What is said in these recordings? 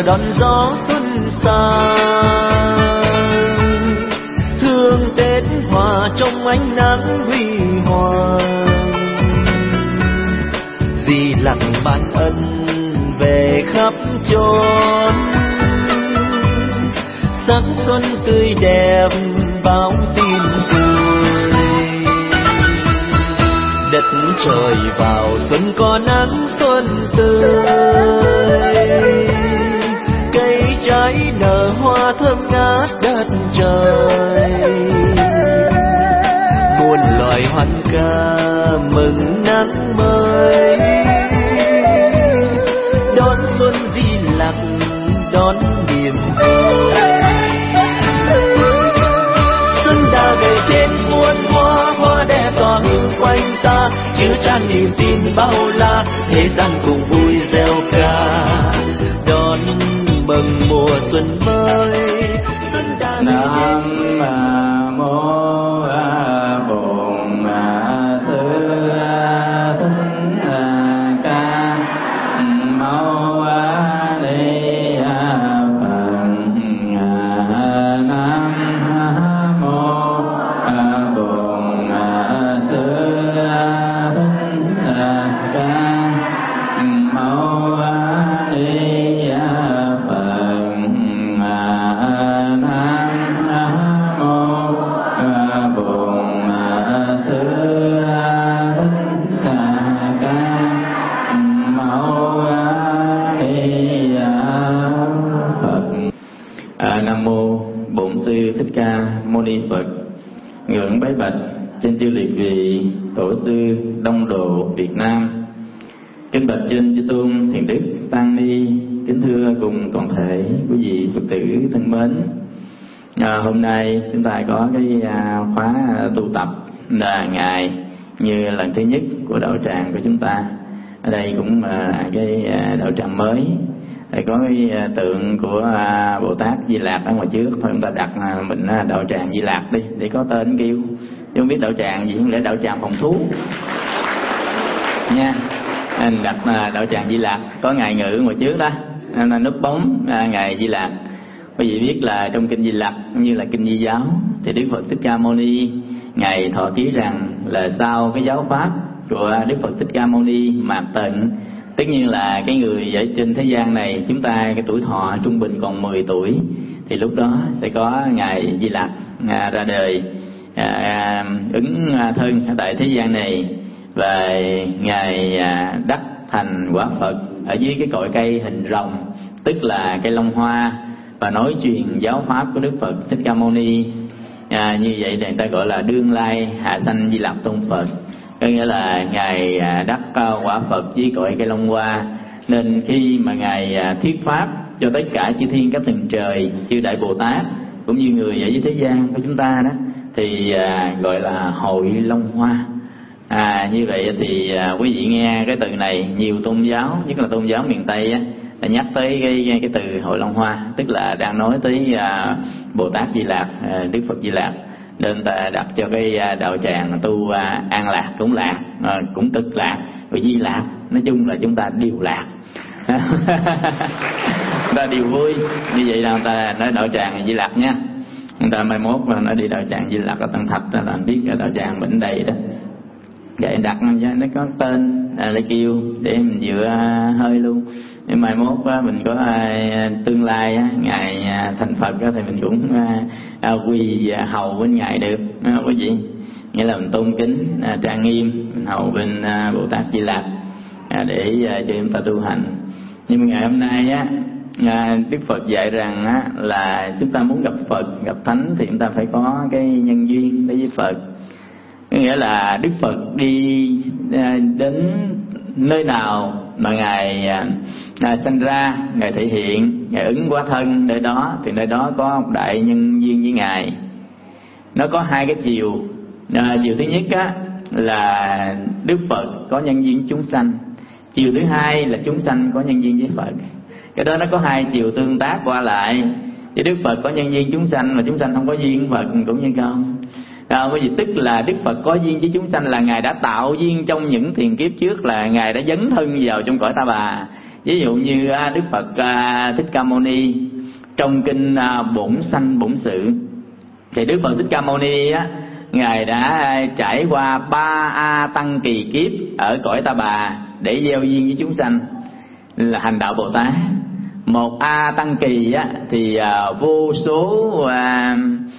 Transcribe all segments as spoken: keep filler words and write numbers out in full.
đón gió xuân sang, thương Tết hòa trong ánh nắng huy hoàng. Di Lặc ban ân về khắp chốn, sắc xuân tươi đẹp báo tin vui. Đất trời vào xuân có nắng xuân tươi, cây trái nở hoa thơm ngát đất trời. Muôn loài hoan ca mừng nắng mới, đón xuân Di Lặc đón niềm vui. Xuân đã về trên muôn hoa, hoa đẹp tỏa hương quanh ta, chứa chan niềm tin bao la, thế gian cùng vui reo ca đón mừng mùa xuân mới. Xuân đã về trên Nam mô Phật. Ngưỡng bái bạch trên chư liệt vị tổ sư Đông Độ Việt Nam. Kính bạch trên chư tôn thiền đức tăng ni, kính thưa cùng toàn thể quý vị Phật tử thân mến. À, hôm nay chúng ta có cái à, khóa tu tập là ngày như lần thứ nhất của đạo tràng của chúng ta. Ở đây cũng là cái à, đạo tràng mới. Đây có cái tượng của Bồ Tát Di Lặc ở ngoài trước, thôi chúng ta đặt mình đạo tràng Di Lặc đi để có tên kêu, chứ không biết đạo tràng gì, không lẽ đạo tràng phòng thú nha. Anh đặt đạo tràng Di Lặc, có ngài ngự ngoài trước đó, là nút bóng ngài Di Lặc. Quý vị biết là trong kinh Di Lặc cũng như là kinh Di giáo thì Đức Phật Thích Ca Mâu Ni ngài thọ ký rằng là sau cái giáo pháp của Đức Phật Thích Ca Mâu Ni mạt tận, tất nhiên là cái người ở trên thế gian này chúng ta cái tuổi thọ trung bình còn mười tuổi, thì lúc đó sẽ có ngài Di Lặc à, ra đời à, ứng thân ở tại thế gian này, và ngài à, đắc thành quả Phật ở dưới cái cội cây hình rồng, tức là cây long hoa, và nói truyền giáo pháp của Đức Phật Thích Ca Mâu Ni. À, như vậy thì người ta gọi là đương lai hạ sanh Di Lặc Tôn Phật, có nghĩa là ngài đắc quả Phật với cội cây long hoa. Nên khi mà ngài thuyết pháp cho tất cả chư thiên các tầng trời, chư đại Bồ Tát cũng như người ở dưới thế gian của chúng ta đó, thì à, gọi là hội long hoa. À, như vậy thì à, quý vị nghe cái từ này, nhiều tôn giáo, nhất là tôn giáo miền Tây á, là nhắc tới cái cái từ hội long hoa, tức là đang nói tới à, Bồ Tát Di Lặc, à, Đức Phật Di Lặc. Nên ta đặt cho cái đạo tràng tu à, an lạc cũng lạc, à, cũng cực lạc, rồi Di Lạc, nói chung là chúng ta đều lạc. Ta đều vui. Như vậy là người ta nói đạo tràng Di Lặc nha. Người ta mai mốt là nó đi đạo tràng Di Lặc ở Tân Thạch, là anh biết cái đạo tràng mình đây đó. Vậy đặt nó có tên à, để kêu để mình dựa hơi luôn. Nhưng mai mốt á, mình có à, tương lai á, ngài à, thành Phật á, thì mình cũng à, à, quỳ à, hầu bên ngài được à, quý vị. Nghĩa là mình tôn kính à, trang nghiêm, mình hầu bên à, Bồ Tát Di Lặc à, để à, cho chúng ta tu hành. Nhưng mà ngày hôm nay á, à, Đức Phật dạy rằng á, là chúng ta muốn gặp Phật, gặp Thánh thì chúng ta phải có cái nhân duyên đối với Phật. Có nghĩa là Đức Phật đi à, đến nơi nào mà ngài à, à, sanh ra, ngài thể hiện, ngài ứng hóa thân nơi đó, thì nơi đó có một đại nhân duyên với ngài. Nó có hai cái chiều. À, chiều thứ nhất á, là Đức Phật có nhân duyên chúng sanh. Chiều thứ hai là chúng sanh có nhân duyên với Phật. Cái đó nó có hai chiều tương tác qua lại. Chứ Đức Phật có nhân duyên chúng sanh mà chúng sanh không có duyên với Phật cũng như không. À, bởi vì tức là Đức Phật có duyên với chúng sanh là ngài đã tạo duyên trong những thiền kiếp trước, là ngài đã dấn thân vào trong cõi Ta Bà. Ví dụ như Đức Phật Thích Ca Mâu Ni trong kinh Bổn Sanh Bổn Sự, thì Đức Phật Thích Ca Mâu Ni á, ngài đã trải qua ba a tăng kỳ kiếp ở cõi Ta Bà để gieo duyên với chúng sanh, là hành đạo Bồ Tát. Một a tăng kỳ á, thì à, vô số à,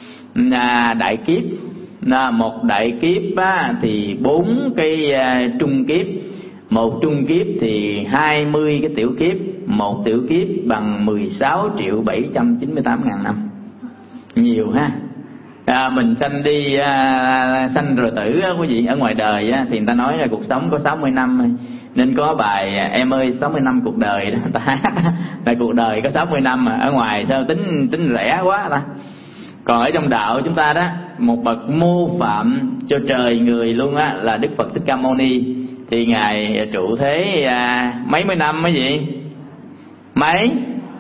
à, đại kiếp, à, một đại kiếp á, thì bốn cái à, trung kiếp, một trung kiếp thì hai mươi cái tiểu kiếp, một tiểu kiếp bằng mười sáu triệu bảy trăm chín mươi tám ngàn năm. Nhiều ha. À, mình sanh đi à, sanh rồi tử á, quý vị, ở ngoài đời á, thì người ta nói là cuộc sống có sáu mươi năm, nên có bài Em ơi sáu mươi năm cuộc đời đó, người ta hát là cuộc đời có sáu mươi năm mà ở ngoài sao tính tính rẻ quá ta. Còn ở trong đạo chúng ta đó, một bậc mô phạm cho trời người luôn á, là Đức Phật Thích Ca Mâu Ni, thì ngài trụ thế à, mấy mươi năm mấy gì mấy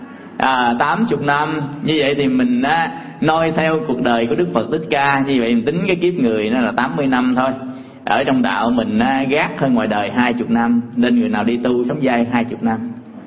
à, tám chục năm. Như vậy thì mình á, noi theo cuộc đời của Đức Phật Thích Ca, như vậy mình tính cái kiếp người nó là tám mươi năm thôi. Ở trong đạo mình á, gác hơn ngoài đời hai chục năm, nên người nào đi tu sống dai hai chục năm.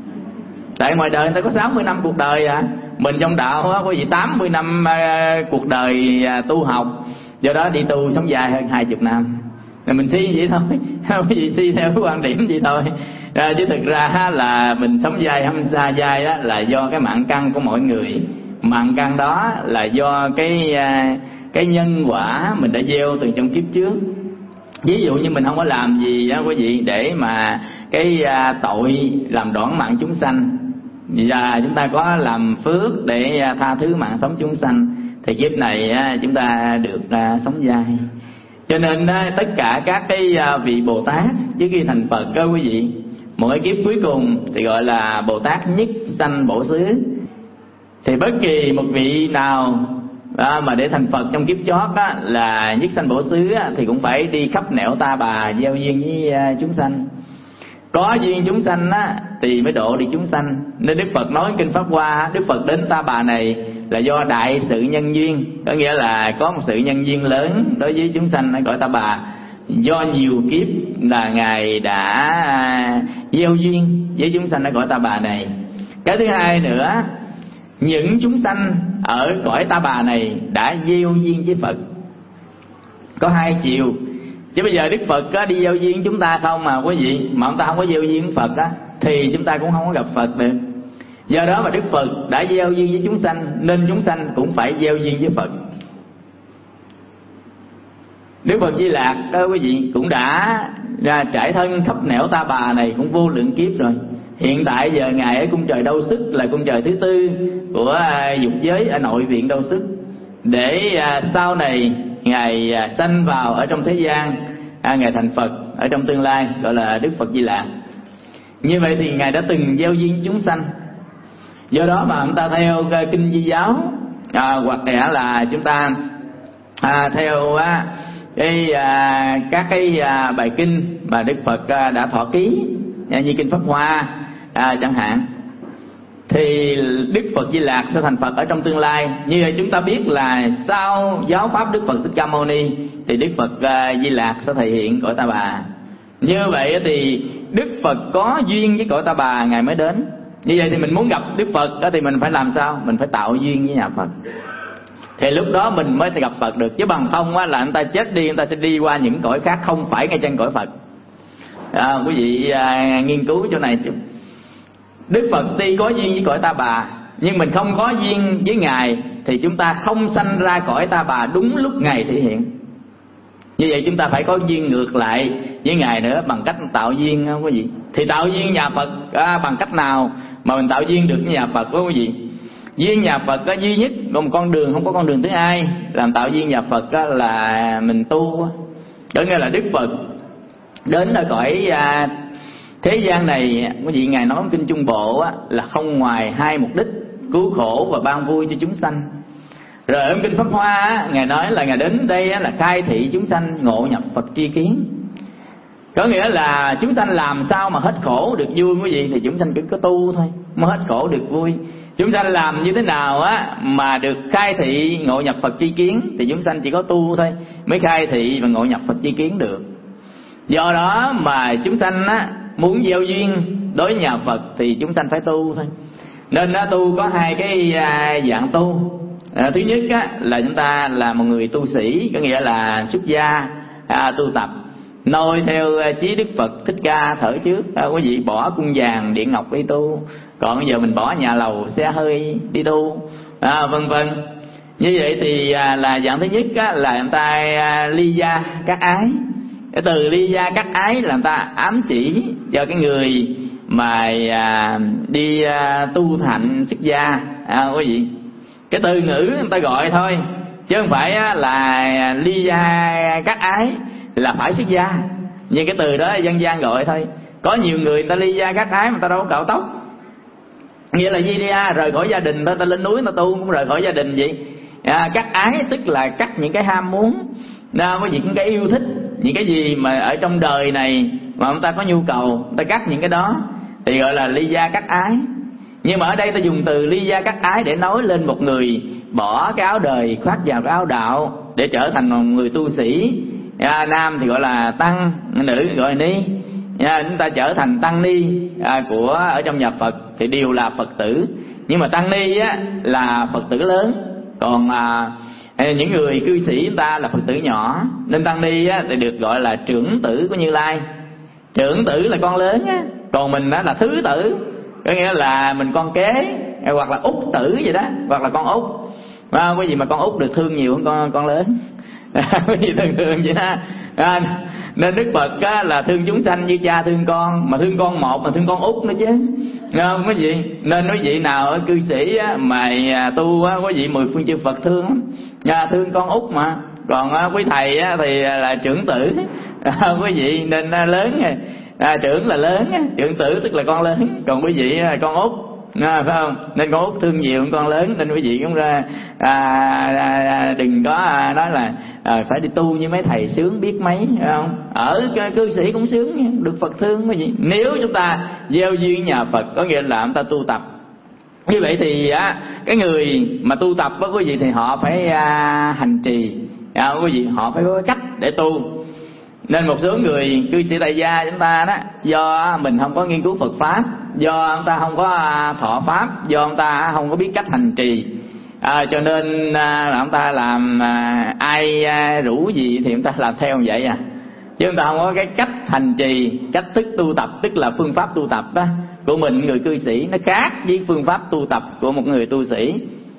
Tại ngoài đời người ta có sáu mươi năm cuộc đời à, mình trong đạo á, có gì tám mươi năm à, cuộc đời à, tu học, do đó đi tu sống dai hơn hai chục năm. Rồi mình suy vậy thôi, không có gì suy theo cái quan điểm vậy thôi. À, chứ thực ra là mình sống dai hay xa dai á, là do cái mạng căn của mỗi người. Mạng căn đó là do cái cái nhân quả mình đã gieo từ trong kiếp trước. Ví dụ như mình không có làm gì á quý vị để mà cái tội làm đoạn mạng chúng sanh, và chúng ta có làm phước để tha thứ mạng sống chúng sanh, thì kiếp này chúng ta được sống dai. Cho nên tất cả các cái vị Bồ Tát trước khi thành Phật đó quý vị, một cái kiếp cuối cùng thì gọi là Bồ Tát nhất sanh bổ xứ. Thì bất kỳ một vị nào à, mà để thành Phật trong kiếp chót á, là nhất sanh bổ xứ á, thì cũng phải đi khắp nẻo Ta Bà gieo duyên với uh, chúng sanh. Có duyên chúng sanh á, thì mới độ đi chúng sanh. Nên Đức Phật nói kinh Pháp Hoa, Đức Phật đến Ta Bà này là do đại sự nhân duyên, có nghĩa là có một sự nhân duyên lớn đối với chúng sanh ở cõi Ta Bà. Do nhiều kiếp là ngài đã gieo duyên với chúng sanh ở cõi Ta Bà này. Cái thứ hai nữa, những chúng sanh ở cõi Ta Bà này đã gieo duyên với Phật. Có hai chiều. Chứ bây giờ Đức Phật á, đi gieo duyên chúng ta không mà quý vị, mà ông ta không có gieo duyên với Phật á, thì chúng ta cũng không có gặp Phật được. Do đó mà Đức Phật đã gieo duyên với chúng sanh, nên chúng sanh cũng phải gieo duyên với Phật. Đức Phật Di Lạc đó quý vị cũng đã ra trải thân khắp nẻo Ta Bà này cũng vô lượng kiếp rồi. Hiện tại giờ ngài ở cung trời Đâu Sức, là cung trời thứ tư của dục giới ở nội viện Đâu Sức, để sau này ngài sanh vào ở trong thế gian, ngài thành Phật ở trong tương lai, gọi là Đức Phật Di Lạc. Như vậy thì ngài đã từng gieo duyên chúng sanh. Do đó mà chúng ta theo kinh Di giáo, à, hoặc là chúng ta à, theo à, cái à, các cái à, bài kinh mà Đức Phật à, đã thọ ký, như kinh Pháp Hoa à, chẳng hạn, thì Đức Phật Di Lạc sẽ thành Phật ở trong tương lai. Như vậy chúng ta biết là sau giáo pháp Đức Phật Thích Ca Mâu Ni thì Đức Phật uh, Di Lạc sẽ thể hiện cõi Ta Bà. Như vậy thì Đức Phật có duyên với cõi Ta Bà ngài mới đến. Như vậy thì mình muốn gặp Đức Phật đó thì mình phải làm sao? Mình phải tạo duyên với nhà Phật, thì lúc đó mình mới gặp Phật được. Chứ bằng không á, là anh ta chết đi, anh ta sẽ đi qua những cõi khác không phải ngay trên cõi Phật. À, quý vị à, nghiên cứu chỗ này. Đức Phật tuy có duyên với cõi Ta Bà, nhưng mình không có duyên với ngài thì chúng ta không sanh ra cõi Ta Bà đúng lúc ngài thể hiện. Như vậy chúng ta phải có duyên ngược lại với ngài nữa, bằng cách tạo duyên không quý vị. Thì tạo duyên nhà Phật à, bằng cách nào mà mình tạo duyên được với nhà Phật đó quý vị? Duyên nhà Phật á, duy nhất có một con đường, không có con đường thứ hai. Làm tạo duyên nhà Phật á, là mình tu. Đó nghĩa là Đức Phật đến ở cõi à, thế gian này, quý vị ngài nói kinh Trung Bộ á, là không ngoài hai mục đích: cứu khổ và ban vui cho chúng sanh. Rồi ở kinh Pháp Hoa á, ngài nói là ngài đến đây á, là khai thị chúng sanh ngộ nhập Phật tri kiến. Có nghĩa là chúng sanh làm sao mà hết khổ được vui quý vị, thì chúng sanh cứ có tu thôi mới hết khổ được vui. Chúng sanh làm như thế nào á mà được khai thị ngộ nhập Phật tri kiến, thì chúng sanh chỉ có tu thôi mới khai thị và ngộ nhập Phật tri kiến được. Do đó mà chúng sanh á muốn gieo duyên đối với nhà Phật thì chúng sanh phải tu thôi. Nên nó tu có hai cái à, dạng tu. À, thứ nhất á, là chúng ta là một người tu sĩ, có nghĩa là xuất gia à, tu tập noi theo chí Đức Phật Thích Ca thở trước. À, quý vị bỏ cung vàng điện ngọc đi tu, còn bây giờ mình bỏ nhà lầu xe hơi đi tu, à, vân vân. Như vậy thì à, là dạng thứ nhất á, là người ta à, ly gia các ái. Cái từ ly gia các ái là người ta ám chỉ cho cái người mà à, đi à, tu thành xuất gia, à, quý vị. Cái từ ngữ người ta gọi thôi, chứ không phải á, là ly gia các ái là phải xuất gia. Nhưng cái từ đó dân gian gọi thôi. Có nhiều người người ta ly gia các ái mà người ta đâu có cạo tóc, nghĩa là di đi a rời khỏi gia đình, người ta lên núi người ta tu cũng rời khỏi gia đình vậy. À, cắt ái tức là cắt những cái ham muốn, à, có những cái yêu thích, những cái gì mà ở trong đời này mà người ta có nhu cầu, người ta cắt những cái đó thì gọi là ly gia cắt ái. Nhưng mà ở đây ta dùng từ ly gia cắt ái để nói lên một người bỏ cái áo đời khoác vào cái áo đạo để trở thành một người tu sĩ. À, nam thì gọi là tăng, nữ gọi là ni. À, chúng ta trở thành tăng ni à, của ở trong nhà Phật thì đều là Phật tử. Nhưng mà tăng ni á, là Phật tử lớn, còn à, những người cư sĩ chúng ta là Phật tử nhỏ. Nên tăng ni á, thì được gọi là trưởng tử của Như Lai. Trưởng tử là con lớn á, còn mình á, là thứ tử, có nghĩa là mình con kế hoặc là út tử vậy đó, hoặc là con út. À, cái gì mà con út được thương nhiều hơn con con lớn. Cái gì thường thường vậy đó. À, nên Đức Phật á, là thương chúng sanh như cha thương con, mà thương con một mà thương con út nữa chứ, không quý vị. Nên quý vị nào ở cư sĩ á, mà tu á, quý vị mười phương chư Phật thương à, thương con út mà. Còn á, quý thầy á, thì là trưởng tử à, quý vị nên lớn rồi. À, trưởng là lớn, trưởng tử tức là con lớn, còn quý vị là con út, à, phải không? Nên con út thương nhiều hơn con lớn, nên quý vị cũng ra à, à, đừng có à, nói là à, phải đi tu như mấy thầy sướng biết mấy, phải không? Ở cư sĩ cũng sướng, được Phật thương quý vị. Nếu chúng ta gieo duyên nhà Phật có nghĩa là chúng ta tu tập. Như vậy thì á, cái người mà tu tập với quý vị thì họ phải à, hành trì, à, quý vị họ phải có cách để tu. Nên một số người cư sĩ tại gia chúng ta đó, do mình không có nghiên cứu Phật pháp, do ông ta không có thọ pháp, do ông ta không có biết cách hành trì, à, cho nên à, là ông ta làm à, ai à, rủ gì thì ông ta làm theo như vậy à, chứ ông ta không có cái cách hành trì, cách thức tu tập, tức là phương pháp tu tập đó của mình. Người cư sĩ nó khác với phương pháp tu tập của một người tu sĩ.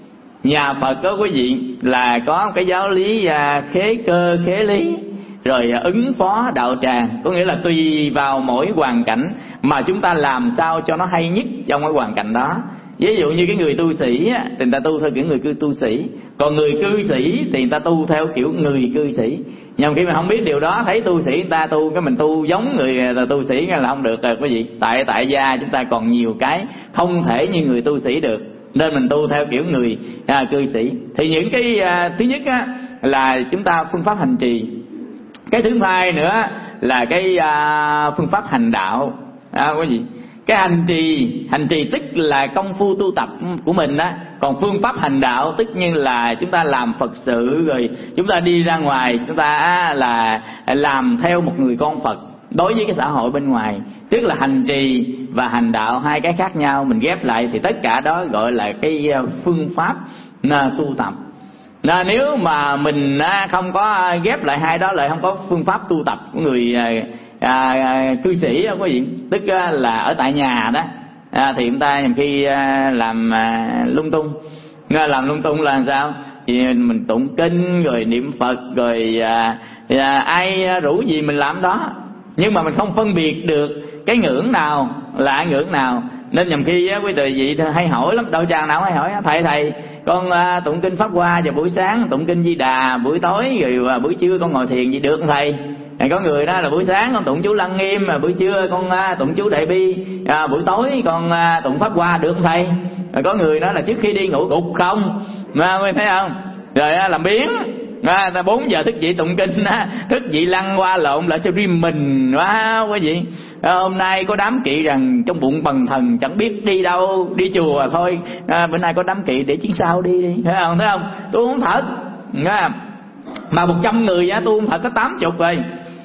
Nhà Phật đó quý vị là có cái giáo lý à, khế cơ khế lý, rồi ứng phó đạo tràng, có nghĩa là tùy vào mỗi hoàn cảnh mà chúng ta làm sao cho nó hay nhất trong cái hoàn cảnh đó. Ví dụ như cái người tu sĩ á, thì người ta tu theo kiểu người cư tu sĩ, còn người cư sĩ thì người ta tu theo kiểu người cư sĩ. Nhưng khi mà không biết điều đó, thấy tu sĩ người ta tu cái mình tu giống người tu sĩ là không được rồi quý vị. Tại tại gia chúng ta còn nhiều cái không thể như người tu sĩ được, nên mình tu theo kiểu người à, cư sĩ. Thì những cái à, thứ nhất á, là chúng ta phương pháp hành trì. Cái thứ hai nữa là cái à, phương pháp hành đạo, à, quý vị. Cái hành trì, hành trì tức là công phu tu tập của mình đó. Còn phương pháp hành đạo tức như là chúng ta làm Phật sự, rồi chúng ta đi ra ngoài, chúng ta là làm theo một người con Phật đối với cái xã hội bên ngoài. Tức là hành trì và hành đạo hai cái khác nhau, mình ghép lại thì tất cả đó gọi là cái phương pháp tu tập. Nên nếu mà mình không có ghép lại hai đó lại, không có phương pháp tu tập của người à, à, cư sĩ đó quý vị, tức là ở tại nhà đó, à, thì chúng ta khi à, làm à, lung tung, làm lung tung là làm sao? Thì mình tụng kinh rồi niệm Phật rồi à, à, ai rủ gì mình làm đó, nhưng mà mình không phân biệt được cái ngưỡng nào là ngưỡng nào. Nên nhầm khi á, quý vị hay hỏi lắm, đâu chàng nào hay hỏi thầy thầy con à, tụng kinh Pháp Hoa vào buổi sáng, tụng kinh Di Đà buổi tối, rồi à, buổi trưa con ngồi thiền gì được không thầy? À, có người đó là buổi sáng con tụng chú Lăng Nghiêm, mà buổi trưa con à, tụng chú Đại Bi, à, buổi tối con à, tụng Pháp Hoa được không thầy? À, có người đó là trước khi đi ngủ gục không, mà quý thấy không? Rồi à, làm biến. À, ta bốn giờ thức dậy tụng kinh á, thức dậy lăn qua lộn lại sao riêng mình quá quý vị. À, hôm nay có đám kỵ rằng trong bụng bần thần chẳng biết đi đâu, đi chùa thôi, à, bữa nay có đám kỵ để chuyến sau đi đi, thấy không? Thấy không? Tôi không thật à, mà một trăm người á, tôi không thật có tám chục rồi.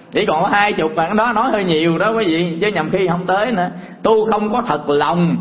chỉ còn có hai chục mà đó nói hơi nhiều đó quý vị, chứ nhầm khi không tới nữa. Tu không có thật lòng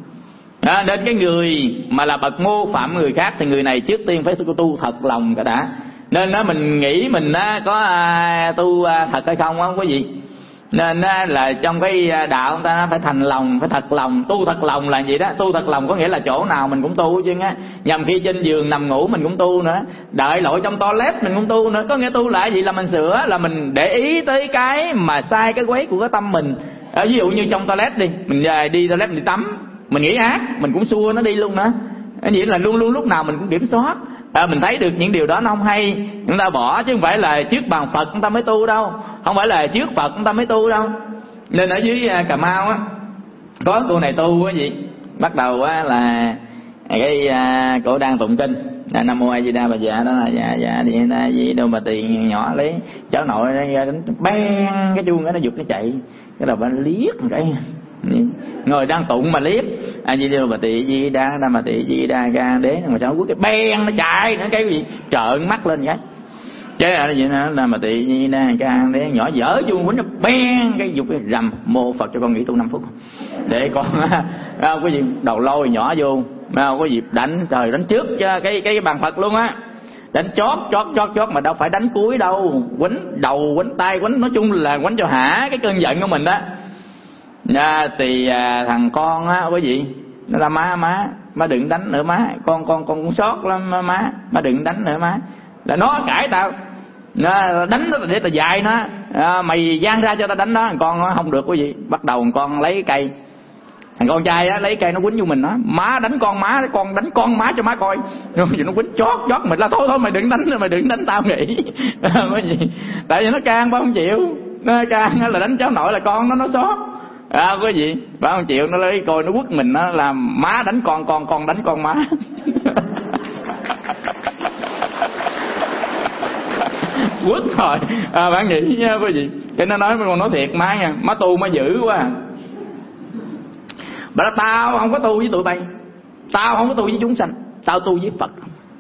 à, nên cái người mà là bậc mô phạm người khác thì người này trước tiên phải tu thật lòng cả đã. Nên đó mình nghĩ mình á, có à, tu à, thật hay không không quý vị. Nên á, là trong cái đạo người ta phải thành lòng, phải thật lòng. Tu thật lòng là gì đó? Tu thật lòng có nghĩa là chỗ nào mình cũng tu chứ á. Nhằm khi trên giường nằm ngủ mình cũng tu nữa, đợi lội trong toilet mình cũng tu nữa. Có nghĩa tu lại gì là mình sửa, là mình để ý tới cái mà sai cái quấy của cái tâm mình. À, ví dụ như trong toilet đi, mình đi toilet mình đi tắm, mình nghĩ ác mình cũng xua nó đi luôn nữa. Nghĩa là luôn luôn lúc nào mình cũng kiểm soát. À, mình thấy được những điều đó nó không hay, chúng ta bỏ, chứ không phải là trước bàn Phật chúng ta mới tu đâu, không phải là trước Phật chúng ta mới tu đâu. Nên ở dưới Cà Mau á, có cô này tu á gì, bắt đầu á là cái à, cổ đang tụng kinh Nam Mô A Di Đà Bà Dạ đó là dạ dạ đi ta gì đâu mà tiền nhỏ lấy cháu nội ra đánh bang cái chuông đó, nó giục nó chạy, cái đầu bạn liếc một cái ngồi đang tụng mà liếc A Di Đà Bà Tỳ Di Đà Nam Bà Tỳ Di Đà Ca Đế, mà sao quất cái beng nó chạy nó cái gì trợn mắt lên cái chứ là gì nữa là mà Tỳ Di Đà Ca Đế, nhỏ dở chuông quýnh nó beng cái giục cái rầm. Mô Phật cho con nghỉ tu năm phút để con à, cái gì đầu lôi nhỏ vô à, có dịp đánh trời đánh trước cái cái cái bàn Phật luôn á, đánh chót chót chót chót mà đâu phải đánh cuối đâu, quýnh đầu quýnh tay quýnh, nói chung là quýnh cho hả cái cơn giận của mình đó. À, thì à, thằng con á quý vị nó là má má má đừng đánh nữa má, con con con cũng sót lắm má, má đừng đánh nữa má, là nó cãi tao, nó đánh nó để tao dạy nó à, mày giang ra cho tao đánh nó. Thằng con nó không được quý vị, bắt đầu thằng con lấy cây, thằng con trai á lấy cây nó quýnh vô mình, nó má đánh con má, con đánh con má cho má coi, rồi nó quýnh chót chót mình là thôi thôi mày đừng đánh nữa, mày đừng đánh tao nghỉ cái gì, tại vì nó can ba không chịu, nó can là đánh cháu nội là con nó nó sót à, quý vị ba không chịu, nó lấy coi nó quất mình, nó làm má đánh con, con con đánh con má quất rồi à, bạn nghĩ nha quý vị. Cái nó nói con nói thiệt má nha, má tu má dữ quá. Bà nói tao không có tu với tụi bay, tao không có tu với chúng sanh, tao tu với Phật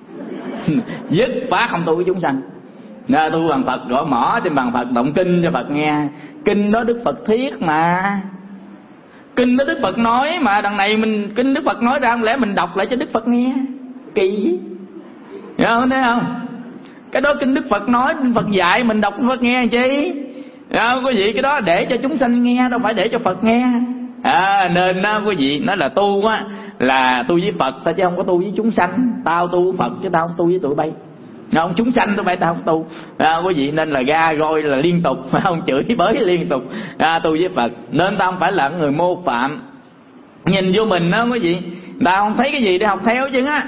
dứt khoát không tu với chúng sanh. Nên tu bằng Phật, gõ mỏ trên bàn Phật, động kinh cho Phật nghe. Kinh đó Đức Phật thiết mà, kinh đó Đức Phật nói mà, đằng này mình kinh Đức Phật nói ra không lẽ mình đọc lại cho Đức Phật nghe, kỳ hiểu không? Thấy không? Cái đó kinh Đức Phật nói, Đức Phật dạy mình đọc Đức Phật nghe chi à, quý vị. Cái đó để cho chúng sanh nghe, đâu phải để cho Phật nghe à, nên đó, quý vị nói là tu á là tu với Phật ta, chứ không có tu với chúng sanh. Tao tu với Phật chứ tao không tu với tụi bay, không chúng sanh tụi bay tao không tu à, quý vị. Nên là ga roi là liên tục, phải không, chửi bới liên tục à, tu với Phật. Nên tao không phải là người mô phạm, nhìn vô mình đó quý vị, tao không thấy cái gì để học theo chứ á.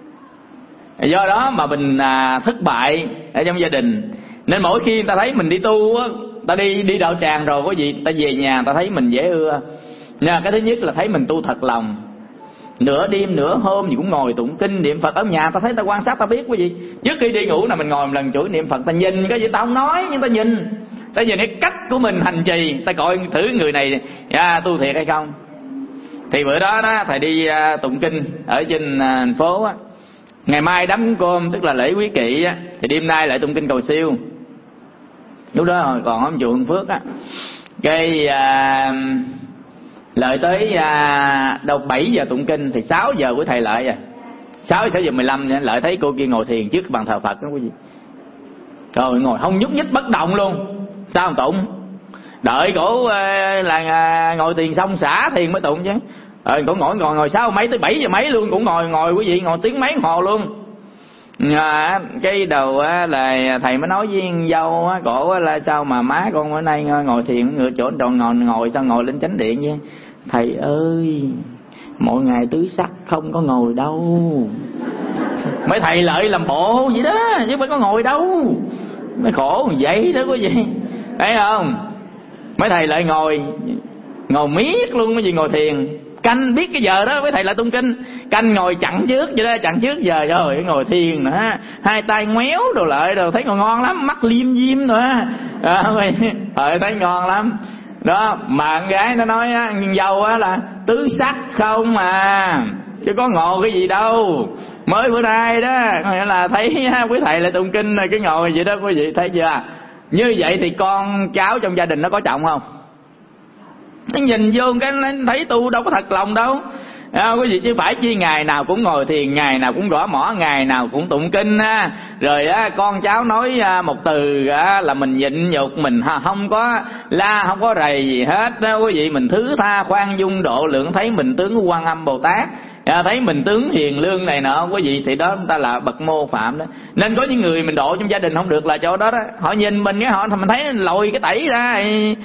Do đó mà mình à, thất bại ở trong gia đình. Nên mỗi khi ta thấy mình đi tu á, ta đi đi đạo tràng rồi quý vị, ta về nhà ta thấy mình dễ ưa nha. Cái thứ nhất là thấy mình tu thật lòng, nửa đêm nửa hôm gì cũng ngồi tụng kinh niệm Phật. Ở nhà ta thấy ta quan sát ta biết quý vị, trước khi đi ngủ là mình ngồi một lần chuỗi niệm Phật, ta nhìn cái gì ta không nói, nhưng ta nhìn, ta nhìn cái cách của mình hành trì, ta coi thử người này à, tu thiệt hay không. Thì bữa đó đó thầy đi à, tụng kinh ở trên à, thành phố á. Ngày mai đám cơm tức là lễ quý kỵ á, thì đêm nay lại tụng kinh cầu siêu. Lúc đó còn ở chùa Hưng Phước á, cái à, lợi tới à, đâu bảy giờ tụng kinh thì sáu giờ của thầy lại rồi, sáu giờ mười lăm lại thấy cô kia ngồi thiền trước bàn thờ Phật đó quý vị. Rồi ngồi không nhúc nhích bất động luôn. Sao không tụng? Đợi cổ là ngồi thiền xong xả thiền mới tụng chứ. Rồi cổ ngồi ngồi ngồi sáu mấy tới bảy giờ mấy luôn, cũng ngồi ngồi quý vị, ngồi tiếng mấy hồ luôn. À, cái đầu á, là thầy mới nói với dâu á, cổ là sao mà má con bữa nay ngồi thiền ngựa chỗ tròn ngồi ngồi sao ngồi lên chánh điện vậy? Thầy ơi, mỗi ngày tứ sắc không có ngồi đâu. Mấy thầy lợi làm bộ vậy đó, chứ phải có ngồi đâu. Mấy khổ vậy đó quý vị, thấy không? Mấy thầy lại ngồi ngồi miết luôn, cái gì ngồi thiền canh biết cái giờ đó. Với thầy lại tung kinh canh ngồi chặn trước vậy đó, chặn trước giờ rồi ngồi thiền nữa, hai tay ngoéo đồ lại đồ, thấy còn ngon lắm, mắt liêm diêm nữa à, rồi thấy ngon lắm đó. Mà con gái nó nói á, dâu á là tứ sắc không mà, chứ có ngồi cái gì đâu. Mới bữa nay đó là thấy quý thầy lại tụng kinh này, cái ngồi vậy đó quý vị, thấy chưa? Như vậy thì con cháu trong gia đình nó có trọng không? Nó nhìn vô cái nó thấy tu đâu có thật lòng đâu. À, quý vị chứ phải chi ngày nào cũng ngồi thiền, ngày nào cũng gõ mõ, ngày nào cũng tụng kinh á, rồi á, con cháu nói à, một từ á, là mình nhịn nhục, mình không có la, không có rầy gì hết đó, quý vị. Mình thứ tha khoan dung độ lượng, thấy mình tướng Quan Âm Bồ Tát, à, thấy mình tướng hiền lương này nọ, quý vị, thì đó chúng ta là bậc mô phạm đó. Nên có những người mình độ trong gia đình không được là chỗ đó đó, họ nhìn mình cái họ mình thấy lồi cái tẩy ra,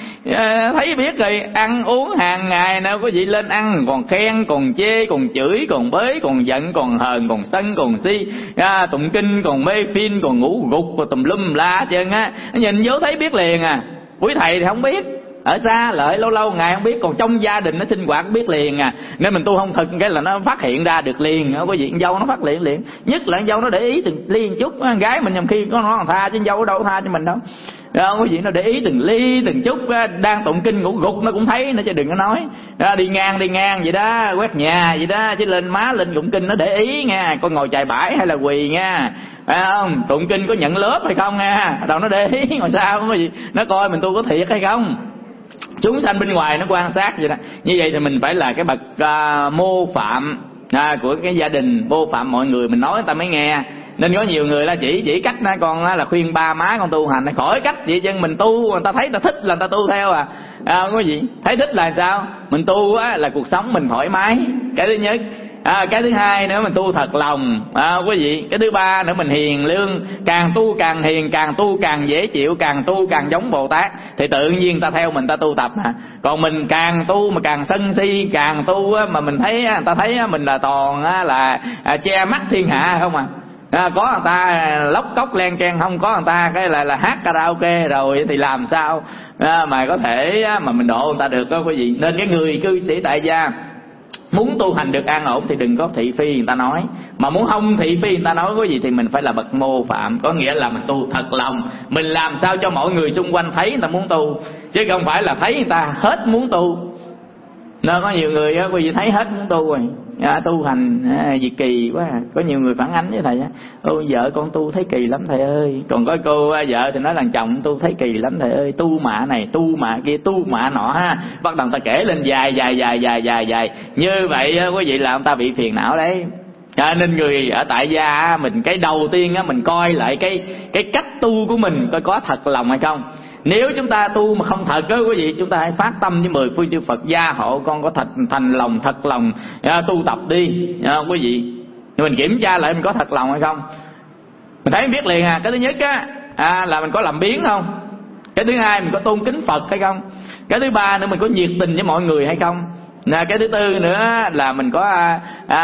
à, thấy biết rồi, ăn uống hàng ngày nào quý vị lên ăn còn khen, còn chê, còn chửi, còn bới, còn giận, còn hờn, còn sân, còn si, à, tụng kinh, còn mê phim, còn ngủ gục, còn tùm lum la hết trơn á, nhìn vô thấy biết liền à. Quý thầy thì không biết, ở xa lợi lâu lâu ngày không biết, còn trong gia đình nó sinh hoạt biết liền à. Nên mình tu không thực cái là nó phát hiện ra được liền. Có gì con dâu nó phát hiện liền, nhất là con dâu nó để ý từng ly một chút. Con gái mình nhầm khi có nó tha chứ con dâu đâu tha cho mình đâu. Đó, có gì nó để ý từng ly từng chút, đang tụng kinh ngủ gục nó cũng thấy nữa chứ đừng có nói. Đó, đi ngang đi ngang vậy đó, quét nhà vậy đó, chứ lên má lên tụng kinh nó để ý nha, con ngồi chài bãi hay là quỳ nha, phải không? Tụng kinh có nhận lớp hay không nha, đâu nó để ý ngồi sao có gì, nó coi mình tu có thiệt hay không. Chúng sanh bên ngoài nó quan sát vậy đó. Như vậy thì mình phải là cái bậc uh, mô phạm à, của cái gia đình, mô phạm mọi người, mình nói người ta mới nghe. Nên có nhiều người là chỉ chỉ cách đó, con là khuyên ba má con tu hành, khỏi cách vậy chứ mình tu người ta thấy ta thích là người ta tu theo à. À có gì thấy thích là sao? Mình tu á là cuộc sống mình thoải mái, cái thứ nhất. À, cái thứ hai nữa mình tu thật lòng, à, quý vị. Cái thứ ba nữa mình hiền lương, càng tu càng hiền, càng tu càng dễ chịu, càng tu càng giống Bồ Tát, thì tự nhiên ta theo mình ta tu tập à. Còn mình càng tu mà càng sân si, càng tu mà mình thấy người ta thấy mình là toàn là à, che mắt thiên hạ không à. À, có người ta lóc cốc len keng, không có người ta cái là là hát karaoke rồi thì làm sao à, mà có thể mà mình độ người ta được đó quý vị. Nên cái người cư sĩ tại gia muốn tu hành được an ổn thì đừng có thị phi người ta nói, mà muốn không thị phi người ta nói cái gì thì mình phải là bậc mô phạm, có nghĩa là mình tu thật lòng, mình làm sao cho mọi người xung quanh thấy người ta muốn tu, chứ không phải là thấy người ta hết muốn tu. Nên có nhiều người á, quý vị thấy hết muốn tu rồi, à, tu hành à, gì kỳ quá à. Có nhiều người phản ánh với thầy á, ô vợ con tu thấy kỳ lắm thầy ơi. Còn có cô à, vợ thì nói là chồng tu thấy kỳ lắm thầy ơi, tu mạ này tu mạ kia tu mạ nọ ha. Bắt đầu người ta kể lên dài dài dài dài dài dài như vậy á, quý vị là người ta bị phiền não đấy. À, nên người ở tại gia mình cái đầu tiên á, mình coi lại cái cái cách tu của mình coi có thật lòng hay không. Nếu chúng ta tu mà không thật đó quý vị, chúng ta hãy phát tâm với mười phương chư Phật gia hộ con có thật thành lòng thật lòng à, tu tập đi à, quý vị. Mình kiểm tra lại mình có thật lòng hay không, mình thấy biết liền à. Cái thứ nhất á à, là mình có làm biến không. Cái thứ hai mình có tôn kính Phật hay không. Cái thứ ba nữa mình có nhiệt tình với mọi người hay không. Nè, cái thứ tư nữa là mình có à,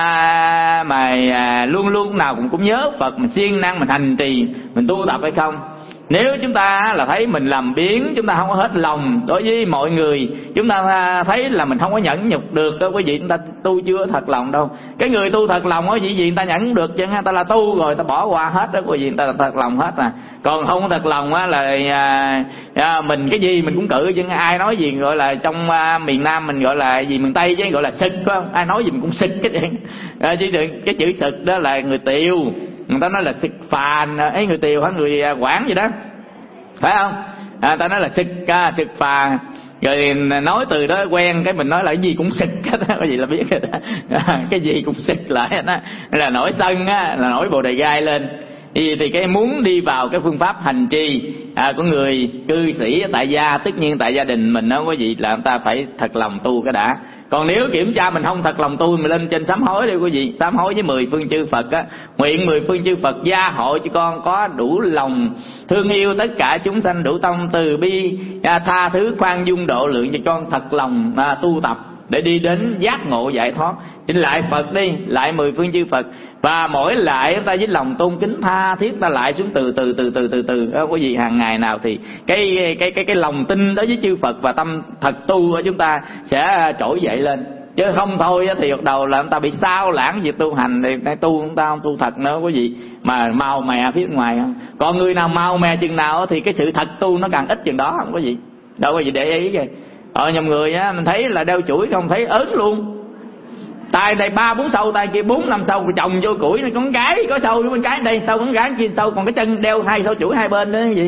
à, mà à, luôn luôn nào cũng cũng nhớ Phật, mình siêng năng mình hành trì mình tu tập hay không. Nếu chúng ta là thấy mình làm biến, chúng ta không có hết lòng đối với mọi người, chúng ta thấy là mình không có nhẫn nhục được đâu quý vị, chúng ta tu chưa thật lòng đâu. Cái người tu thật lòng á, gì gì người ta nhẫn được chứ, người ta là tu rồi, ta bỏ qua hết đó quý vị, người ta là thật lòng hết à. Còn không có thật lòng á là à, à, mình cái gì mình cũng cự chứ, ai nói gì gọi là trong à, miền Nam mình gọi là gì, miền Tây chứ gọi là sực phải không? Ai nói gì mình cũng sực cái gì. À, chứ cái chữ sực đó là người Tiều, người ta nói là sực phà ấy, người Tiều hả, người Quảng gì đó phải không à, ta nói là sực ca sực phà, rồi nói từ đó quen cái mình nói là cái gì cũng sực hết á, cái gì là biết rồi đó. À, cái gì cũng sực lại đó là nổi sân á, là nổi bồ đề gai lên. Thì, thì cái muốn đi vào cái phương pháp hành trì à, của người cư sĩ tại gia, tất nhiên tại gia đình mình đó quý vị, là người ta phải thật lòng tu cái đã. Còn nếu kiểm tra mình không thật lòng tu, mình lên trên sám hối đi quý vị, sám hối với mười phương chư Phật á, nguyện mười phương chư Phật gia hộ cho con có đủ lòng thương yêu tất cả chúng sanh, đủ tâm từ bi à, tha thứ khoan dung độ lượng cho con thật lòng à, tu tập để đi đến giác ngộ giải thoát. Chính lại Phật đi, lại mười phương chư Phật, và mỗi lại chúng ta với lòng tôn kính tha thiết ta lại xuống từ từ từ từ từ từ đó quý vị. Hàng ngày nào thì cái cái cái cái lòng tin đối với chư Phật và tâm thật tu của chúng ta sẽ trỗi dậy lên, chứ không thôi thì bắt đầu là chúng ta bị sao lãng việc tu hành, thì cái tu chúng ta không tu thật nữa quý vị, mà màu mè phía ngoài không. Còn người nào màu mè chừng nào thì cái sự thật tu nó càng ít chừng đó không có gì đâu quý vị, để ý kìa. Ở nhầm người á, mình thấy là đeo chuỗi không thấy ớn luôn, tay đây ba bốn sâu, tay kia bốn năm sâu, chồng vô củi này con cái có sâu bên cái đây sâu, con gái kia sâu, còn cái chân đeo hai sâu chuỗi hai bên đó gì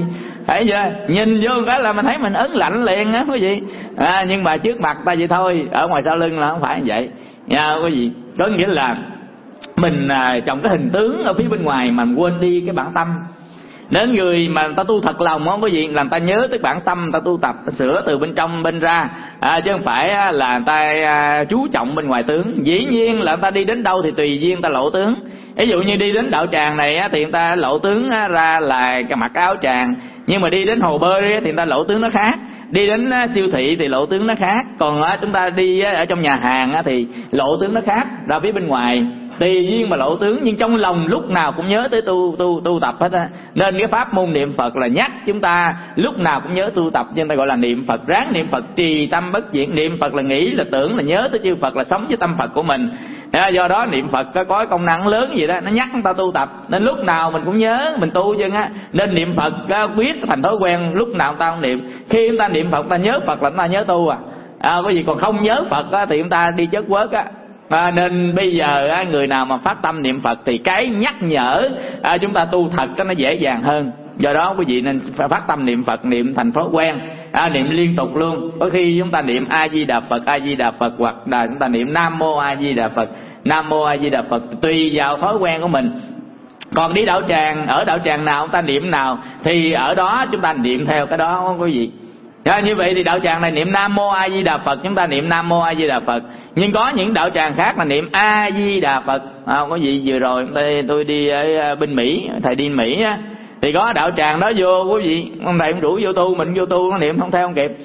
thấy chưa? Nhìn vô cái là mình thấy mình ớn lạnh liền á quý vị. À, nhưng mà trước mặt ta vậy thôi, ở ngoài sau lưng là không phải như vậy nha quý vị. Có nghĩa là mình à, trồng cái hình tướng ở phía bên ngoài mà mình quên đi cái bản tâm. Đến người mà người ta tu thật lòng á quý vị, là người ta nhớ tới bản tâm, người ta tu tập ta sửa từ bên trong bên ra, à, chứ không phải là người ta à, chú trọng bên ngoài tướng. Dĩ nhiên là người ta đi đến đâu thì tùy duyên người ta lộ tướng. Ví dụ như đi đến đạo tràng này á, thì người ta lộ tướng á, ra là cái mặc áo tràng, nhưng mà đi đến hồ bơi á, thì người ta lộ tướng nó khác. Đi đến á, siêu thị thì lộ tướng nó khác. Còn á, chúng ta đi á, ở trong nhà hàng á, thì lộ tướng nó khác ra phía bên ngoài. Tùy duyên mà lộ tướng, nhưng trong lòng lúc nào cũng nhớ tới tu tu tu tập hết á. Nên cái pháp môn niệm Phật là nhắc chúng ta lúc nào cũng nhớ tu tập, cho nên ta gọi là niệm Phật. Ráng niệm Phật trì tâm bất diệt. Niệm Phật là nghĩ, là tưởng, là nhớ tới chư Phật, là sống với tâm Phật của mình. Do đó niệm Phật có có công năng lớn gì đó, nó nhắc chúng ta tu tập. Nên lúc nào mình cũng nhớ mình tu chứ á. Nên niệm Phật quyết thành thói quen, lúc nào chúng ta cũng niệm. Khi chúng ta niệm Phật, ta nhớ Phật là chúng ta nhớ tu à. À, bởi vì còn không nhớ Phật á, thì chúng ta đi chớt quớt á. À, nên bây giờ á, người nào mà phát tâm niệm Phật thì cái nhắc nhở à, chúng ta tu thật đó, nó dễ dàng hơn. Do đó quý vị nên phát tâm niệm Phật, niệm thành thói quen, à, niệm liên tục luôn. Có khi chúng ta niệm A Di Đà Phật, A Di Đà Phật, hoặc là chúng ta niệm Nam Mô A Di Đà Phật, Nam Mô A Di Đà Phật, tùy vào thói quen của mình. Còn đi đạo tràng, ở đạo tràng nào chúng ta niệm nào thì ở đó chúng ta niệm theo cái đó quý vị. À, như vậy thì đạo tràng này niệm Nam Mô A Di Đà Phật, chúng ta niệm Nam Mô A Di Đà Phật. Nhưng có những đạo tràng khác là niệm A Di Đà Phật. À, có gì vừa rồi tôi, tôi đi ở bên Mỹ, thầy đi Mỹ á, thì có đạo tràng đó vô quý vị, ông thầy cũng rủ vô tu, mình vô tu nó niệm không theo không kịp.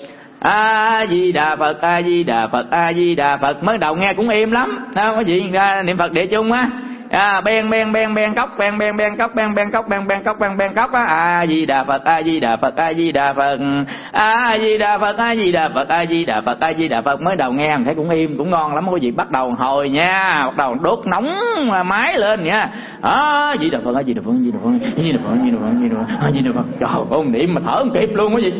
A Di Đà Phật, A Di Đà Phật, A Di Đà Phật. Mới đầu nghe cũng êm lắm, đâu có gì ra niệm Phật địa chung á. À, ben ben ben ben cốc, ben ben ben cốc, ben ben cốc, ben ben cốc, ben ben cốc á. A Di Đà Phật, A Di Đà Phật, A Di Đà Phật, A Di Đà Phật, A Di Đà Phật, A Di Đà Phật, A Di Đà Phật. Mới đầu nghe thấy cũng im, cũng ngon lắm quý vị. Bắt đầu hồi nha, bắt đầu đốt nóng máy lên nha. A Di Đà Phật, A Di Đà Phật, A Di Đà Phật, A Di Đà Phật, A Di Đà Phật, A Di Đà Phật, A Di Đà Phật. Trời ơi, niệm mà thở không kịp luôn quý vị.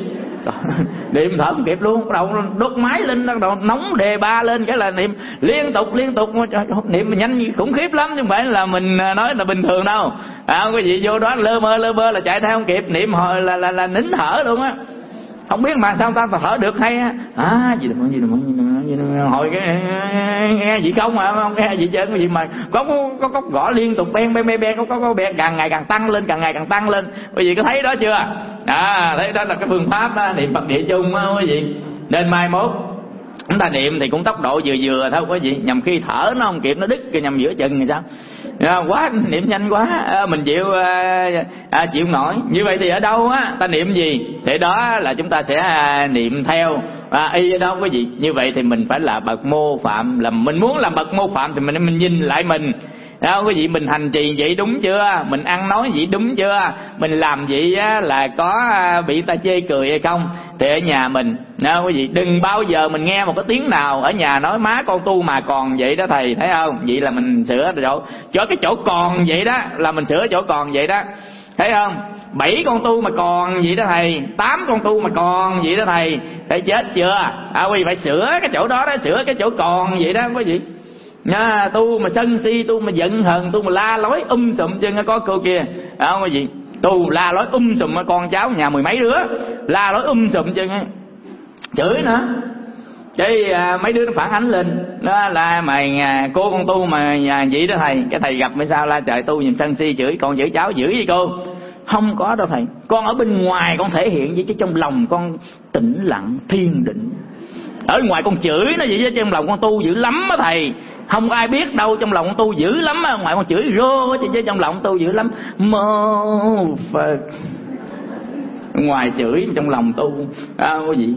Niệm thở không kịp luôn, bắt đầu đốt máy lên, bắt đầu nóng đề ba lên, cái là niệm liên tục liên tục. Niệm mà nhanh khủng khiếp lắm, chứ không phải là mình nói là bình thường đâu. À, quý vị vô đó lơ mơ lơ mơ là chạy theo không kịp, niệm hồi là là, là nín thở luôn á. Không biết mà sao ta thở được hay á. À, gì được gì được hồi cái nghe gì không mà không nghe gì trơn cái gì mà có có có, có gõ liên tục ben ben ben ben có có có ben càng ngày càng tăng lên, càng ngày càng tăng lên. Quý vị có thấy đó chưa? À, thấy đó là cái phương pháp đó, niệm Phật địa chung á quý vị. Nên mai mốt chúng ta niệm thì cũng tốc độ vừa vừa thôi quý vị, nhằm khi thở nó không kịp nó đứt cái nhằm giữa chừng thì sao? À, quá niệm nhanh quá à, mình chịu à, à, chịu nổi. Như vậy thì ở đâu á ta niệm gì thì đó là chúng ta sẽ à, niệm theo à, y ở đó quý vị. Như vậy thì mình phải là bậc mô phạm, là mình muốn làm bậc mô phạm thì mình mình nhìn lại mình đó quý vị, mình hành trì vậy đúng chưa, mình ăn nói vậy đúng chưa, mình làm vậy á, là có bị ta chê cười hay không. Thì ở nhà mình đó quý vị, đừng bao giờ mình nghe một cái tiếng nào ở nhà nói má con tu mà còn vậy đó thầy, thấy không? Vậy là mình sửa chỗ chỗ cái chỗ còn vậy đó, là mình sửa chỗ còn vậy đó, thấy không? Bảy con tu mà còn vậy đó thầy, tám con tu mà còn vậy đó thầy, thấy chết chưa? À quý vị phải sửa cái chỗ đó đó, sửa cái chỗ còn vậy đó quý vị. Nha, tu mà sân si, tu mà giận hờn, tu mà la lối um sùm chân có cô kia, không có gì. Tu la lối um sùm con cháu nhà mười mấy đứa, la lối um sùm chân chửi nữa. Cái à, mấy đứa nó phản ánh lên, đó là mày à, cô con tu mà à, vậy đó thầy. Cái thầy gặp mới sao la trời tu nhìn sân si chửi, con chửi cháu dữ với cô. Không có đâu thầy, con ở bên ngoài con thể hiện vậy chứ trong lòng con tĩnh lặng thiền định. Ở ngoài con chửi nó vậy chứ trong lòng con tu dữ lắm á thầy. Không ai biết đâu, trong lòng con tu dữ lắm á, ngoài con chửi rô chứ trong lòng con tu dữ lắm. Mô Phật. Ngoài chửi trong lòng tu à, có gì.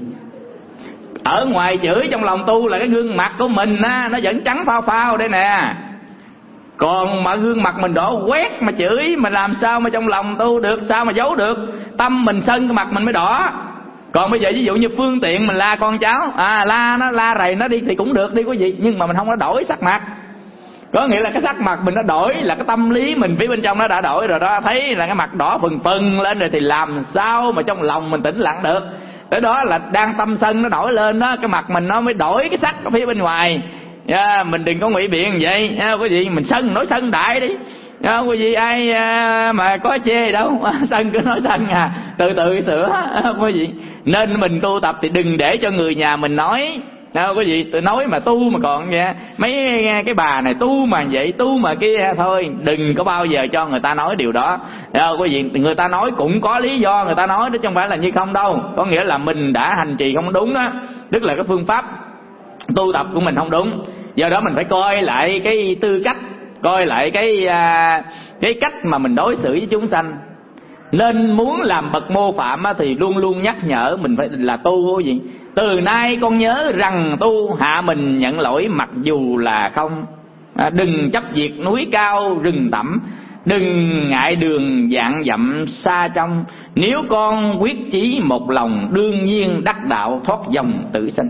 Ở ngoài chửi trong lòng tu là cái gương mặt của mình á, nó vẫn trắng phao phao đây nè. Còn mà gương mặt mình đỏ quét mà chửi, mà làm sao mà trong lòng tu được, sao mà giấu được. Tâm mình sân cái mặt mình mới đỏ. Còn bây giờ ví dụ như phương tiện mình la con cháu, à la nó la rầy nó đi thì cũng được đi quý vị, nhưng mà mình không có đổi sắc mặt. Có nghĩa là cái sắc mặt mình nó đổi là cái tâm lý mình phía bên trong nó đã đổi rồi đó, thấy là cái mặt đỏ phừng phừng lên rồi thì làm sao mà trong lòng mình tĩnh lặng được. Tới đó là đang tâm sân nó nổi lên đó, cái mặt mình nó mới đổi cái sắc ở phía bên ngoài. Yeah, mình đừng có ngụy biện vậy nha quý vị, mình sân nói sân đại đi. À, quý vị ai à, mà có chê đâu, sân cứ nói sân à, từ từ sửa quý vị. Nên mình tu tập thì đừng để cho người nhà mình nói. À, quý vị tôi nói mà tu mà còn vậy, mấy cái bà này tu mà vậy, tu mà kia, thôi đừng có bao giờ cho người ta nói điều đó. À, quý vị, người ta nói cũng có lý do người ta nói đó, chứ không phải là như không đâu. Có nghĩa là mình đã hành trì không đúng đó, tức là cái phương pháp tu tập của mình không đúng. Do đó mình phải coi lại cái tư cách, coi lại cái cái cách mà mình đối xử với chúng sanh. Nên muốn làm bậc mô phạm thì luôn luôn nhắc nhở mình phải là tu quý vị. Từ nay con nhớ rằng tu, hạ mình nhận lỗi mặc dù là không. À, đừng chấp việc núi cao rừng thẳm, đừng ngại đường vạn dặm xa trong. Nếu con quyết chí một lòng, đương nhiên đắc đạo thoát dòng tử sinh.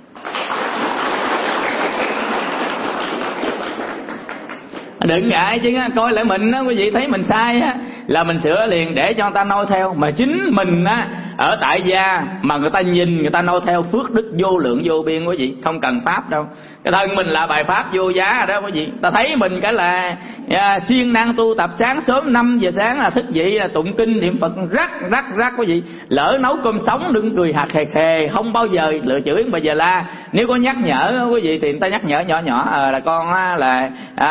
Đừng ngại chứ, coi lại mình á quý vị, thấy mình sai á là mình sửa liền, để cho người ta noi theo. Mà chính mình á ở tại gia mà người ta nhìn, người ta noi theo, phước đức vô lượng vô biên quý vị, không cần pháp đâu. Cái thân mình là bài pháp vô giá đó quý vị. Ta thấy mình cái là à, siêng năng tu tập, sáng sớm năm giờ sáng là thức dậy là tụng kinh niệm Phật rắc rắc rắc quý vị. Lỡ nấu cơm sống đừng cười hạt khề khề, không bao giờ lựa chửi bao giờ la. Nếu có nhắc nhở quý vị thì người ta nhắc nhở nhỏ nhỏ à, là con á, là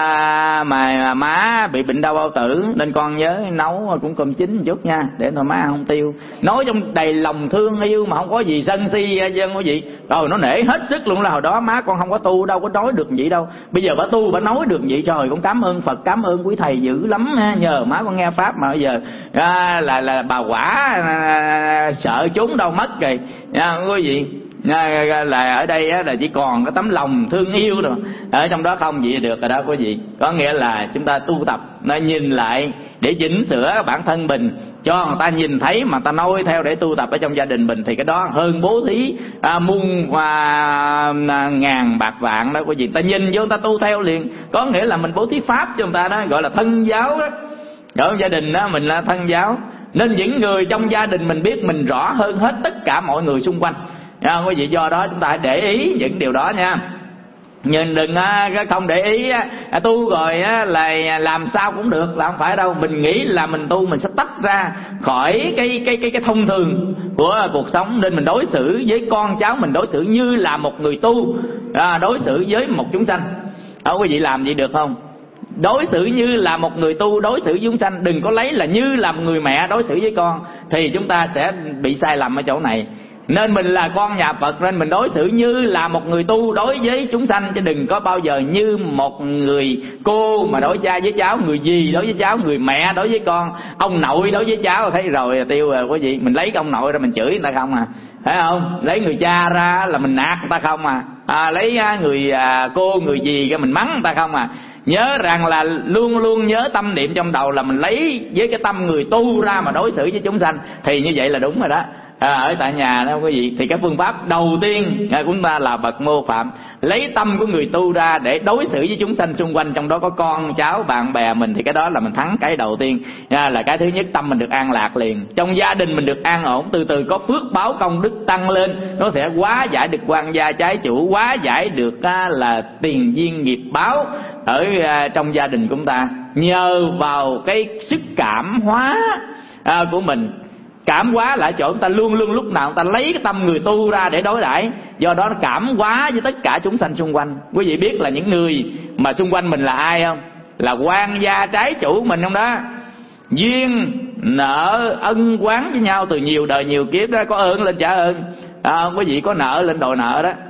à, mà má bị bệnh đau bao tử nên con nhớ nấu cũng cơm chín một chút nha, để thôi má không tiêu. Nói trong đầy lòng thương yêu mà không có gì sân si dân quý vị. Rồi nó nể hết sức luôn, là hồi đó má con không có tu đâu có nói được vậy đâu, bây giờ bà tu bà nói được vậy. Trời, con cảm ơn Phật, cảm ơn quý thầy dữ lắm ha, nhờ má con nghe pháp mà bây giờ à, là là bà quả à, sợ trốn đâu mất rồi nha quý vị. À, là ở đây á, là chỉ còn cái tấm lòng thương yêu rồi, ở trong đó không gì được rồi đó quý vị. Có nghĩa là chúng ta tu tập nó nhìn lại để chỉnh sửa bản thân mình, cho người ta nhìn thấy mà ta noi theo để tu tập ở trong gia đình mình, thì cái đó hơn bố thí à, muôn à, ngàn bạc vạn đó quý vị. Ta nhìn vô ta tu theo liền, có nghĩa là mình bố thí pháp cho người ta đó, gọi là thân giáo đó. Ở gia đình đó mình là thân giáo, nên những người trong gia đình mình biết mình rõ hơn hết tất cả mọi người xung quanh nha quý vị. Do đó chúng ta hãy để ý những điều đó nha. Nhưng đừng không để ý tu rồi là làm sao cũng được, là không phải đâu. Mình nghĩ là mình tu mình sẽ tách ra khỏi cái cái cái cái thông thường của cuộc sống, nên mình đối xử với con cháu mình đối xử như là một người tu, à, đối xử với một chúng sanh. Ở quý vị làm vậy được không? Đối xử như là một người tu đối xử với chúng sanh, đừng có lấy là như là một người mẹ đối xử với con, thì chúng ta sẽ bị sai lầm ở chỗ này. Nên mình là con nhà Phật nên mình đối xử như là một người tu đối với chúng sanh, chứ đừng có bao giờ như một người cô mà đối cha với cháu, người dì đối với cháu, người mẹ đối với con, ông nội đối với cháu. Thấy rồi tiêu rồi quý vị. Mình lấy ông nội ra mình chửi người ta không à, phải không? Lấy người cha ra là mình nạt người ta không à, à lấy người à, cô người dì ra mình mắng người ta không à. Nhớ rằng là luôn luôn nhớ tâm niệm trong đầu là mình lấy với cái tâm người tu ra mà đối xử với chúng sanh, thì như vậy là đúng rồi đó. À, ở tại nhà đó quý vị, thì cái phương pháp đầu tiên của chúng ta là bậc mô phạm, lấy tâm của người tu ra để đối xử với chúng sanh xung quanh, trong đó có con cháu bạn bè mình, thì cái đó là mình thắng cái đầu tiên. À, là cái thứ nhất, tâm mình được an lạc liền, trong gia đình mình được an ổn, từ từ có phước báo công đức tăng lên, nó sẽ hóa giải được quan gia trái chủ, hóa giải được à, là tiền duyên nghiệp báo ở à, trong gia đình của chúng ta, nhờ vào cái sức cảm hóa à, của mình. Cảm hóa lại chỗ người ta luôn luôn lúc nào người ta lấy cái tâm người tu ra để đối đãi, do đó nó cảm hóa với tất cả chúng sanh xung quanh. Quý vị biết là những người mà xung quanh mình là ai không? Là quan gia trái chủ mình không đó. Duyên nợ ân oán với nhau từ nhiều đời nhiều kiếp đó, có ơn lên trả ơn à, quý vị có nợ lên đòi nợ đó.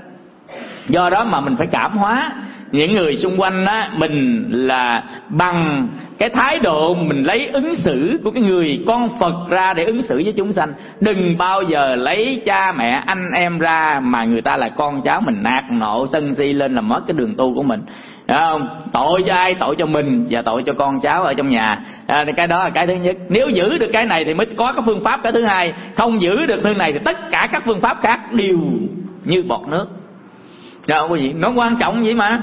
Do đó mà mình phải cảm hóa những người xung quanh đó, mình là bằng cái thái độ mình lấy ứng xử của cái người con Phật ra để ứng xử với chúng sanh. Đừng bao giờ lấy cha mẹ anh em ra mà người ta là con cháu mình nạt nộ sân si lên là mất cái đường tu của mình. Đúng không? Tội cho ai? Tội cho mình và tội cho con cháu ở trong nhà. À, cái đó là cái thứ nhất. Nếu giữ được cái này thì mới có cái phương pháp cái thứ hai. Không giữ được thứ này thì tất cả các phương pháp khác đều như bọt nước. Rồi quý vị, nó quan trọng vậy mà.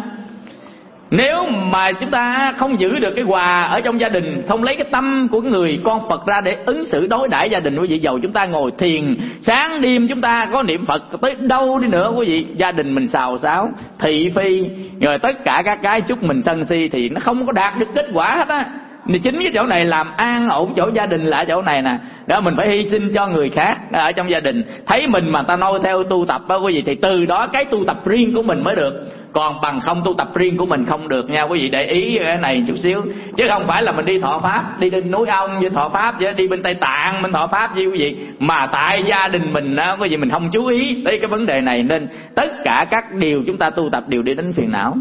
Nếu mà chúng ta không giữ được cái hòa ở trong gia đình, không lấy cái tâm của người con Phật ra để ứng xử đối đãi gia đình, quý vị, dầu chúng ta ngồi thiền sáng đêm, chúng ta có niệm Phật tới đâu đi nữa quý vị, gia đình mình xào xáo thị phi rồi tất cả các cái chúc mình sân si thì nó không có đạt được kết quả hết á. chính cái chỗ này làm an ổn chỗ gia đình là chỗ này nè. Đó, mình phải hy sinh cho người khác ở trong gia đình. Thấy mình mà ta noi theo tu tập đó quý vị, thì từ đó cái tu tập riêng của mình mới được. Còn bằng không tu tập riêng của mình không được nha quý vị, để ý cái này chút xíu. Chứ không phải là mình đi thọ pháp, đi lên núi Ông với thọ pháp, chứ đi bên Tây Tạng mình thọ pháp gì quý vị, mà tại gia đình mình đó quý vị mình không chú ý tới cái vấn đề này, nên tất cả các điều chúng ta tu tập đều đi đến phiền não.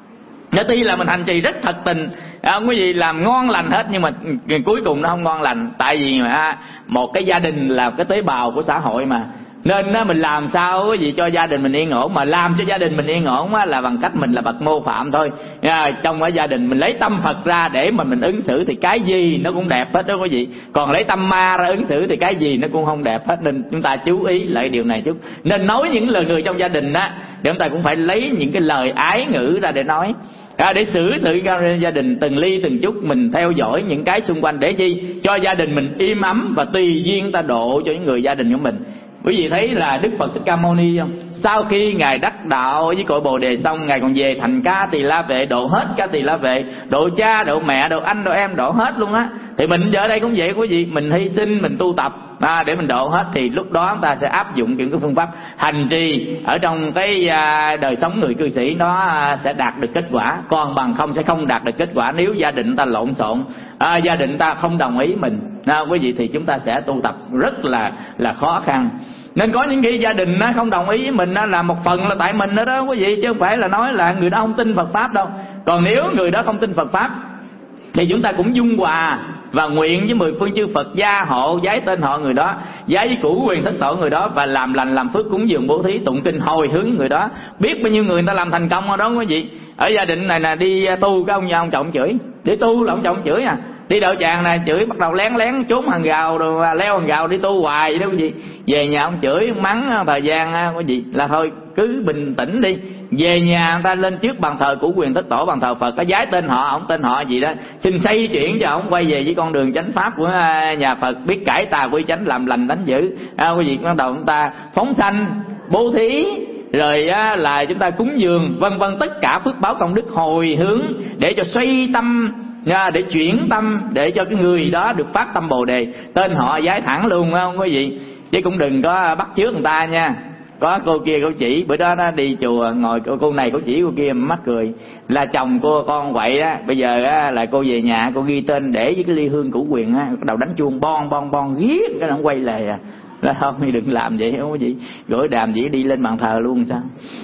Nó tuy là mình hành trì rất thật tình, à, quý vị làm ngon lành hết, nhưng mà cuối cùng nó không ngon lành. Tại vì mà một cái gia đình là cái tế bào của xã hội mà, nên á, mình làm sao quý vị cho gia đình mình yên ổn. Mà làm cho gia đình mình yên ổn á, là bằng cách mình là bậc mô phạm thôi. À, trong cái gia đình mình lấy tâm Phật ra để mà mình ứng xử thì cái gì nó cũng đẹp hết đó quý vị. Còn lấy tâm ma ra ứng xử thì cái gì nó cũng không đẹp hết. Nên chúng ta chú ý lại điều này chút. Nên nói những lời người trong gia đình á, để chúng ta cũng phải lấy những cái lời ái ngữ ra để nói. À, để xử sự gia đình từng ly từng chút, mình theo dõi những cái xung quanh để chi cho gia đình mình im ấm, và tùy duyên ta độ cho những người gia đình của mình. Quý vị thấy là Đức Phật Thích Ca Mâu Ni không? Sau khi ngài đắc đạo với cội Bồ Đề xong, ngài còn về thành Ca Tỳ La Vệ, độ hết Ca Tỳ La Vệ, độ cha, độ mẹ, độ anh, độ em, độ hết luôn á. Thì mình giờ đây cũng vậy quý vị, mình hy sinh, mình tu tập à, để mình độ hết, thì lúc đó chúng ta sẽ áp dụng những cái phương pháp hành trì ở trong cái à, đời sống người cư sĩ, nó à, sẽ đạt được kết quả. Còn bằng không sẽ không đạt được kết quả nếu gia đình ta lộn xộn, à, gia đình ta không đồng ý mình à, quý vị, thì chúng ta sẽ tu tập rất là là khó khăn. Nên có những cái gia đình nó không đồng ý với mình đó, là một phần là tại mình đó đó quý vị, chứ không phải là nói là người đó không tin Phật pháp đâu. Còn nếu người đó không tin Phật pháp thì chúng ta cũng dung hòa và nguyện với mười phương chư Phật gia hộ, giái tên họ người đó, giái với cửu quyền thất tổ người đó, và làm lành làm phước cúng dường bố thí tụng kinh hồi hướng người đó. Biết bao nhiêu người người ta làm thành công ở đó quý vị. Ở gia đình này là đi tu, cái ông nhà ông chồng chửi, để tu là ông chồng chửi à. Đi đậu tràng này chửi, bắt đầu lén lén trốn hàng rào rồi leo hàng rào đi tu hoài vậy đó quý vị. Về nhà ông chửi mắng thời gian quý vị là thôi cứ bình tĩnh đi. Về nhà người ta lên trước bàn thờ cửu quyền thất tổ, bàn thờ Phật, có giái tên họ, ông tên họ gì đó, xin xây chuyển cho ông quay về với con đường chánh pháp của nhà Phật, biết cải tà quy chánh, làm lành đánh dữ à, quý vị. Bắt đầu chúng ta phóng sanh, bố thí, rồi á, là chúng ta cúng dường vân vân, tất cả phước báo công đức hồi hướng để cho xoay tâm, để chuyển tâm, để cho cái người đó được phát tâm Bồ Đề, tên họ giái thẳng luôn không quý vị. Chứ cũng đừng có bắt chước người ta nha. Có cô kia cô chỉ, bữa đó nó đi chùa ngồi cô, cô này cô chỉ cô kia mắc cười, là chồng cô con quậy á, bây giờ á, là cô về nhà cô ghi tên để với cái ly hương cửu quyền á, bắt đầu đánh chuông bon bon bon riết cái nó quay lại à. Là không, thì đừng làm vậy không có gì, gửi đàm gì đi lên bàn thờ luôn sao.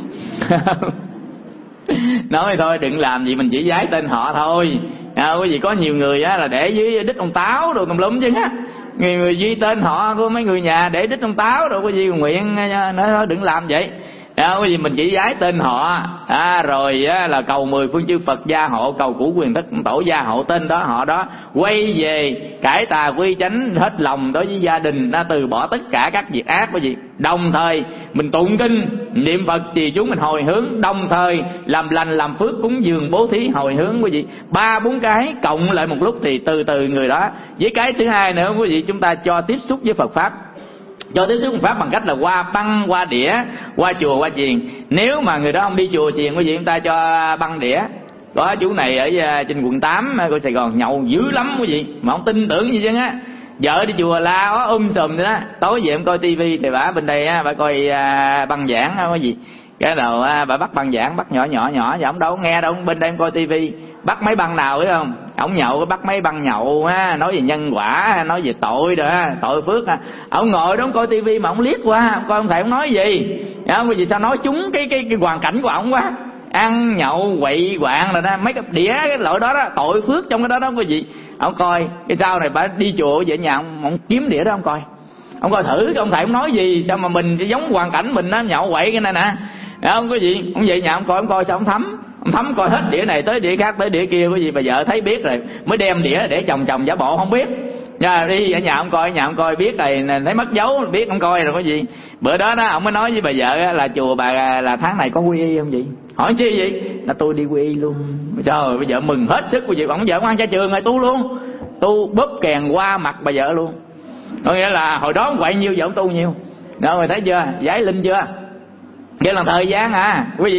Nói thôi đừng làm gì, mình chỉ giái tên họ thôi à, quý vị. Có nhiều người á là để dưới đít ông táo đồ tùm lum chứ á, người người ghi tên họ của mấy người nhà để đít ông táo rồi quý vị nguyện nói thôi đừng làm vậy à, quý vị. Mình chỉ giái tên họ à, rồi á, là cầu mười phương chư Phật gia hộ, cầu cửu quyền thất tổ gia hộ tên đó họ đó, quay về cải tà quy chánh hết lòng đối với gia đình, đã từ bỏ tất cả các việc ác quý vị. Đồng thời mình tụng kinh niệm Phật trì chú mình hồi hướng, đồng thời làm lành làm phước cúng dường bố thí hồi hướng quý vị. Ba bốn cái cộng lại một lúc thì từ từ người đó. Với cái thứ hai nữa quý vị, chúng ta cho tiếp xúc với Phật pháp, cho tiếp xúc Phật pháp bằng cách là qua băng, qua đĩa, qua chùa, qua chiền. Nếu mà người đó không đi chùa chiền quý vị, chúng ta cho băng đĩa. Có chú này ở trên quận tám của Sài Gòn nhậu dữ lắm quý vị, mà không tin tưởng gì chứ á. Vợ đi chùa la ó um sùm đó, tối về em coi tivi thì bả bên đây á, bả coi à, băng giảng không có gì. Cái đầu à, bả bắt băng giảng, bắt nhỏ nhỏ nhỏ, và ông đâu có nghe đâu, bên đây em coi tivi, bắt mấy băng nào biết không? Ông nhậu bắt mấy băng nhậu á, nói về nhân quả, nói về tội rồi á, tội phước á. Ông ngồi đó ông coi tivi mà ông liếc qua, ông coi ông thầy ông nói gì, không vì sao nói trúng cái cái cái hoàn cảnh của ông quá. Ăn nhậu quậy quạng rồi đó, mấy cái đĩa cái loại đó đó, tội phước trong cái đó đó quý vị. Ông coi cái sau này bà đi chùa về nhà ông, ông kiếm đĩa đó ông coi, ông coi thử cái ông thầy ông nói gì, sao mà mình giống hoàn cảnh mình nó nhậu quậy cái này nè, không quý vị. Ông về nhà ông coi, ông coi sao ông thấm, ông thấm coi hết đĩa này tới đĩa khác tới đĩa kia quý vị. Bà vợ thấy biết rồi mới đem đĩa để chồng chồng giả bộ không biết nha, đi ở nhà ông coi, nhà ông coi biết rồi, thấy mất dấu biết ông coi rồi quý vị. Bữa đó đó ông mới nói với bà vợ là chùa bà là tháng này có quy y không vậy? Hỏi chi vậy? Là tôi đi quy y luôn. Trời ơi, bây giờ mừng hết sức quý vị. Ông vợ ngoan cha trường rồi tu luôn, tu bóp kèn qua mặt bà vợ luôn. Có nghĩa là hồi đó ông quậy nhiêu giờ ông tu nhiêu. Đó rồi thấy chưa, giải linh chưa? Cái là thời gian à quý vị.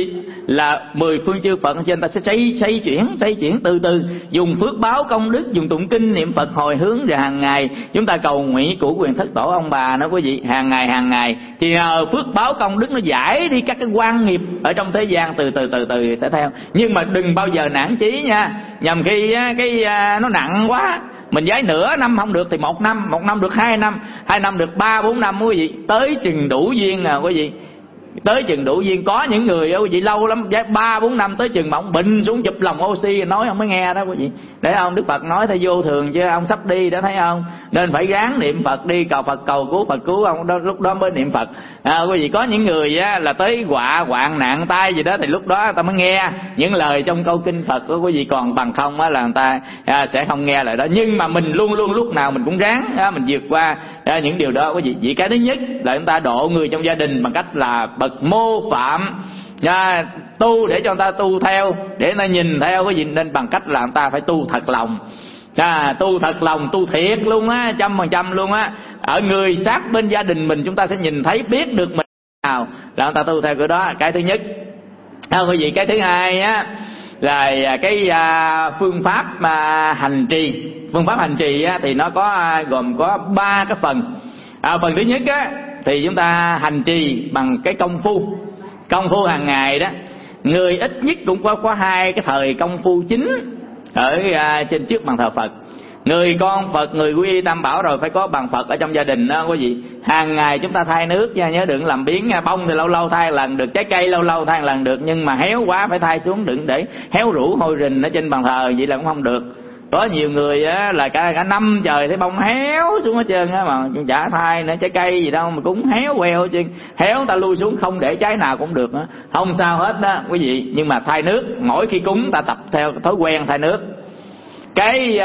là mười phương chư Phật trên ta sẽ xây xây chuyển xây chuyển từ từ, dùng phước báo công đức, dùng tụng kinh niệm Phật hồi hướng, rồi hàng ngày chúng ta cầu nguyện của quyền thất tổ ông bà nó quý vị, hàng ngày hàng ngày thì nhờ phước báo công đức nó giải đi các cái quan nghiệp ở trong thế gian, từ từ từ từ sẽ theo. Nhưng mà đừng bao giờ nản chí nha, nhằm khi cái nó nặng quá, mình giấy nửa năm không được thì một năm, một năm được hai năm, hai năm được ba bốn năm quý vị, tới chừng đủ duyên à quý vị, tới chừng đủ duyên. Có những người quý vị lâu lắm giấy ba bốn năm, tới chừng mà ông bệnh xuống chụp lồng oxy nói ông mới nghe đó quý vị. Để ông Đức Phật nói theo vô thường chứ ông sắp đi đó, thấy không? Nên phải ráng niệm Phật đi, cầu Phật cầu cứu, Phật cứu ông đó, lúc đó mới niệm Phật. À, quý vị có những người á, là tới họa hoạn nạn tai gì đó thì lúc đó ta mới nghe những lời trong câu kinh Phật của quý vị, còn bằng không á là người ta à, sẽ không nghe lời đó. Nhưng mà mình luôn luôn lúc nào mình cũng ráng á, mình vượt qua à, những điều đó quý vị. Vì cái thứ nhất là chúng ta độ người trong gia đình bằng cách là bậc mô phạm à, tu để cho người ta tu theo, để người ta nhìn theo cái gì, nên bằng cách là người ta phải tu thật lòng. À, tu thật lòng, tu thiệt luôn á, trăm phần trăm luôn á. Ở người sát bên gia đình mình chúng ta sẽ nhìn thấy biết được mình nào là người ta tu theo cái đó. Cái thứ nhất à, quý vị. Cái thứ hai á là cái à, phương pháp mà hành trì. Phương pháp hành trì á, thì nó có à, gồm có ba cái phần. À, phần thứ nhất á thì chúng ta hành trì bằng cái công phu, công phu hàng ngày đó. Người ít nhất cũng có có hai cái thời công phu chính ở à, trên trước bàn thờ Phật. Người con Phật, người quy y tam bảo rồi phải có bàn Phật ở trong gia đình đó quý vị. Hàng ngày chúng ta thay nước nha, nhớ đừng làm biến nha. Bông thì lâu lâu thay lần được, trái cây lâu lâu thay lần được, nhưng mà héo quá phải thay xuống, đừng để héo rũ hôi rình ở trên bàn thờ, vậy là cũng không được. Có nhiều người á, là cả cả năm trời thấy bông héo xuống hết trơn á, mà chả thay nữa, trái cây gì đâu mà cũng héo queo hết trơn. Héo ta lui xuống không để trái nào cũng được á, không sao hết đó quý vị. Nhưng mà thay nước, mỗi khi cúng ta tập theo thói quen thay nước. Cái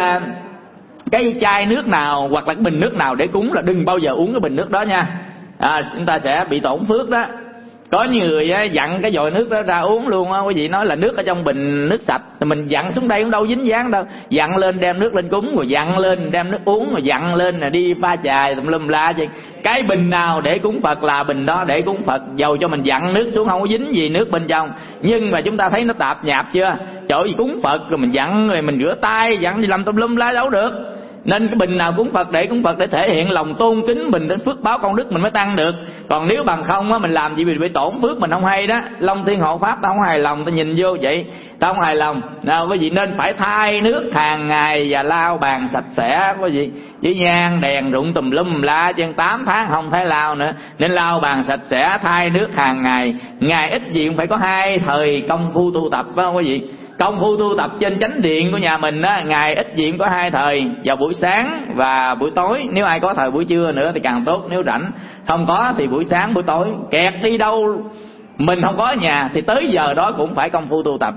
cái chai nước nào hoặc là cái bình nước nào để cúng là đừng bao giờ uống cái bình nước đó nha. À, chúng ta sẽ bị tổn phước đó. Có nhiều người á, dặn cái vòi nước đó ra uống luôn á quý vị, nói là nước ở trong bình nước sạch, thì mình dặn xuống đây cũng đâu dính dáng đâu. Dặn lên đem nước lên cúng, rồi dặn lên đem nước uống, rồi dặn lên là đi pha trà tùm lum la chứ. Cái bình nào để cúng Phật là bình đó để cúng Phật, dầu cho mình dặn nước xuống không có dính gì nước bên trong. Nhưng mà chúng ta thấy nó tạp nhạp chưa? Trời ơi, cúng Phật rồi mình dặn, rồi mình rửa tay, dặn đi làm tùm lum la đâu được. Nên cái bình nào cúng Phật để cúng Phật, để thể hiện lòng tôn kính mình, đến phước báo công đức mình mới tăng được. Còn nếu bằng không á, mình làm gì bị bị tổn phước mình không hay đó. Long Thiên Hộ Pháp ta không hài lòng, ta nhìn vô vậy ta không hài lòng. Nào quý vị nên phải thay nước hàng ngày và lau bàn sạch sẽ quý vị. Với nhang đèn rụng tùm lum la trên tám tháng không thấy lau nữa, nên lau bàn sạch sẽ, thay nước hàng ngày. Ngày ít gì cũng phải có hai thời công phu tu tập đó quý vị. Công phu tu tập trên chánh điện của nhà mình á, ngày ít diện có hai thời, vào buổi sáng và buổi tối. Nếu ai có thời buổi trưa nữa thì càng tốt, nếu rảnh. Không có thì buổi sáng buổi tối. Kẹt đi đâu mình không có ở nhà thì tới giờ đó cũng phải công phu tu tập.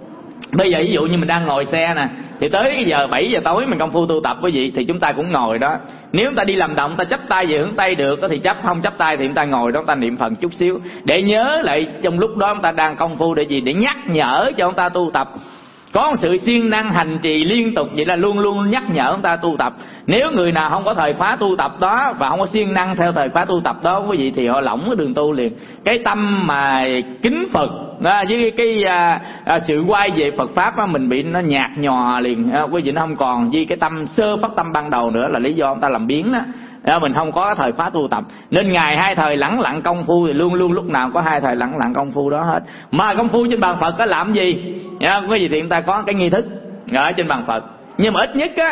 Bây giờ ví dụ như mình đang ngồi xe nè, thì tới cái giờ bảy giờ tối mình công phu tu tập quý vị, thì chúng ta cũng ngồi đó. Nếu chúng ta đi làm động, ta chắp tay về hướng Tây được thì chấp, không chắp tay thì chúng ta ngồi đó, chúng ta niệm Phật chút xíu để nhớ lại trong lúc đó chúng ta đang công phu để gì, để nhắc nhở cho chúng ta tu tập. Có một sự siêng năng hành trì liên tục, vậy là luôn luôn nhắc nhở chúng ta tu tập. Nếu người nào không có thời khóa tu tập đó và không có siêng năng theo thời khóa tu tập đó quý vị, thì họ lỏng cái đường tu liền. Cái tâm mà kính Phật đó, với cái à, à, sự quay về Phật pháp đó, mình bị nó nhạt nhòa liền à, quý vị, nó không còn với cái tâm sơ phát tâm ban đầu nữa, là lý do chúng ta làm biến đó. À, mình không có thời khóa tu tập, nên ngày hai thời lẳng lặng công phu thì luôn luôn lúc nào có hai thời lẳng lặng công phu đó hết. Mà công phu trên bàn Phật có làm gì? À, quý vị thì chúng ta có cái nghi thức ở trên bàn Phật, nhưng mà ít nhất á,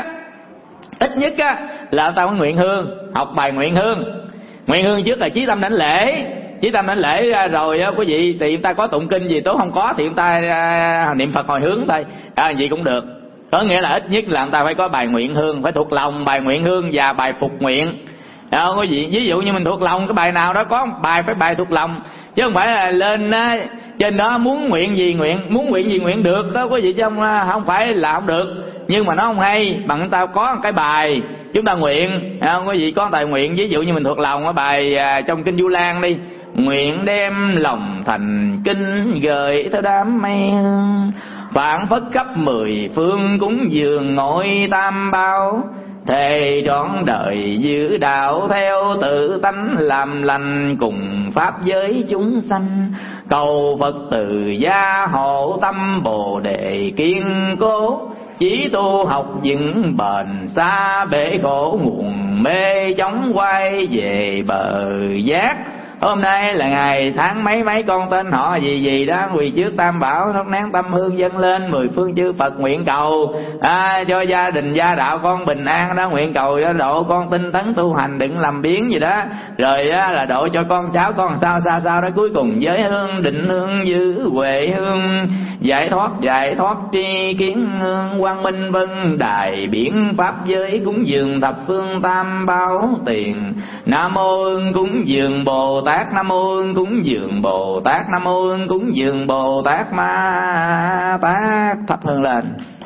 ít nhất á là ta có nguyện hương, học bài nguyện hương. Nguyện hương trước là chí tâm đảnh lễ, chí tâm đảnh lễ rồi á quý vị thì chúng ta có tụng kinh gì tốt, không có thì chúng ta à, niệm Phật hồi hướng thôi, à, gì cũng được. Có nghĩa là ít nhất là chúng ta phải có bài nguyện hương, phải thuộc lòng bài nguyện hương và bài phục nguyện. À, quý vị ví dụ như mình thuộc lòng cái bài nào đó, có bài phải bài thuộc lòng, chứ không phải là lên á, trên đó muốn nguyện gì nguyện, muốn nguyện gì nguyện được đó quý vị, chứ không, không phải là không được. Nhưng mà nó không hay bằng chúng ta có cái bài chúng ta nguyện, à, quý vị có tài nguyện. Ví dụ như mình thuộc lòng cái bài à, trong kinh Du Lan đi: nguyện đem lòng thành kinh gửi theo đám mây hương, phản phất khắp mười phương cúng dường ngôi tam bảo, thề trọn đời giữ đạo theo tự tánh làm lành cùng pháp giới chúng sanh. Cầu Phật từ gia hộ tâm Bồ đề kiên cố, chỉ tu học vững bền xa bể khổ nguồn mê chóng quay về bờ giác. Hôm nay là ngày tháng mấy mấy con tên họ gì gì đó quỳ trước Tam Bảo thắp nén tâm hương dâng lên mười phương chư Phật nguyện cầu à, cho gia đình gia đạo con bình an đó, nguyện cầu cho độ con tinh tấn tu hành đừng làm biến gì đó, rồi á, là độ cho con cháu con sao sao sao đó, cuối cùng giới hương định hương giữ huệ hương giải thoát giải thoát tri kiến hương quang minh vân đài biển pháp giới cúng dường thập phương Tam Bảo tiền. Nam mô Hương cúng dường Bồ Tát, Nam mô Hương cúng dường Bồ Tát, Nam mô Hương cúng dường Bồ Tát Ma Tát. Thắp hương lên.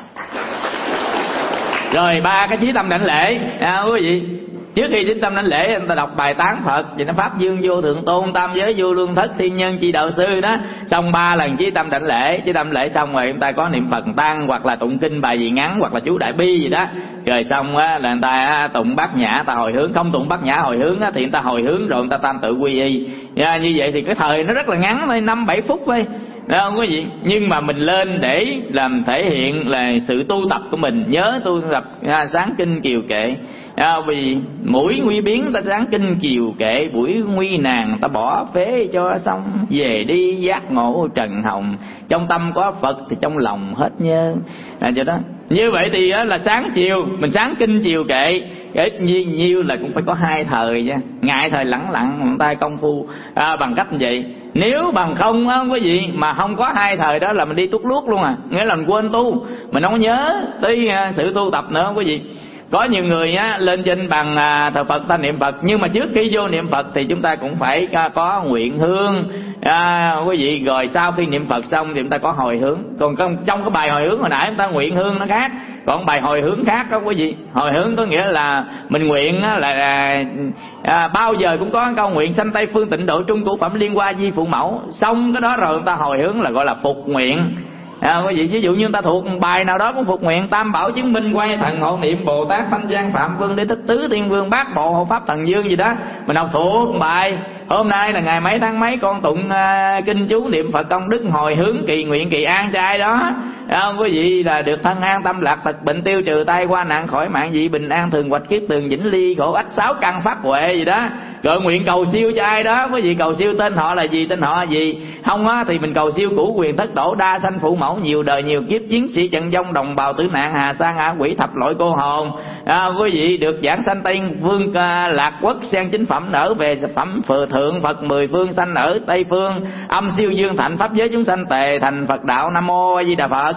Rồi ba cái chí tâm đảnh lễ à, quý vị. Trước khi đến tâm đảnh lễ người ta đọc bài tán Phật thì nó pháp dương vô thượng tôn tam giới vô luân thất thiên nhân chi đạo sư đó, xong ba lần chí tâm đảnh lễ. Chí tâm lễ xong rồi người ta có niệm Phật tăng hoặc là tụng kinh bài gì ngắn hoặc là chú đại bi gì đó, rồi xong á là người ta tụng bát nhã ta hồi hướng. Không tụng bát nhã hồi hướng á thì người ta hồi hướng rồi người ta tam tự quy y à, như vậy thì cái thời nó rất là ngắn thôi, năm bảy phút thôi đó không có gì. Nhưng mà mình lên để làm thể hiện là sự tu tập của mình, nhớ tu tập à, sáng kinh kiều kệ à, vì mũi nguy biến ta sáng kinh kiều kệ, buổi nguy nàng ta bỏ phế cho xong, về đi giác ngộ trần hồng, trong tâm có Phật thì trong lòng hết nhớ à, cho đó. Như vậy thì á, là sáng chiều mình sáng kinh chiều kệ, ít nhiêu nhiêu là cũng phải có hai thời nha, ngại thời lẳng lặng người ta công phu à, bằng cách như vậy. Nếu bằng không á quý vị mà không có hai thời đó là mình đi tút luốt luôn à, nghĩa là mình quên tu, mình không có nhớ tới à, sự tu tập nữa quý vị. Có nhiều người á lên trên bằng à, thờ Phật ta niệm Phật, nhưng mà trước khi vô niệm Phật thì chúng ta cũng phải à, có nguyện hương à, quý vị. Rồi sau khi niệm Phật xong thì chúng ta có hồi hướng. Còn trong cái bài hồi hướng hồi nãy chúng ta nguyện hương nó khác, còn bài hồi hướng khác đó quý vị. Hồi hướng có nghĩa là mình nguyện á, là à, à, bao giờ cũng có câu nguyện sanh Tây phương tịnh độ trung cửu phẩm liên hoa di phụ mẫu. Xong cái đó rồi người ta hồi hướng là gọi là phục nguyện à, quý vị. Ví dụ như người ta thuộc bài nào đó cũng phục nguyện Tam Bảo chứng minh quay thần hộ niệm Bồ Tát Thanh Giang Phạm Vương Đế Thích Tứ Thiên Vương Bát Bộ Hộ Pháp Thần Dương gì đó, mình học thuộc bài. Hôm nay là ngày mấy tháng mấy con tụng uh, kinh chú niệm Phật công đức hồi hướng kỳ nguyện kỳ an trai đó à, quý vị, là được thân an tâm lạc tật bệnh tiêu trừ tai qua nạn khỏi mạng dị bình an thường hoạch kiết tường vĩnh ly khổ ách sáu căn pháp huệ gì đó. Rồi nguyện cầu siêu cho ai đó quý vị, cầu siêu tên họ là gì, tên họ gì. Không á thì mình cầu siêu cửu quyền thất tổ đa sanh phụ mẫu nhiều đời nhiều kiếp chiến sĩ trận vong đồng bào tử nạn hà sa ngã quỷ thập loại cô hồn à, quý vị được giảng sanh Tây Vương uh, Lạc Quốc sen chính phẩm nở về phẩm phừ thượng Phật mười phương sanh ở Tây phương âm siêu dương thạnh pháp giới chúng sanh tề thành Phật đạo. Nam mô A Di Đà Phật.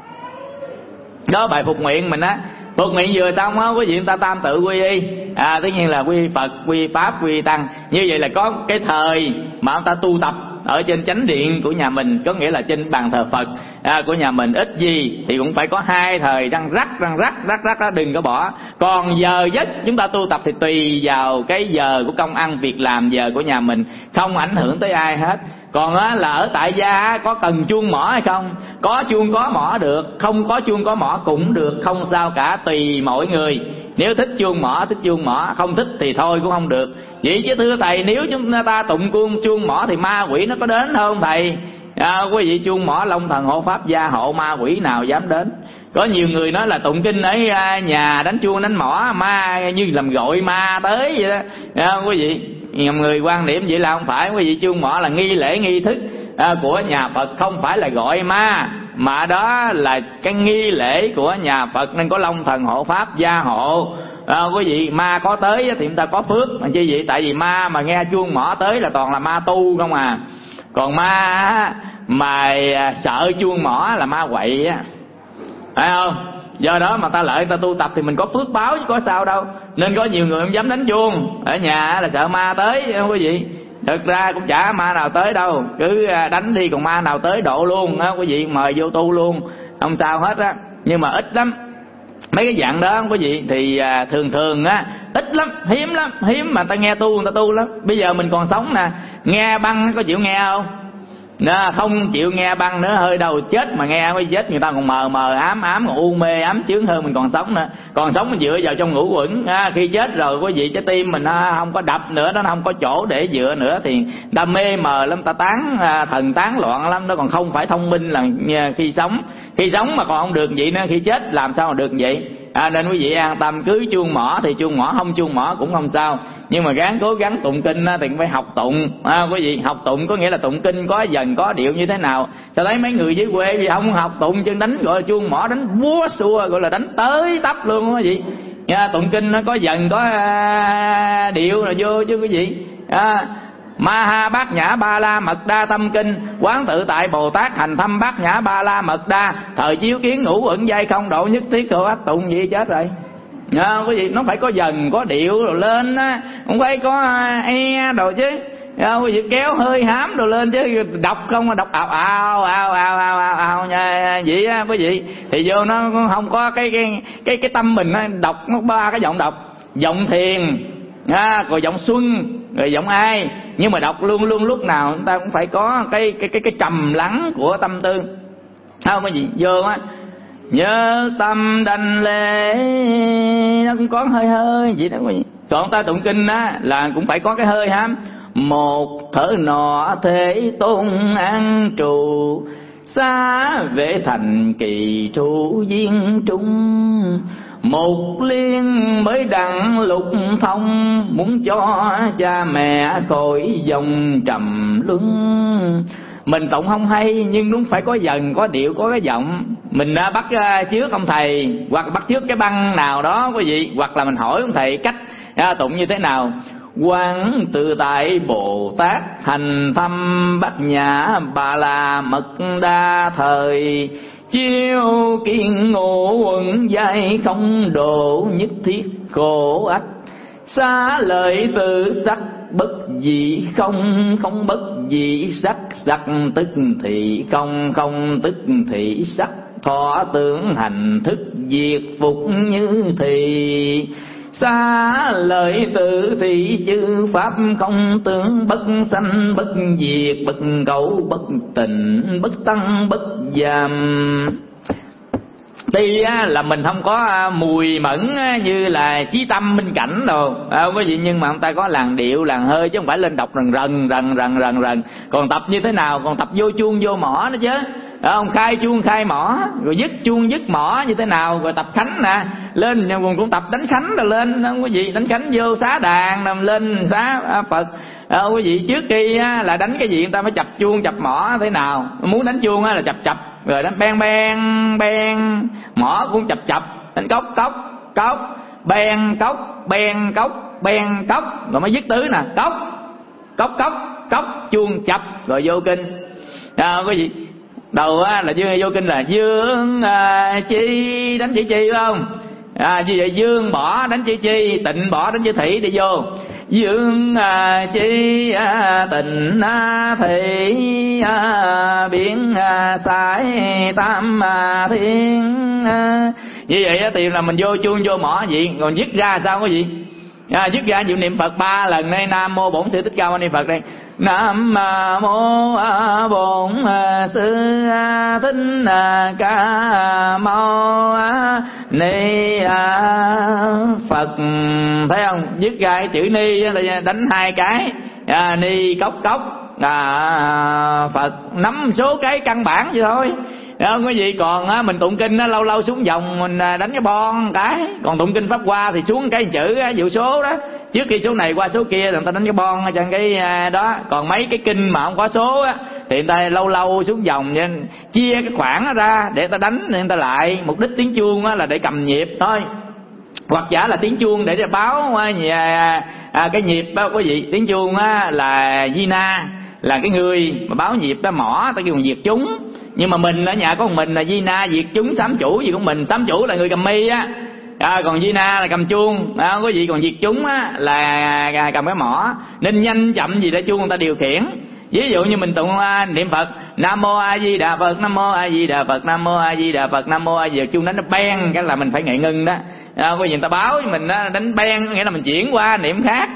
Đó bài phục nguyện mình á. Phục nguyện vừa xong á quý vị, người ta tam tự quy y à, tất nhiên là quy Phật quy Pháp quy Tăng. Như vậy là có cái thời mà người ta tu tập ở trên chánh điện của nhà mình, có nghĩa là trên bàn thờ Phật à, của nhà mình, ít gì thì cũng phải có hai thời răng rắc răng rắc rắc rắc đó, đừng có bỏ. Còn giờ giấc chúng ta tu tập thì tùy vào cái giờ của công ăn việc làm, giờ của nhà mình, không ảnh hưởng tới ai hết. Còn á, là ở tại gia có cần chuông mỏ hay không, có chuông có mỏ được, không có chuông có mỏ cũng được, không sao cả, tùy mỗi người. Nếu thích chuông mỏ thích chuông mỏ, không thích thì thôi cũng không được. Vậy chứ thưa thầy, nếu chúng ta tụng chuông chuông mỏ thì ma quỷ nó có đến không thầy? À, quý vị, chuông mỏ long thần hộ pháp gia hộ, ma quỷ nào dám đến. Có nhiều người nói là tụng kinh ở nhà đánh chuông đánh mỏ, ma như làm gọi ma tới vậy đó à, quý vị. Nhiều người quan niệm vậy là không phải quý vị. Chuông mỏ là nghi lễ nghi thức à, của nhà Phật, không phải là gọi ma, mà đó là cái nghi lễ của nhà Phật, nên có long thần hộ pháp gia hộ à, quý vị. Ma có tới thì chúng ta có phước mà chứ vậy. Tại vì ma mà nghe chuông mỏ tới là toàn là ma tu không à. Còn ma mà sợ chuông mỏ là ma quậy á, phải không? Do đó mà ta lợi ta tu tập thì mình có phước báo chứ có sao đâu. Nên có nhiều người không dám đánh chuông ở nhà là sợ ma tới không quý vị. Thực ra cũng chả ma nào tới đâu, cứ đánh đi, còn ma nào tới độ luôn á quý vị, mời vô tu luôn không sao hết á. Nhưng mà ít lắm mấy cái dạng đó quý vị, thì thường thường á ít lắm, hiếm lắm, hiếm mà ta nghe tu người ta tu lắm. Bây giờ mình còn sống nè, nghe băng có chịu nghe không? nó không chịu nghe băng nữa, hơi đầu chết mà nghe mới chết, người ta còn mờ mờ ám ám, còn u mê ám chướng hơn mình còn sống nữa. Còn sống mình dựa vào trong ngũ uẩn, à, khi chết rồi quý vị trái tim mình nó không có đập nữa, nó không có chỗ để dựa nữa thì ta mê mờ lắm, ta tán à, thần tán loạn lắm, nó còn không phải thông minh là khi sống. Khi sống mà còn không được vậy nữa, khi chết làm sao mà được vậy. À, nên quý vị an tâm, cứ chuông mỏ thì chuông mỏ, không chuông mỏ cũng không sao, nhưng mà gắng cố gắng tụng kinh thì phải học tụng. À, quý vị học tụng có nghĩa là tụng kinh có dần có điệu như thế nào. Sao thấy mấy người dưới quê vì không học tụng chân đánh gọi là chuông mỏ, đánh búa xua gọi là đánh tới tấp luôn quý vị. À, tụng kinh nó có dần có à, điệu là vô chứ quý vị. À, Ma Ha Bát Nhã Ba La Mật Đa Tâm Kinh, quán tự tại Bồ Tát hành thâm Bát Nhã Ba La Mật Đa, thời chiếu kiến ngũ uẩn giai không độ nhất thiết khổ ách tụng gì chết rồi. À, quý vị nó phải có dần có điệu rồi lên á, không phải có e đồ chứ. À, quý vị kéo hơi hám đồ lên chứ đọc không đọc ào ào ào ào ào ào ào nha vậy á quý vị, thì vô nó không có cái cái cái cái tâm mình nó đọc nó ba cái giọng đọc, giọng thiền à, rồi giọng xuân rồi giọng ai, nhưng mà đọc luôn luôn lúc nào chúng ta cũng phải có cái cái cái cái trầm lắng của tâm tư. Không có gì vô á nhớ tâm đành lễ, nó cũng có hơi hơi vậy đó quý vị. Còn ta tụng kinh á là cũng phải có cái hơi hám. Một thở nọ thế tôn an trụ, xa vệ thành kỳ trụ viên trung. Một liên mới đặng lục thông, muốn cho cha mẹ khỏi dòng trầm luân. Mình tụng không hay nhưng đúng phải có dần có điệu có cái giọng. Mình đã bắt trước ông thầy hoặc bắt trước cái băng nào đó quý vị, hoặc là mình hỏi ông thầy cách à, tụng như thế nào. Quán tự tại Bồ Tát hành thâm Bát Nhã Ba La Mật Đa, thời chiêu kiến ngũ uẩn giai không độ nhất thiết khổ ách. Xá lợi từ sắc bất dị không, không bất dị sắc, sắc tức thị không, không tức thị sắc. Thọ tưởng hành thức diệt phục như thị. Xá lợi tự thị chư pháp không tướng, bất sanh bất diệt, bất cấu bất tịnh, bất tăng bất giảm. Tuy là mình không có mùi mẫn như là chí tâm minh cảnh đâu à, quý vị, nhưng mà ông ta có làn điệu làn hơi chứ không phải lên đọc rần rần rần rần rần rần. Còn tập như thế nào? Còn tập vô chuông vô mỏ nữa chứ. Đó, ông khai chuông khai mỏ, rồi dứt chuông dứt mỏ như thế nào, rồi tập khánh nè, lên cũng, cũng tập đánh khánh rồi lên đó, quý vị, đánh khánh vô xá đàn nằm lên xá Phật. À, quý vị trước khi á, là đánh cái gì người ta phải chập chuông chập mỏ thế nào, muốn đánh chuông á, là chập chập rồi đánh ben ben ben, mỏ cũng chập chập, đánh cốc cốc cốc, ben cốc ben cốc ben cốc, rồi mới dứt tứ nè, cốc cốc cốc cốc, chuông chập rồi vô kinh. À, quý vị đầu á, là vô kinh là dương à, chi đánh chữ chi phải không? À, như vậy dương bỏ đánh chữ chi, tịnh bỏ đánh chữ thủy đi vô. Dương à, chi à, tịnh à, thị à, biến à, sải tam à, thiên à. Như vậy á, thì là mình vô chuông vô mỏ vậy. Còn dứt ra sao quý vị? À, dứt ra chịu niệm Phật ba lần đây. Nam mô Bổn Sư Thích Ca Mâu Ni Phật đây. Nam mô Bổn Sư Thích Ca Mâu Ni Phật. Thấy không? Dứt ra cái chữ ni là đánh hai cái à, ni cốc cốc à, Phật nắm số cái căn bản vậy thôi. Không có gì. Còn á, mình tụng kinh á, lâu lâu xuống vòng mình đánh cái bon cái. Còn tụng kinh Pháp Hoa thì xuống cái chữ á, dụ số đó, trước khi số này qua số kia người ta đánh cái bon ở trên cái đó. Còn mấy cái kinh mà không có số á thì người ta lâu lâu xuống vòng nên chia cái khoảng đó ra để người ta đánh, để người ta lại. Mục đích tiếng chuông á là để cầm nhịp thôi, hoặc giả là tiếng chuông để cho báo à, à, cái nhịp đó quý vị. Tiếng chuông á là di na, là cái người mà báo nhịp đó, mỏ ta kêu diệt chúng. Nhưng mà mình ở nhà có một mình là di na diệt chúng sám chủ gì của mình. Sám chủ là người cầm mi á, à, còn di na là cầm chuông à, quý vị. Còn diệt chúng á là cầm cái mỏ. Nên nhanh chậm gì để chuông người ta điều khiển. Ví dụ như mình tụng uh, niệm Phật Nam Mô A Di Đà Phật, Nam Mô A Di Đà Phật, Nam Mô A Di Đà Phật, Nam Mô A Di Đà, chuông đánh nó beng cái là mình phải ngại ngưng đó. À, quý vị người ta báo mình đó, đánh beng nghĩa là mình chuyển qua niệm khác.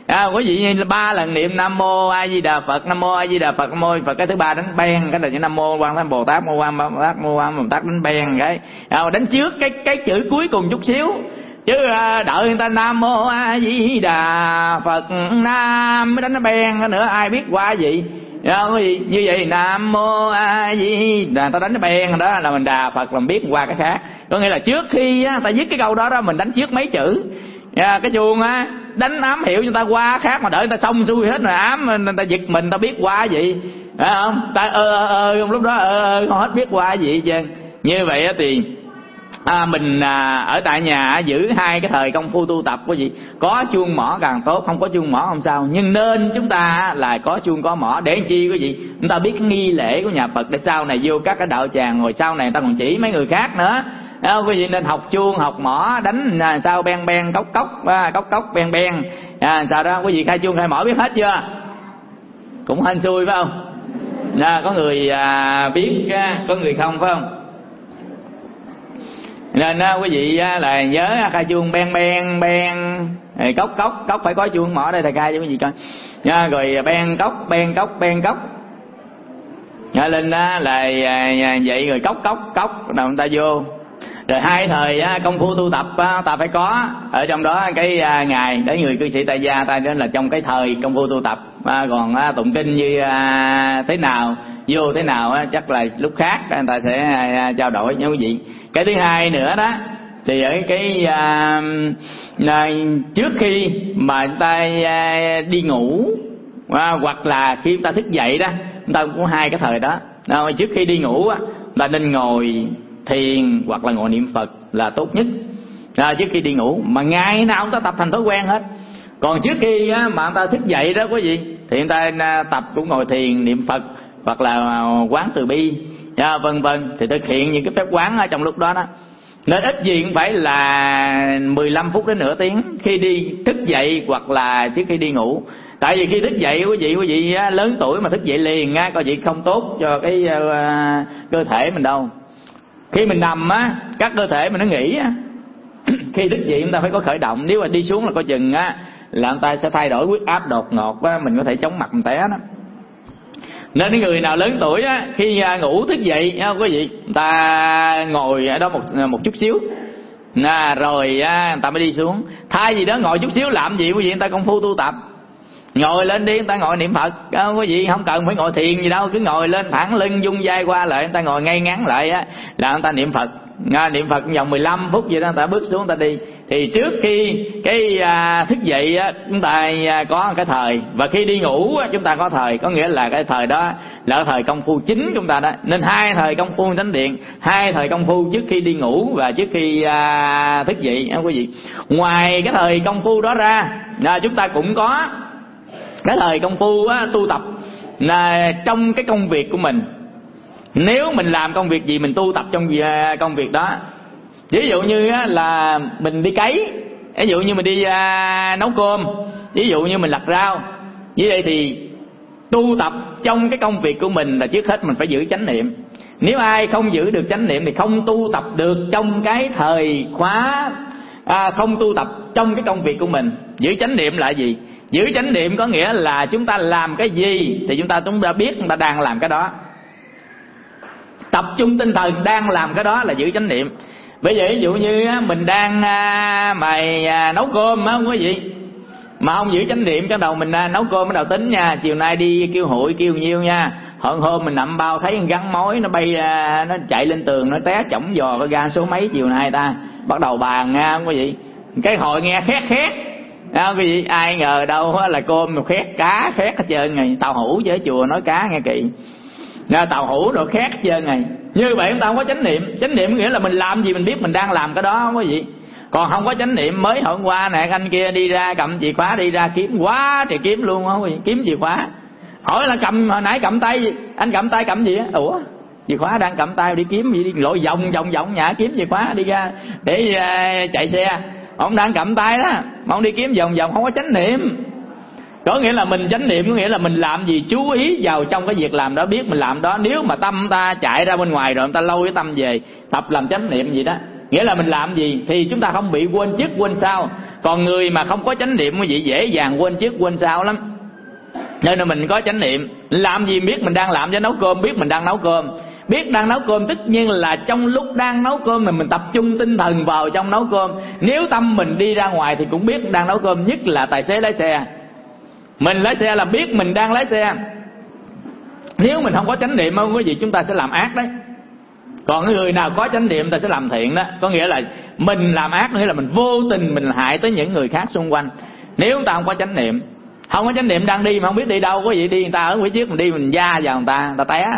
À, quý vị ba lần niệm Nam Mô A Di Đà Phật, Nam Mô A Di Đà Phật, Nam Mô Phật, cái thứ ba đánh beng, cái là những Nam Mô Quan Thế Bồ Tát, Mô Quan Bồ Tát, Mô Quan Bồ Tát đánh beng cái. À, đánh trước cái cái chữ cuối cùng chút xíu. Chứ đợi người ta Nam Mô A Di Đà Phật Nam mới đánh nó beng nữa, ai biết qua gì. Đó, như vậy Nam Mô A Di Đà, ta đánh nó beng đó là mình Đà Phật, làm biết qua cái khác. Có nghĩa là trước khi á, ta viết cái câu đó đó mình đánh trước mấy chữ. À, cái chuông á đánh ám hiệu cho ta qua khác, mà đợi người ta xong xuôi hết rồi ám người ta giật mình, ta biết qua gì, phải không? Ta ơ ơ ơ lúc đó ơ ơ không hết biết qua gì chứ. Như vậy thì à, mình à, ở tại nhà giữ hai cái thời công phu tu tập có gì, có chuông mỏ càng tốt, không có chuông mỏ không sao, nhưng nên chúng ta là có chuông có mỏ để làm chi, có gì chúng ta biết cái nghi lễ của nhà Phật để sau này vô các cái đạo tràng, rồi sau này ta còn chỉ mấy người khác nữa. Đó, quý vị nên học chuông, học mỏ, đánh à, sao ben ben cốc cốc, à, cốc cốc ben ben, à, sao đó quý vị khai chuông khai mỏ biết hết chưa? Cũng hên xui phải không? À, có người à, biết, à, có người không phải không? Nên à, quý vị à, là nhớ khai chuông ben ben ben, cốc cốc cốc phải có chuông mỏ đây thầy khai cho quý vị coi. À, rồi ben cốc ben cốc ben cốc. À, lên à, là à, vậy rồi cốc cốc cốc đầu người ta vô. Rồi hai thời á, công phu tu tập á, ta phải có ở trong đó cái à, ngày để người cư sĩ tại gia ta đến là trong cái thời công phu tu tập. À, còn à, tụng kinh như à, thế nào vô thế nào á, chắc là lúc khác người ta sẽ à, trao đổi với quý vị. Cái thứ hai nữa đó thì ở cái à, à, trước khi mà người ta à, đi ngủ à, hoặc là khi ta thức dậy đó, người ta cũng có hai cái thời đó. À, trước khi đi ngủ á, ta nên ngồi thiền hoặc là ngồi niệm Phật là tốt nhất à, trước khi đi ngủ, mà ngày nào cũng ta tập thành thói quen hết. Còn trước khi á, mà người ta thức dậy đó quý vị thì người ta tập cũng ngồi thiền niệm Phật hoặc là quán từ bi à, vân vân, thì thực hiện những cái phép quán ở trong lúc đó đó. Nên ít gì cũng phải là mười lăm phút đến nửa tiếng khi đi thức dậy hoặc là trước khi đi ngủ. Tại vì khi thức dậy quý vị quý vị lớn tuổi mà thức dậy liền á, coi vậy không tốt cho cái uh, cơ thể mình đâu. Khi mình nằm á, các cơ thể mình nó nghỉ á. Khi thức dậy chúng ta phải có khởi động, nếu mà đi xuống là coi chừng á là người ta sẽ thay đổi huyết áp đột ngột á, mình có thể chóng mặt mình té đó. Nên cái người nào lớn tuổi á, khi ngủ thức dậy á quý vị, người ta ngồi ở đó một một chút xíu. À, rồi á, người ta mới đi xuống. Thay vì đó ngồi chút xíu làm gì quý vị, người ta công phu tu tập. Ngồi lên đi, người ta ngồi niệm Phật à, quý vị không cần phải ngồi thiền gì đâu, cứ ngồi lên thẳng lưng dung vai qua lại, người ta ngồi ngay ngắn lại á là người ta niệm Phật à, niệm Phật vòng mười lăm phút vậy đó, người ta bước xuống người ta đi. Thì trước khi cái à, thức dậy á, chúng ta à, có cái thời, và khi đi ngủ á, chúng ta có thời, có nghĩa là cái thời đó là thời công phu chính chúng ta đó. Nên hai thời công phu chánh điện, hai thời công phu trước khi đi ngủ và trước khi à, thức dậy á, quý vị. Ngoài cái thời công phu đó ra à, chúng ta cũng có cái thời công phu á, tu tập là trong cái công việc của mình. Nếu mình làm công việc gì mình tu tập trong công việc đó. Ví dụ như á, là mình đi cấy, ví dụ như mình đi à, nấu cơm, ví dụ như mình lặt rau. Như vậy thì tu tập trong cái công việc của mình là trước hết mình phải giữ chánh niệm. Nếu ai không giữ được chánh niệm thì không tu tập được trong cái thời khóa à, không tu tập trong cái công việc của mình. Giữ chánh niệm là gì? Giữ chánh niệm có nghĩa là chúng ta làm cái gì thì chúng ta chúng ta biết chúng ta đang làm cái đó. Tập trung tinh thần đang làm cái đó là giữ chánh niệm. Bây giờ ví dụ như mình đang mày nấu cơm á quý vị, mà không giữ chánh niệm, cái đầu mình nấu cơm bắt đầu tính nha, chiều nay đi kêu hội kêu nhiêu nha. Hôm hôm mình nằm bao thấy gắn mối nó bay nó chạy lên tường nó té chỏng giò cái ga số mấy chiều nay ta, bắt đầu bàn nha quý vị. Cái hội nghe khét khét đó, quý vị ai ngờ đâu là cơm một khét cá khét hết trơn này. Tàu hũ chứ chùa nói cá nghe kỵ, tàu hũ rồi khét hết trơn này. Như vậy chúng ta không có chánh niệm. Chánh niệm nghĩa là mình làm gì mình biết mình đang làm cái đó quý vị. Còn không có chánh niệm, mới hôm qua nè anh kia đi ra cầm chìa khóa đi ra kiếm quá trời kiếm luôn á quý vị, kiếm chìa khóa. Hỏi là cầm hồi nãy cầm tay, anh cầm tay cầm gì á? Ủa chìa khóa đang cầm tay đi kiếm gì, đi lội vòng vòng vòng nhà kiếm chìa khóa đi ra để uh, chạy xe. Ông đang cầm tay đó mà ông đi kiếm vòng vòng, không có chánh niệm. Có nghĩa là mình chánh niệm có nghĩa là mình làm gì chú ý vào trong cái việc làm đó, biết mình làm đó. Nếu mà tâm ta chạy ra bên ngoài rồi người ta lôi cái tâm về tập làm chánh niệm gì đó, nghĩa là mình làm gì thì chúng ta không bị quên trước quên sau Còn người mà không có chánh niệm quý vị dễ dàng quên trước quên sau lắm. Nên là mình có chánh niệm, làm gì biết mình đang làm, cho nấu cơm biết mình đang nấu cơm. Biết đang nấu cơm tất nhiên là trong lúc đang nấu cơm mình mình tập trung tinh thần vào trong nấu cơm. Nếu tâm mình đi ra ngoài thì cũng biết đang nấu cơm. Nhất là tài xế lái xe, mình lái xe là biết mình đang lái xe. Nếu mình không có chánh niệm không có gì, chúng ta sẽ làm ác đấy. Còn người nào có chánh niệm ta sẽ làm thiện đó. Có nghĩa là mình làm ác nghĩa là mình vô tình mình hại tới những người khác xung quanh. Nếu chúng ta không có chánh niệm, không có chánh niệm đang đi mà không biết đi đâu, có gì đi người ta ở phía trước mình đi mình va vào người ta, người ta té.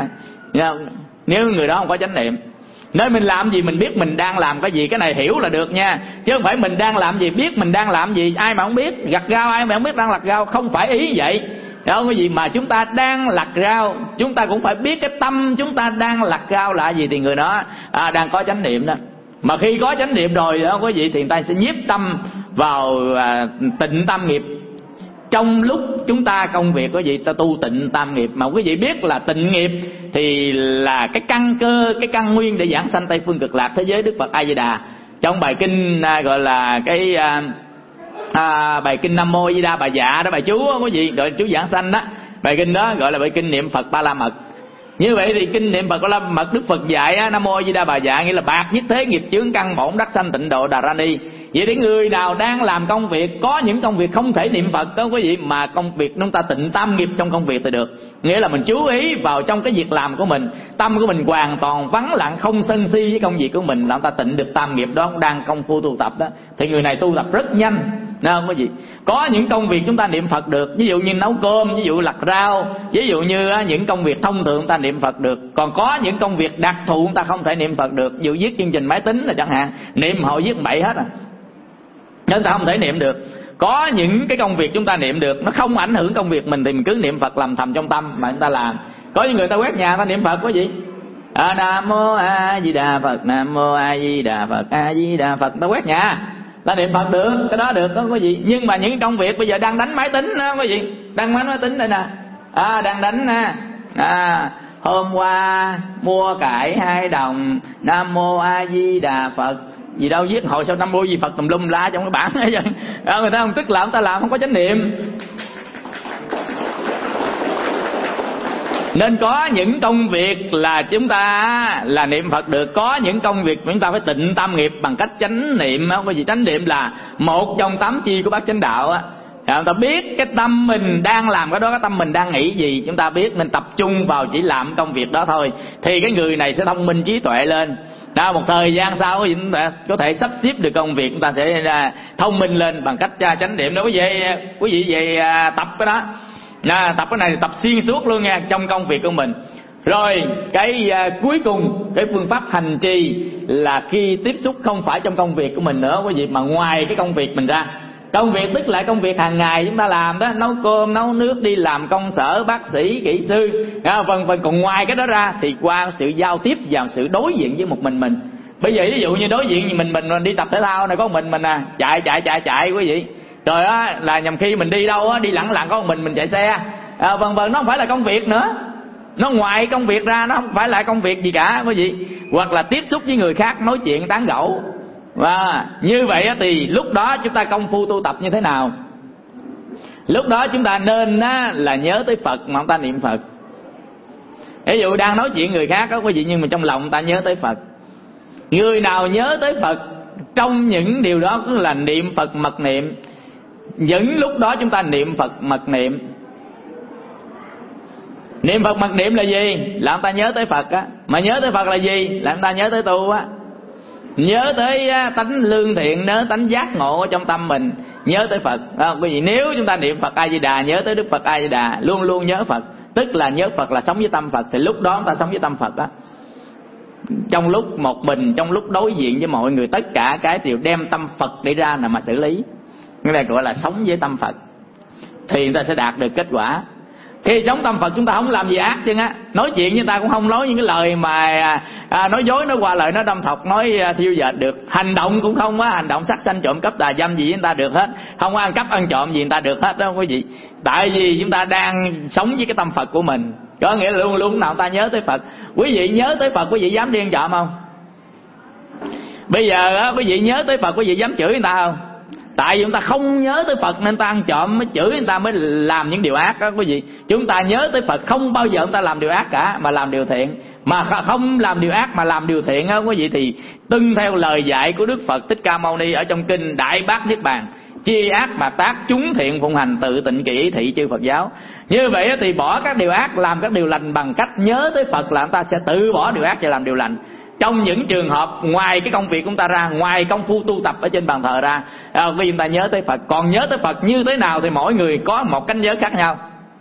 Nếu người đó không có chánh niệm, nên mình làm gì mình biết mình đang làm cái gì, cái này hiểu là được nha. Chứ không phải mình đang làm gì biết mình đang làm gì. Ai mà không biết gặt rau, ai mà không biết đang lặt rau, không phải ý vậy. Đó cái gì mà chúng ta đang lặt rau, chúng ta cũng phải biết cái tâm chúng ta đang lặt rau là gì, thì người đó à, đang có chánh niệm đó. Mà khi có chánh niệm rồi đó có gì thì người ta sẽ nhiếp tâm vào à, tịnh tam nghiệp. Trong lúc chúng ta công việc có gì ta tu tịnh tam nghiệp, mà quý vị biết là tịnh nghiệp thì là cái căn cơ, cái căn nguyên để giảng sanh Tây phương cực lạc thế giới Đức Phật A Di Đà. Trong bài kinh à, gọi là cái à, à, bài kinh Nam Mô A Di Đà Bà Dạ đó, bài chú đó, có gì gọi chú giảng sanh đó, bài kinh đó gọi là bài kinh niệm Phật Ba La Mật. Như vậy thì kinh niệm Phật Ba La Mật Đức Phật dạy á, Nam Mô A Di Đà Bà Dạ nghĩa là bạc nhất thế nghiệp chướng căn bổn đắc sanh tịnh độ Đà Ra Ni. Vậy thì người nào đang làm công việc, có những công việc không thể niệm Phật đó quý vị, mà công việc chúng ta tịnh tam nghiệp trong công việc thì được. Nghĩa là mình chú ý vào trong cái việc làm của mình, tâm của mình hoàn toàn vắng lặng, không sân si với công việc của mình, là chúng ta tịnh được tam nghiệp đó, đang công phu tu tập đó, thì người này tu tập rất nhanh. Đúng không quý vị? Có những công việc chúng ta niệm Phật được, ví dụ như nấu cơm, ví dụ lặt rau, ví dụ như những công việc thông thường chúng ta niệm Phật được. Còn có những công việc đặc thù chúng ta không thể niệm Phật được, ví dụ viết chương trình máy tính là chẳng hạn, niệm hội viết bậy hết à, nên ta không thể niệm được. Có những cái công việc chúng ta niệm được, nó không ảnh hưởng công việc mình thì mình cứ niệm Phật làm thầm trong tâm mà chúng ta làm. Có những người ta quét nhà ta niệm Phật có gì à, Nam Mô A Di Đà Phật, Nam Mô A Di Đà Phật, A Di Đà Phật, ta quét nhà ta niệm Phật được, cái đó được, đó có gì. Nhưng mà những công việc bây giờ đang đánh máy tính đó có gì, đang đánh máy tính đây nè, à, đang đánh nè, à, hôm qua mua cải hai đồng, Nam Mô A Di Đà Phật, gì đâu viết hồi sau Nam Mô Di Phật tùm lum la trong cái bảng ấy. À, người ta không tức làm, ta làm không có chánh niệm. Nên có những công việc là chúng ta là niệm Phật được, có những công việc chúng ta phải tịnh tam nghiệp bằng cách chánh niệm. Không có gì, chánh niệm là một trong tám chi của bát chánh đạo á. Chúng ta biết cái tâm mình đang làm cái đó, cái tâm mình đang nghĩ gì, chúng ta biết nên tập trung vào chỉ làm công việc đó thôi, thì cái người này sẽ thông minh trí tuệ lên. Đó, một thời gian sau chúng ta có thể sắp xếp được công việc, chúng ta sẽ thông minh lên bằng cách chánh niệm đó. Quý vị quý vị về tập cái đó, à, tập cái này tập xuyên suốt luôn nha trong công việc của mình. Rồi cái uh, cuối cùng cái phương pháp hành trì là khi tiếp xúc không phải trong công việc của mình nữa quý vị, mà ngoài cái công việc mình ra. Công việc tức là công việc hàng ngày chúng ta làm đó, nấu cơm, nấu nước, đi làm công sở, bác sĩ, kỹ sư, à, vân vân. Còn ngoài cái đó ra thì qua sự giao tiếp và sự đối diện với một mình mình. Bây giờ ví dụ như đối diện với mình mình đi tập thể thao này có một mình mình à, chạy chạy chạy chạy quý vị. Rồi á là nhầm khi mình đi đâu á, đi lẳng lặng có một mình mình chạy xe, à, vân vân. Nó không phải là công việc nữa, nó ngoài công việc ra, nó không phải là công việc gì cả quý vị. Hoặc là tiếp xúc với người khác, nói chuyện tán gẫu. Và như vậy thì lúc đó chúng ta công phu tu tập như thế nào? Lúc đó chúng ta nên á, là nhớ tới Phật mà chúng ta niệm Phật. Ví dụ đang nói chuyện người khác đó quý vị, nhưng mà trong lòng ta nhớ tới Phật. Người nào nhớ tới Phật trong những điều đó cũng là niệm Phật mật niệm. Những lúc đó chúng ta niệm Phật mật niệm. Niệm Phật mật niệm là gì? Là chúng ta nhớ tới Phật á. Mà nhớ tới Phật là gì? Là chúng ta nhớ tới tu á. Nhớ tới tánh lương thiện, nhớ tánh giác ngộ ở trong tâm mình, nhớ tới Phật. À, quý vị, nếu chúng ta niệm Phật A Di Đà, nhớ tới Đức Phật A Di Đà, luôn luôn nhớ Phật, tức là nhớ Phật là sống với tâm Phật, thì lúc đó chúng ta sống với tâm Phật đó. Trong lúc một mình, trong lúc đối diện với mọi người, tất cả cái đều đem tâm Phật để ra là mà xử lý. Cái này gọi là sống với tâm Phật, thì chúng ta sẽ đạt được kết quả. Khi sống tâm Phật chúng ta không làm gì ác chứ á, nói chuyện với người ta cũng không nói những cái lời mà à, nói dối, nói qua lời, nói đâm thọc, nói à, thiêu dệt được. Hành động cũng không á, hành động sát sanh trộm cắp tà dâm gì với người ta được hết, không có ăn cắp ăn trộm gì người ta được hết đó quý vị. Tại vì chúng ta đang sống với cái tâm Phật của mình, có nghĩa là luôn luôn nào ta nhớ tới Phật. Quý vị nhớ tới Phật, quý vị dám đi ăn trộm không? Bây giờ á, quý vị nhớ tới Phật, quý vị dám chửi người ta không? Tại vì chúng ta không nhớ tới Phật nên ta ăn trộm, mới chửi người ta, mới làm những điều ác đó quý vị. Chúng ta nhớ tới Phật, không bao giờ chúng ta làm điều ác cả, mà làm điều thiện. Mà không làm điều ác mà làm điều thiện đó quý vị, thì tuân theo lời dạy của Đức Phật Thích Ca Mâu Ni ở trong kinh Đại Bát Niết Bàn: chi ác mà tác, chúng thiện phụng hành, tự tịnh kỳ ý thị chư Phật giáo. Như vậy thì bỏ các điều ác, làm các điều lành bằng cách nhớ tới Phật, là chúng ta sẽ tự bỏ điều ác và làm điều lành. Trong những trường hợp ngoài cái công việc của chúng ta ra, ngoài công phu tu tập ở trên bàn thờ ra, khi chúng ta nhớ tới Phật. Còn nhớ tới Phật như thế nào thì mỗi người có một cách nhớ khác nhau.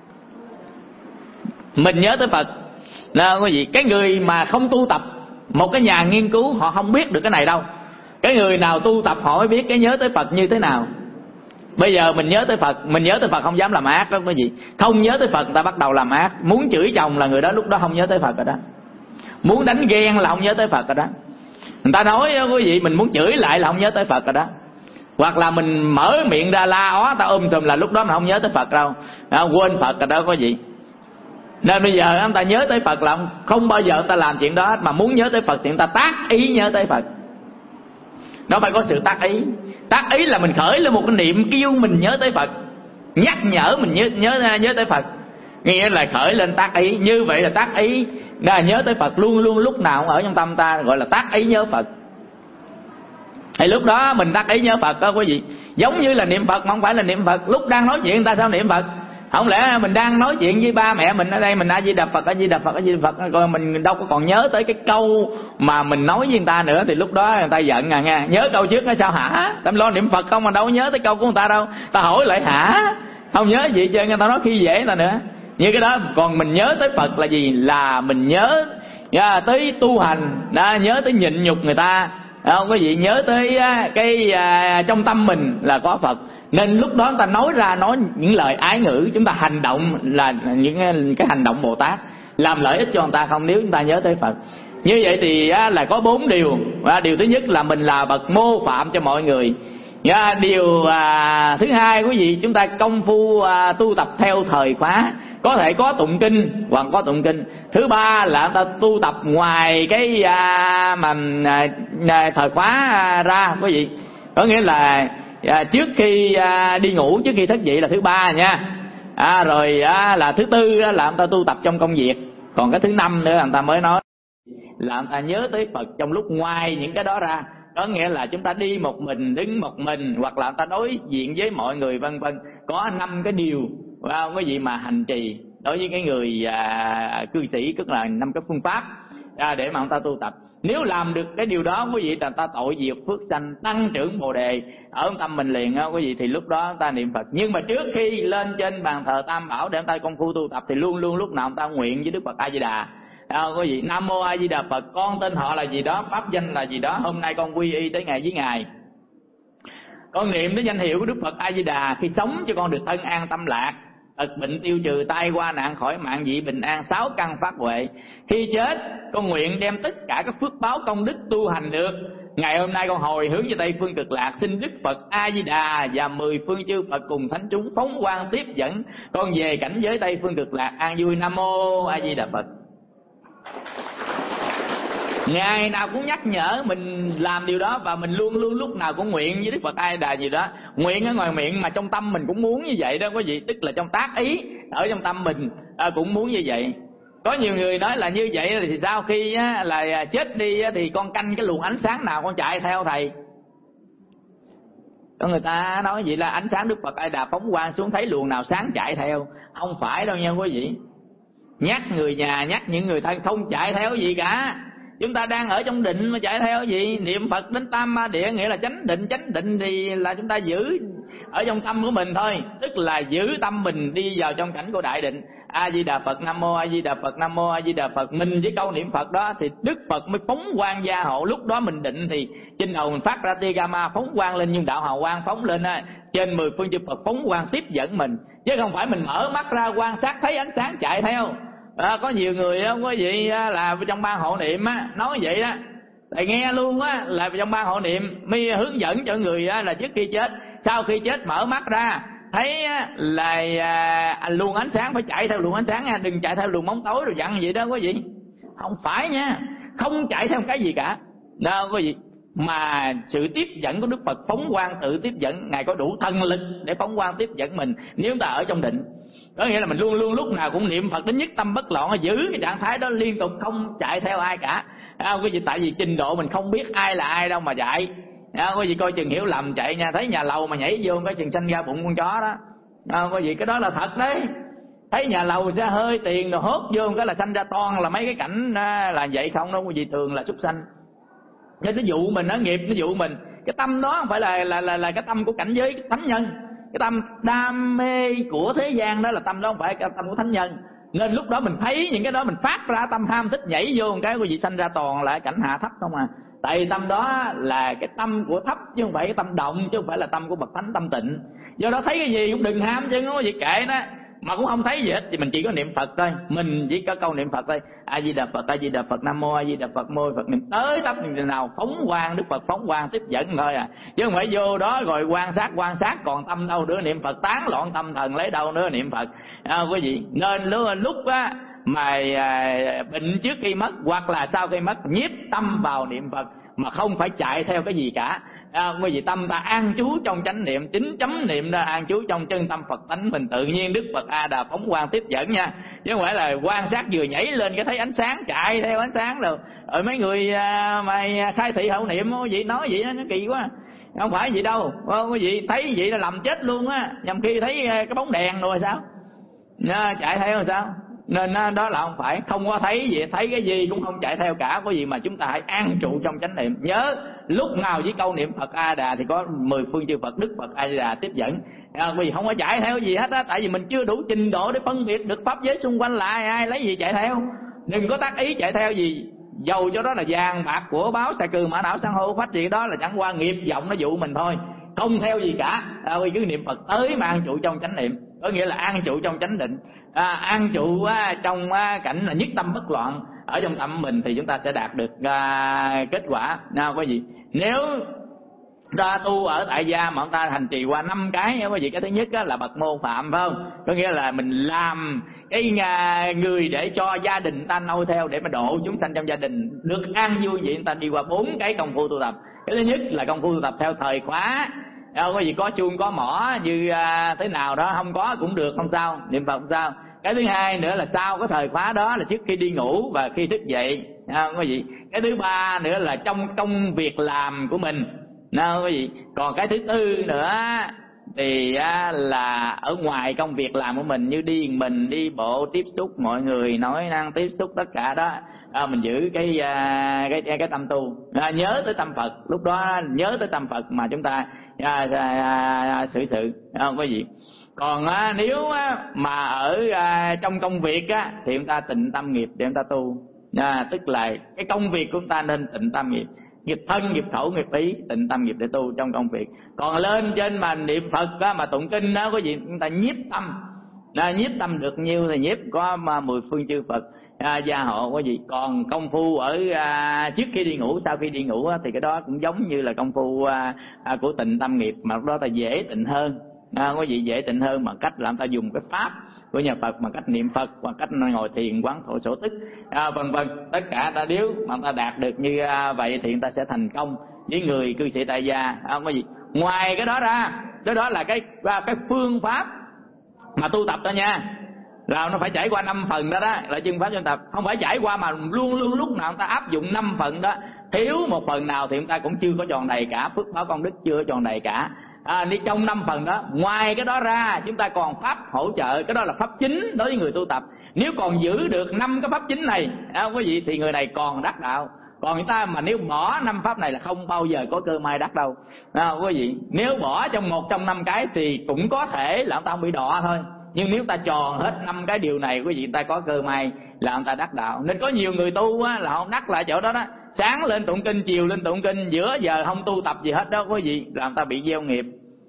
Mình nhớ tới Phật là cái gì? Cái người mà không tu tập, một cái nhà nghiên cứu, họ không biết được cái này đâu. Cái người nào tu tập họ mới biết cái nhớ tới Phật như thế nào. Bây giờ mình nhớ tới Phật, mình nhớ tới Phật không dám làm ác đó cái gì. Không nhớ tới Phật người ta bắt đầu làm ác. Muốn chửi chồng là người đó lúc đó không nhớ tới Phật rồi đó. Muốn đánh ghen là không nhớ tới Phật rồi đó. Người ta nói quý vị mình muốn chửi lại là không nhớ tới Phật rồi đó. Hoặc là mình mở miệng ra la ó ta ôm sùm là lúc đó mình không nhớ tới Phật đâu, à, quên Phật rồi đó quý vị. Nên bây giờ chúng ta nhớ tới Phật là không bao giờ ta làm chuyện đó. Mà muốn nhớ tới Phật thì người ta tác ý nhớ tới Phật. Nó phải có sự tác ý. Tác ý là mình khởi lên một cái niệm kêu mình nhớ tới Phật, nhắc nhở mình nhớ nhớ nhớ tới Phật, nghĩa là khởi lên tác ý. Như vậy là tác ý là nhớ tới Phật luôn luôn, lúc nào cũng ở trong tâm ta, gọi là tác ý nhớ Phật. Thì lúc đó mình tác ý nhớ Phật đó quý vị. Giống như là niệm Phật mà không phải là niệm Phật. Lúc đang nói chuyện người ta sao niệm Phật? Không lẽ mình đang nói chuyện với ba mẹ mình ở đây, mình A Di Đà Phật, A Di Đà Phật, A Di Đà Phật, rồi mình đâu có còn nhớ tới cái câu mà mình nói với người ta nữa, thì lúc đó người ta giận à nghe. Nhớ câu trước nói sao hả? Ta lo niệm Phật không mà đâu có nhớ tới câu của người ta đâu. Ta hỏi lại hả? Không nhớ gì chứ, người ta nói khi dễ người ta nữa. Như cái đó. Còn mình nhớ tới Phật là gì? Là mình nhớ yeah, tới tu hành, đã nhớ tới nhịn nhục người ta, không có gì, nhớ tới cái uh, trong tâm mình là có Phật. Nên lúc đó chúng ta nói ra nói những lời ái ngữ, chúng ta hành động là những cái hành động Bồ Tát, làm lợi ích cho người ta không, nếu chúng ta nhớ tới Phật. Như vậy thì là có bốn điều. Điều thứ nhất là mình là bậc mô phạm cho mọi người. Điều thứ hai quý vị, chúng ta công phu tu tập theo thời khóa, có thể có tụng kinh hoặc có tụng kinh. Thứ ba là chúng ta tu tập ngoài cái mà thời khóa ra quý vị, có nghĩa là À, trước khi à, đi ngủ, trước khi thức dậy là thứ ba nha. À, rồi à, là thứ tư à, là người ta tu tập trong công việc. Còn cái thứ năm nữa là người ta mới nói là người ta nhớ tới Phật trong lúc ngoài những cái đó ra. Có nghĩa là chúng ta đi một mình, đứng một mình, hoặc là người ta đối diện với mọi người vân vân. Có năm cái điều à, cái gì mà hành trì đối với cái người à, cư sĩ, tức là năm cái phương pháp à, để mà người ta tu tập. Nếu làm được cái điều đó quý vị, là ta tội diệt phước sanh, tăng trưởng bồ đề ở tâm mình liền á quý vị, thì lúc đó ta niệm Phật. Nhưng mà trước khi lên trên bàn thờ Tam Bảo để ta công phu tu tập thì luôn luôn lúc nào ta nguyện với Đức Phật A Di Đà. À, quý vị, Nam Mô A Di Đà Phật, con tên họ là gì đó, pháp danh là gì đó, hôm nay con quy y tới ngày với ngài. Con niệm tới danh hiệu của Đức Phật A Di Đà khi sống cho con được thân an tâm lạc, tật bệnh tiêu trừ, tai qua nạn khỏi, mạng dị bình an, sáu căn phát huệ. Khi chết con nguyện đem tất cả các phước báo công đức tu hành được, ngày hôm nay con hồi hướng về Tây Phương Cực Lạc, xin Đức Phật A Di Đà và mười phương chư Phật cùng thánh chúng phóng quang tiếp dẫn con về cảnh giới Tây Phương Cực Lạc an vui. Nam Mô A Di Đà Phật. Ngày nào cũng nhắc nhở mình làm điều đó, và mình luôn luôn lúc nào cũng nguyện với Đức Phật A Di Đà gì đó. Nguyện ở ngoài miệng mà trong tâm mình cũng muốn như vậy đó quý vị, tức là trong tác ý ở trong tâm mình à, cũng muốn như vậy. Có nhiều người nói là như vậy thì sau khi á, là chết đi á, thì con canh cái luồng ánh sáng nào con chạy theo thầy. Có người ta nói vậy là ánh sáng Đức Phật A Di Đà phóng quang xuống, thấy luồng nào sáng chạy theo. Không phải đâu nha quý vị. Nhắc người nhà, nhắc những người thân không chạy theo gì cả. Chúng ta đang ở trong định mà chạy theo gì? Niệm Phật đến Tam Ma Địa nghĩa là chánh định. Chánh định thì là chúng ta giữ ở trong tâm của mình thôi, tức là giữ tâm mình đi vào trong cảnh của đại định. A Di Đà Phật, Nam Mô A Di Đà Phật, Nam Mô A Di Đà Phật. Mình với câu niệm Phật đó thì Đức Phật mới phóng quang gia hộ. Lúc đó mình định thì trên đầu mình phát ra tia gamma phóng quang lên, nhưng đạo hào quang phóng lên á, trên mười phương chư Phật phóng quang tiếp dẫn mình, chứ không phải mình mở mắt ra quan sát thấy ánh sáng chạy theo. À, có nhiều người đó quý vị là trong ban hộ niệm á, nói vậy đó, thầy nghe luôn á, là trong ban hộ niệm mới hướng dẫn cho người á, là trước khi chết, sau khi chết mở mắt ra thấy á, là à, luồng ánh sáng phải chạy theo luồng ánh sáng nha, đừng chạy theo luồng bóng tối rồi dặn vậy đó quý vị. Không phải nha, không chạy theo cái gì cả đó quý vị. mà sự tiếp dẫn của Đức Phật phóng quang tự tiếp dẫn. Ngài có đủ thần lực để phóng quang tiếp dẫn mình nếu chúng ta ở trong định. Có nghĩa là mình luôn luôn lúc nào cũng niệm Phật đến nhất tâm bất loạn, giữ cái trạng thái đó liên tục, không chạy theo ai cả. À, quý vị, tại vì trình độ mình không biết ai là ai đâu mà chạy. À, quý vị coi chừng hiểu lầm chạy nha. Thấy nhà lầu mà nhảy vô cái chừng sanh ra bụng con chó đó. À, quý vị, cái đó là thật đấy. Thấy nhà lầu xe hơi tiền rồi hốt vô cái là sanh ra toan là mấy cái cảnh là vậy không đâu quý vị, thường là súc sanh. Nên nó dụ mình, nó nghiệp nó dụ mình. Cái tâm đó không phải là là là, là cái tâm của cảnh giới thánh nhân. Cái tâm đam mê của thế gian đó là tâm đó, không phải cái tâm của thánh nhân. Nên lúc đó mình thấy những cái đó mình phát ra tâm ham thích nhảy vô một cái quý vị sanh ra toàn lại cảnh hạ thấp không à. Tại vì tâm đó là cái tâm của thấp chứ không phải cái tâm động, chứ không phải là tâm của bậc thánh tâm tịnh. Do đó thấy cái gì cũng đừng ham chứ, không có gì kệ nó. Mà cũng không thấy gì hết thì mình chỉ có niệm Phật thôi. Mình chỉ có câu niệm Phật thôi. A Di Đà Phật, A Di Đà Phật, Nam Mô A Di Đà Phật, môi Phật niệm tới tấp nào phóng quang, Đức Phật phóng quang tiếp dẫn thôi à. Chứ không phải vô đó rồi quan sát quan sát còn tâm đâu nữa niệm Phật, tán loạn tâm thần lấy đâu nữa niệm Phật. À, quý vị, nên lúc, lúc á mà à, bệnh trước khi mất hoặc là sau khi mất, nhiếp tâm vào niệm Phật mà không phải chạy theo cái gì cả. À, bởi vì tâm ta an trú trong chánh niệm, chính chấm niệm ra an trú trong chân tâm Phật tánh mình, tự nhiên Đức Phật A Đà phóng quang tiếp dẫn nha. Chứ không phải là quan sát vừa nhảy lên cái thấy ánh sáng chạy theo ánh sáng rồi. Ở mấy người à, mà khai thị hậu niệm quý vị nói vậy đó, nó kỳ quá. Không phải vậy đâu, quý vị thấy vậy là làm chết luôn á. Nhằm khi thấy cái bóng đèn rồi sao à, chạy theo rồi sao. Nên đó là không phải, không có thấy gì, thấy cái gì cũng không chạy theo cả. Có gì mà chúng ta hãy an trụ trong chánh niệm. Nhớ lúc nào với câu niệm Phật A Đà thì có mười phương chư Phật, Đức Phật A Đà tiếp dẫn. À, vì không có chạy theo gì hết á, tại vì mình chưa đủ trình độ để phân biệt được pháp giới xung quanh là ai, ai lấy gì chạy theo. Đừng có tác ý chạy theo gì, dầu cho đó là vàng bạc của báo xà cừ mã não san hô phách gì đó, là chẳng qua nghiệp vọng nó dụ mình thôi, không theo gì cả. À, vì cứ niệm Phật tới mà an trụ trong chánh niệm, có nghĩa là an trụ trong chánh định. À, an trụ à, trong à, cảnh là nhất tâm bất loạn ở trong tâm mình thì chúng ta sẽ đạt được à, kết quả. Nào quý vị, nếu ta tu ở tại gia mà chúng ta hành trì qua năm cái quý vị, cái thứ nhất là bậc môn phạm, phải không? Có nghĩa là mình làm cái người để cho gia đình ta noi theo, để mà độ chúng sanh trong gia đình được an vui vậy, ta đi qua bốn cái công phu tu tập. Cái thứ nhất là công phu tu tập theo thời khóa. Đâu có gì có chuông có mỏ như à, thế nào đó, không có cũng được, không sao, niệm Phật không sao. Cái thứ hai nữa là sau cái thời khóa đó là trước khi đi ngủ và khi thức dậy, không có gì. Cái thứ ba nữa là trong công việc làm của mình, không có gì. Còn cái thứ tư nữa thì à, là ở ngoài công việc làm của mình, như đi mình đi bộ, tiếp xúc mọi người, nói năng tiếp xúc tất cả đó. À, mình giữ cái cái cái, cái tâm tu, à, nhớ tới tâm Phật, lúc đó nhớ tới tâm Phật mà chúng ta à, à, à, xử sự, không có gì. Còn à, nếu á, mà ở à, trong công việc á, thì chúng ta tịnh tâm nghiệp để chúng ta tu, à, tức là cái công việc của chúng ta nên tịnh tâm nghiệp, nghiệp thân, nghiệp khẩu, nghiệp ý, tịnh tâm nghiệp để tu trong công việc. Còn lên trên mà niệm Phật á, mà tụng kinh đó có gì, chúng ta nhiếp tâm, à, nhiếp tâm được nhiêu thì nhiếp, có mà mười phương chư Phật à, gia hộ có gì. Còn công phu ở à, trước khi đi ngủ, sau khi đi ngủ á, thì cái đó cũng giống như là công phu à, à, của tịnh tâm nghiệp, mà lúc đó ta dễ tịnh hơn, à, có gì dễ tịnh hơn bằng cách làm ta dùng cái pháp của nhà Phật, bằng cách niệm Phật, bằng cách ngồi thiền quán thọ sổ tức, à, vân vân. Tất cả ta nếu mà ta đạt được như à, vậy thì ta sẽ thành công với người cư sĩ tại gia, không có gì. Ngoài cái đó ra, cái đó là cái cái phương pháp mà tu tập đó nha, là nó phải trải qua năm phần đó đó là chân pháp chân tập. Không phải trải qua mà luôn luôn lúc nào chúng ta áp dụng năm phần đó, thiếu một phần nào thì chúng ta cũng chưa có tròn đầy cả, phước báo công đức chưa có tròn đầy cả. À, đi trong năm phần đó, ngoài cái đó ra chúng ta còn pháp hỗ trợ, cái đó là pháp chính đối với người tu tập. Nếu còn giữ được năm cái pháp chính này, à, quý vị, thì người này còn đắc đạo. Còn người ta mà nếu bỏ năm pháp này là không bao giờ có cơ may đắc đâu, à, quý vị. Nếu bỏ trong một trong năm cái thì cũng có thể là người ta không bị đọa thôi, nhưng nếu ta tròn hết năm cái điều này, quý vị, ta có cơ may là người ta đắc đạo. Nên có nhiều người tu á, là không đắc lại chỗ đó đó. Sáng lên tụng kinh, chiều lên tụng kinh, giữa giờ không tu tập gì hết đó quý vị, là người ta bị gieo nghiệp.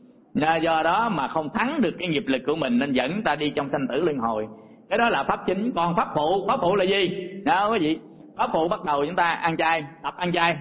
Do đó mà không thắng được cái nghiệp lực của mình, nên dẫn ta đi trong sanh tử luân hồi. Cái đó là pháp chính. Còn pháp phụ, pháp phụ là gì? Đó quý vị, pháp phụ bắt đầu chúng ta ăn chay, tập ăn chay,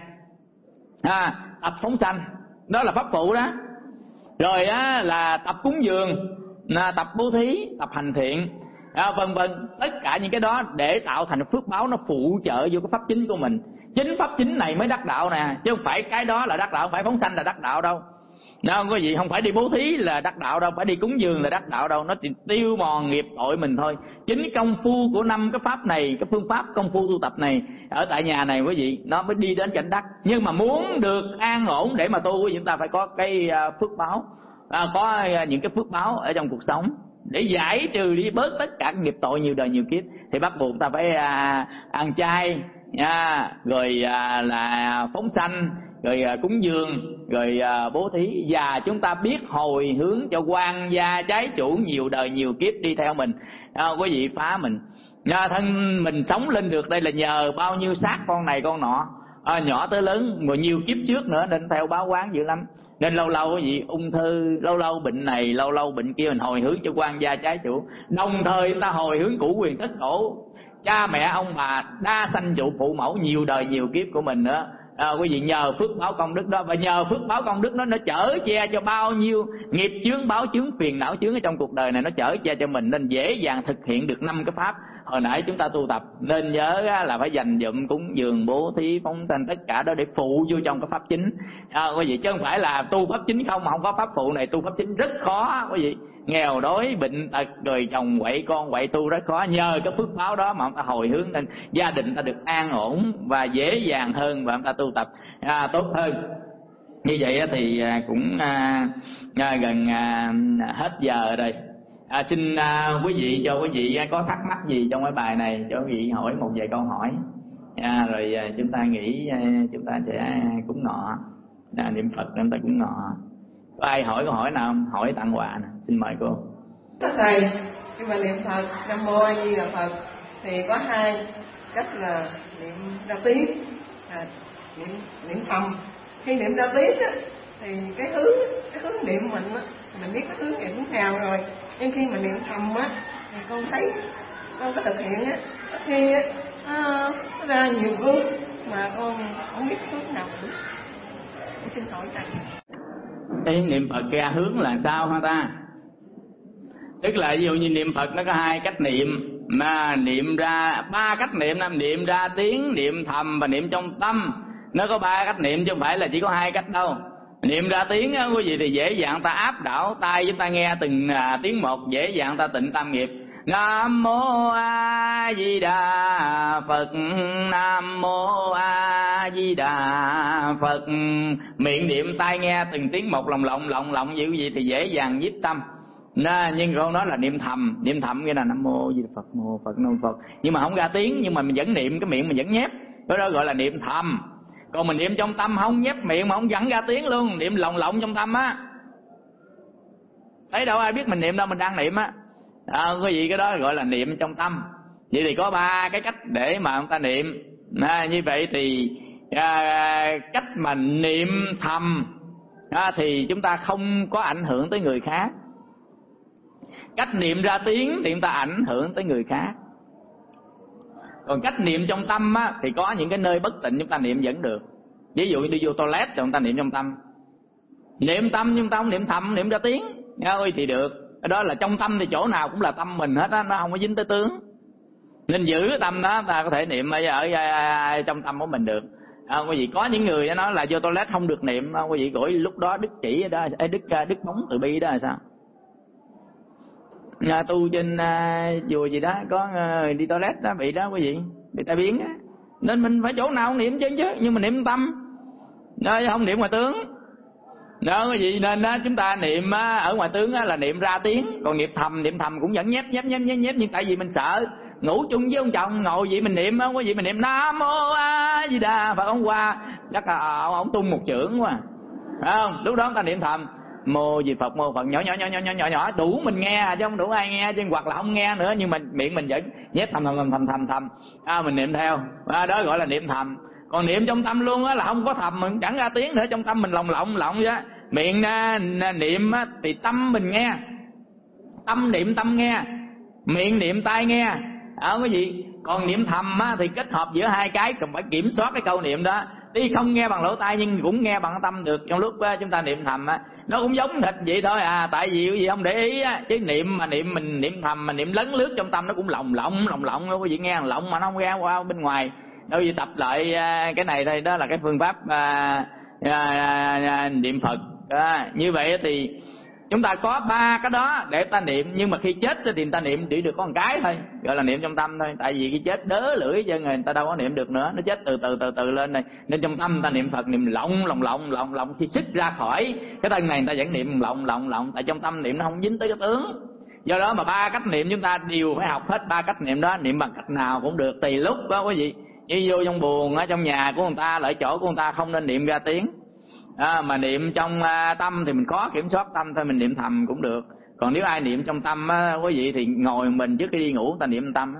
à, tập phóng sanh, đó là pháp phụ đó. Rồi á, là tập cúng dường, là tập bố thí, tập hành thiện, à, vân vân. Tất cả những cái đó để tạo thành phước báo, nó phụ trợ vô cái pháp chính của mình. Chính pháp chính này mới đắc đạo nè, chứ không phải cái đó là đắc đạo, không phải phóng sanh là đắc đạo đâu. Nó không có gì, không phải đi bố thí là đắc đạo đâu, phải đi cúng dường là đắc đạo đâu. Nó chỉ tiêu mòn nghiệp tội mình thôi. Chính công phu của năm cái pháp này, cái phương pháp công phu tu tập này ở tại nhà này quý vị, nó mới đi đến cảnh đắc. Nhưng mà muốn được an ổn để mà tu, chúng ta phải có cái phước báo, à, có những cái phước báo ở trong cuộc sống để giải trừ đi bớt tất cả nghiệp tội nhiều đời nhiều kiếp. Thì bắt buộc ta phải à, ăn chay nha, rồi à, là phóng sanh, rồi à, cúng dường, rồi à, bố thí, và chúng ta biết hồi hướng cho quan gia trái chủ nhiều đời nhiều kiếp đi theo mình, à, quý vị phá mình. À, thân mình sống lên được đây là nhờ bao nhiêu xác con này con nọ, à, nhỏ tới lớn, mà nhiều kiếp trước nữa, nên theo báo quán dữ lắm. Nên lâu lâu quý vị ung thư, lâu lâu bệnh này, lâu lâu bệnh kia, mình hồi hướng cho quan gia trái chủ, đồng thời ta hồi hướng cửu quyền thất tổ, cha mẹ ông bà đa sanh trụ phụ mẫu nhiều đời nhiều kiếp của mình nữa. À, quý vị nhờ phước báo công đức đó, và nhờ phước báo công đức đó, nó chở che cho bao nhiêu nghiệp chướng, báo chướng, phiền não chướng ở trong cuộc đời này, nó chở che cho mình, nên dễ dàng thực hiện được năm cái pháp hồi nãy chúng ta tu tập. Nên nhớ là phải dành dụm cúng dường, bố thí, phóng sanh, tất cả đó để phụ vô trong cái pháp chính, à, quý vị, chứ không phải là tu pháp chính không mà không có pháp phụ này. Tu pháp chính rất khó quý vị, nghèo đói bệnh tật rồi chồng quậy con quậy tu rất khó. Nhờ cái phước báo đó mà ta hồi hướng, nên gia đình ta được an ổn và dễ dàng hơn, và ta tu tập à, tốt hơn. Như vậy thì cũng à, à, gần à, hết giờ rồi. À, xin à, quý vị cho quý vị có thắc mắc gì trong cái bài này cho quý vị hỏi một vài câu hỏi, à, rồi à, chúng ta nghĩ à, chúng ta sẽ cúng ngọ, à, niệm Phật chúng ta cúng ngọ. Có ai hỏi câu hỏi nào không? Hỏi tặng quà nè, xin mời cô. Thầy, khi mà niệm Phật Nam Mô A Di Đà Phật thì có hai cách là niệm ra tiếng, à, niệm niệm thầm. Khi niệm ra tiếng á, thì cái hướng cái hướng niệm mình á, mình biết cái hướng niệm nào rồi, nhưng khi mà niệm thầm á thì con thấy con có thực hiện á, khi á nó, nó ra nhiều hướng mà con không biết hướng nào nữa. Xin hỏi thầy. Cái niệm Phật ra hướng là sao hả ta? Tức là ví dụ như niệm Phật nó có hai cách niệm, mà niệm ra ba cách niệm, niệm ra tiếng, niệm thầm và niệm trong tâm. Nó có ba cách niệm chứ không phải là chỉ có hai cách đâu. Niệm ra tiếng á quý vị thì dễ dàng ta áp đảo tai chúng ta nghe từng à, tiếng một, dễ dàng ta tịnh tâm nghiệp. Nam Mô A Di Đà Phật, Nam Mô A Di Đà Phật. Miệng niệm, tai nghe từng tiếng một, lòng lộng lộng lộng vậy quý vị thì dễ dàng nhiếp tâm. Nà, nhưng con nói là niệm thầm, niệm thầm nghĩa là Nam Mô Di Đà Phật, Mô Phật, Nam Phật, nhưng mà không ra tiếng, nhưng mà mình vẫn niệm, cái miệng mình vẫn nhép, đó, đó gọi là niệm thầm. Còn mình niệm trong tâm không nhép miệng mà không dẫn ra tiếng luôn, niệm lồng lộng trong tâm á, thấy đâu ai biết mình niệm đâu, mình đang niệm á. À, có gì cái đó gọi là niệm trong tâm. Vậy thì có ba cái cách để mà chúng ta niệm. À, như vậy thì à, cách mà niệm thầm à, thì chúng ta không có ảnh hưởng tới người khác. Cách niệm ra tiếng thì chúng ta ảnh hưởng tới người khác. Còn cách niệm trong tâm á, thì có những cái nơi bất tịnh chúng ta niệm vẫn được. Ví dụ như đi vô toilet thì chúng ta niệm trong tâm. Niệm tâm nhưng ta không niệm thầm, niệm ra tiếng ơi thì được. Đó là trong tâm thì chỗ nào cũng là tâm mình hết á, nó không có dính tới tướng. Nên giữ tâm đó, ta có thể niệm ở, ở, ở trong tâm của mình được. À, quý vị có những người nói là vô toilet không được niệm, quý vị gọi lúc đó đức chỉ ở đó, đức đức bóng từ bi đó là sao? À, tu trên à, chùa gì đó có à, đi toilet đó bị đó quý vị, bị tai biến á, nên mình phải chỗ nào cũng niệm chứ chứ, nhưng mà niệm tâm, đó, không niệm ngoài tướng. Đó quý vị, nên đó, chúng ta niệm á, ở ngoài tướng á, là niệm ra tiếng, còn niệm thầm, niệm thầm cũng vẫn nhép nhép nhép nhép nhép, nhưng tại vì mình sợ ngủ chung với ông chồng ngồi vậy mình niệm á, quý vị mình niệm Nam Mô A Di Đà Phật, hôm qua chắc là ông, ông tung một chưởng quá, phải không? Lúc đó ta niệm thầm Mô Di Phật, Mô Phật nhỏ nhỏ nhỏ nhỏ nhỏ nhỏ nhỏ đủ mình nghe chứ không đủ ai nghe, chứ hoặc là không nghe nữa, nhưng mà miệng mình vẫn nhét thầm thầm thầm thầm thầm à, mình niệm theo, à, đó gọi là niệm thầm. Còn niệm trong tâm luôn á là không có thầm, mình chẳng ra tiếng nữa, trong tâm mình lồng lộng lộng vậy. Miệng à, niệm á, thì tâm mình nghe, tâm niệm tâm nghe, miệng niệm tai nghe, ở cái gì. Còn niệm thầm á, thì kết hợp giữa hai cái, cần phải kiểm soát cái câu niệm đó. Đi không nghe bằng lỗ tai nhưng cũng nghe bằng tâm được trong lúc á, chúng ta niệm thầm á. Nó cũng giống thịt vậy thôi à, tại vì cái gì không để ý á, chứ niệm mà niệm mình niệm thầm mà niệm lấn lướt trong tâm nó cũng lồng lộng lồng lộng, quý vị nghe lộng mà nó không ra qua bên ngoài. đâu vì tập lại cái này thôi, đó là cái phương pháp à, à, à, niệm Phật. À, như vậy thì chúng ta có ba cái đó để ta niệm, nhưng mà khi chết thì ta niệm chỉ được có một cái thôi, gọi là niệm trong tâm thôi. Tại vì khi chết đớ lưỡi cho người ta đâu có niệm được nữa, nó chết từ từ từ từ lên này, nên trong tâm ta niệm Phật, niệm lộng lộng lộng lộng lộng. Khi xuất ra khỏi cái thân này người ta vẫn niệm lộng lộng lộng, tại trong tâm niệm nó không dính tới cái tướng. Do đó mà ba cách niệm chúng ta đều phải học hết ba cách niệm đó. Niệm bằng cách nào cũng được, tùy lúc đó quý vị. Như vô trong buồn ở trong nhà của người ta, lại chỗ của người ta không nên niệm ra tiếng. À, mà niệm trong uh, tâm thì mình khó kiểm soát tâm thôi, mình niệm thầm cũng được. Còn nếu ai niệm trong tâm á, quý vị thì ngồi mình trước khi đi ngủ ta niệm trong tâm á.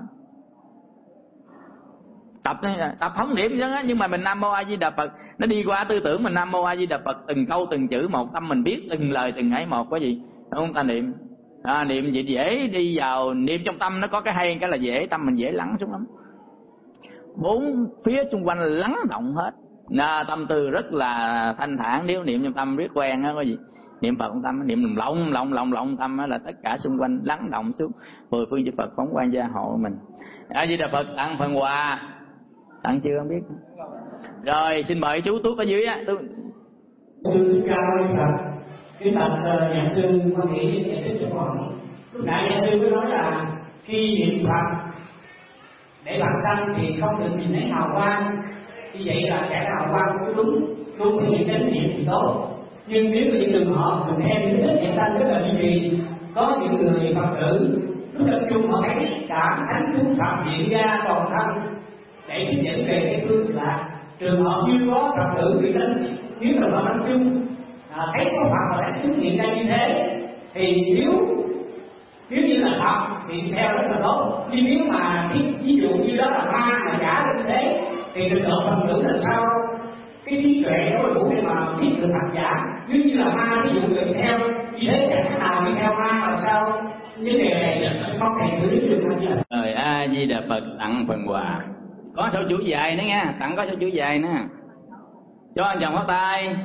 Tập tập không niệm chứ á, nhưng mà mình Nam Mô A Di Đà Phật, nó đi qua tư tưởng mình Nam Mô A Di Đà Phật, từng câu từng chữ một, tâm mình biết từng lời từng ấy một quý vị. Không ta niệm. À, niệm vậy dễ đi vào, niệm trong tâm nó có cái hay cái là dễ, tâm mình dễ lắng xuống lắm. Bốn phía xung quanh lắng động hết. À, tâm tư rất là thanh thản, nếu niệm trong tâm biết quen á, có gì niệm Phật trong tâm, niệm lộng lộng lộng lộng tâm á, là tất cả xung quanh lắng động xuống, mười phương chư Phật phóng quang gia hộ mình. A Di Đà Phật tặng phần quà, tặng chưa không biết. Rồi xin mời chú Tuốt ở dưới á. Tôi... Sư ca ơn Phật, cái tập nhà sư có nghĩ giải thích cho con. Lúc nãy nhà sư mới nói là khi niệm Phật để bằng sanh thì không được nhìn thấy hào quang. Như vậy là cái hào quang cũng đúng, đúng thì những chánh niệm thì tốt. Nhưng nếu mà những trường hợp mình theo những thích niệm sanh rất là duy trì, có những người Phật tử lúc tập trung họ thấy cả thánh chúng Phật hiện ra toàn thân để tiếp dẫn về cái phương lạc. Trường hợp như có Phật tử bị đến, nếu mà họ tập trung à, thấy có Phật và thánh chúng hiện ra như thế, thì nếu nếu như là Phật thì theo rất là tốt. Nhưng nếu mà ví dụ như đó là ma là giả như thế, thì được độ Phật tử làm sao cái trí tuệ nó đủ để mà biết được thật giả. Nếu như là ma, ví dụ người theo như thế chẳng nào đi theo ma làm sao vấn đề này không thể xử lý được như vậy. Rồi A Di Đà Phật tặng phần quà, có số chữ dài nữa nha, tặng có số chữ dài nữa, cho anh chồng có tay.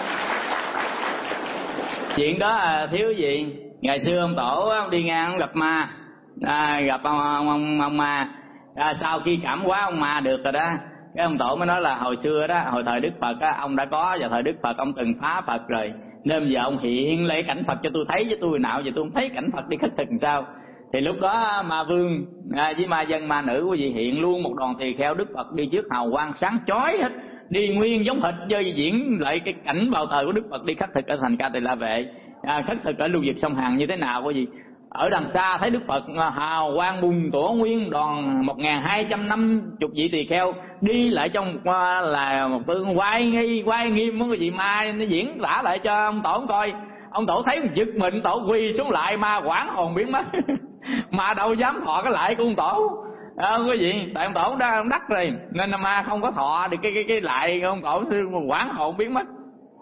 Chuyện đó là thiếu gì? Ngày xưa ông Tổ ông đi ngang ông gặp ma, à, gặp ông, ông, ông, ông ma, à, sau khi cảm hóa ông ma được rồi đó, cái ông Tổ mới nói là hồi xưa đó, hồi thời Đức Phật á, ông đã có, và thời Đức Phật ông từng phá Phật rồi, nên giờ ông hiện lấy cảnh Phật cho tôi thấy, với tôi nào giờ tôi không thấy cảnh Phật đi khất thực làm sao. Thì lúc đó ma vương à, với ma dân ma nữ quý vị hiện luôn một đoàn tỳ kheo Đức Phật đi trước hào quang sáng chói hết, đi nguyên giống hệt chơi diễn lại cái cảnh vào thời của Đức Phật đi khất thực ở thành Ca Tỳ La Vệ, à, khất thực ở lưu vực sông Hằng như thế nào quý vị. Ở đằng xa thấy Đức Phật hào quang bùng tổ nguyên đoàn một nghìn hai trăm năm mươi vị tỳ kheo đi lại trong là một tương quay nghi quay nghiêm cái gì ma nó diễn tả lại cho ông Tổ coi. Ông Tổ thấy giật mình, Tổ quỳ xuống lại, ma quảng hồn biến mất. Ma đâu dám thọ cái lại của ông Tổ, à, quý vị, tại ông Tổ đã đắc rồi nên ma không có thọ được cái cái cái lại của ông Tổ, quảng hồn biến mất.